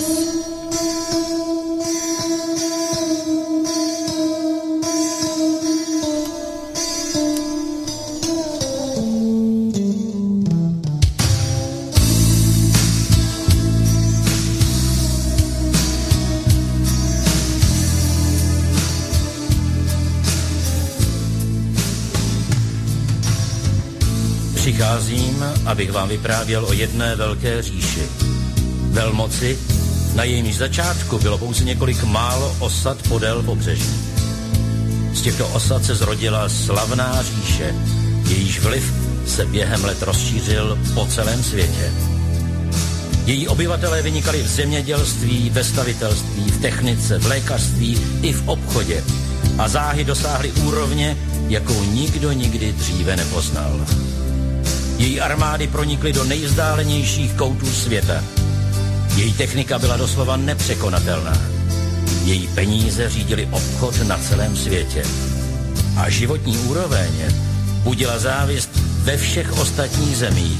Přicházím, abych vám vyprávěl o jedné velké říši. Velmoci, na jejímž začátku bylo pouze několik málo osad podél pobřeží. Z těchto osad se zrodila slavná říše, jejíž vliv se během let rozšířil po celém světě. Její obyvatelé vynikali v zemědělství, ve stavitelství, v technice, v lékařství i v obchodě a záhy dosáhly úrovně, jakou nikdo nikdy dříve nepoznal. Její armády pronikly do nejvzdálenějších koutů světa. Její technika byla doslova nepřekonatelná. Její peníze řídily obchod na celém světě. A životní úroveň budila závist ve všech ostatních zemích.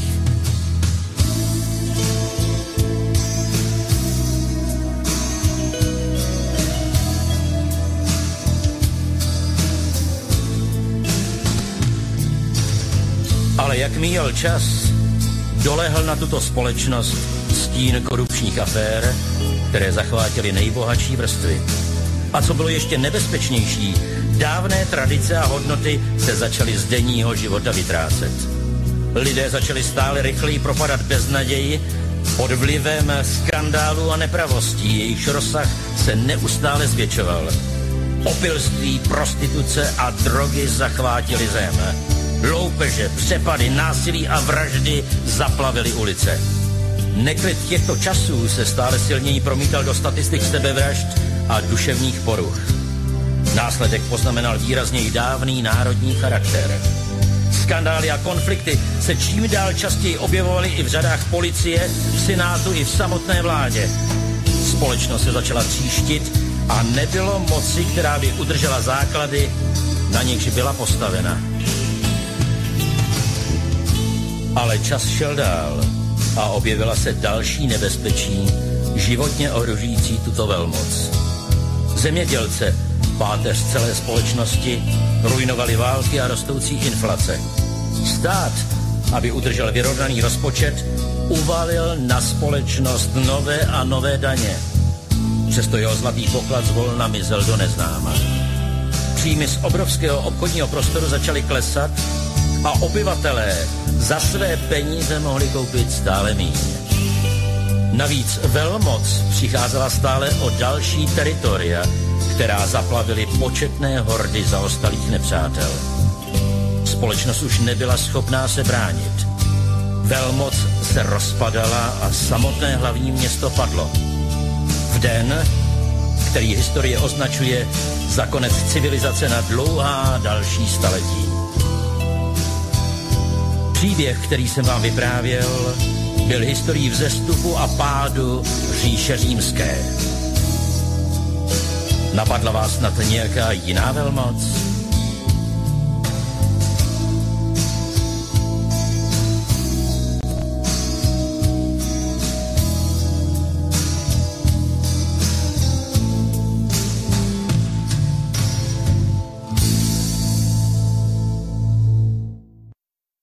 Ale jak míjel čas, dolehl na tuto společnost stín korupčních afér, které zachvátily nejbohatší vrstvy. A co bylo ještě nebezpečnější, dávné tradice a hodnoty se začaly z denního života vytrácet. Lidé začali stále rychleji propadat beznaději pod vlivem skandálu a nepravostí, jejichž rozsah se neustále zvětšoval. Opilství, prostituce a drogy zachvátily zem. Loupeže, přepady, násilí a vraždy zaplavily ulice. Neklid těchto časů se stále silněji promítal do statistik sebevražd a duševních poruch. Následek poznamenal výrazněji dávný národní charakter. Skandály a konflikty se čím dál častěji objevovaly i v řadách policie, v senátu i v samotné vládě. Společnost se začala tříštit a nebylo moci, která by udržela základy, na nichž byla postavena. Ale čas šel dál a objevila se další nebezpečí, životně ohrožující tuto velmoc. Zemědělce, páteř celé společnosti, ruinovaly války a rostoucí inflace. Stát, aby udržel vyrovnaný rozpočet, uvalil na společnost nové a nové daně. Přesto jeho zlatý poklad zvolna mizel do neznáma. Příjmy z obrovského obchodního prostoru začaly klesat a obyvatelé za své peníze mohli koupit stále méně. Navíc velmoc přicházela stále o další teritoria, která zaplavily početné hordy zaostalých nepřátel. Společnost už nebyla schopná se bránit. Velmoc se rozpadala a samotné hlavní město padlo. V den, který historie označuje za konec civilizace na dlouhá další staletí. Příběh, který jsem vám vyprávěl, byl historií vzestupu a pádu říše římské. Napadla vás snad nějaká jiná velmoc?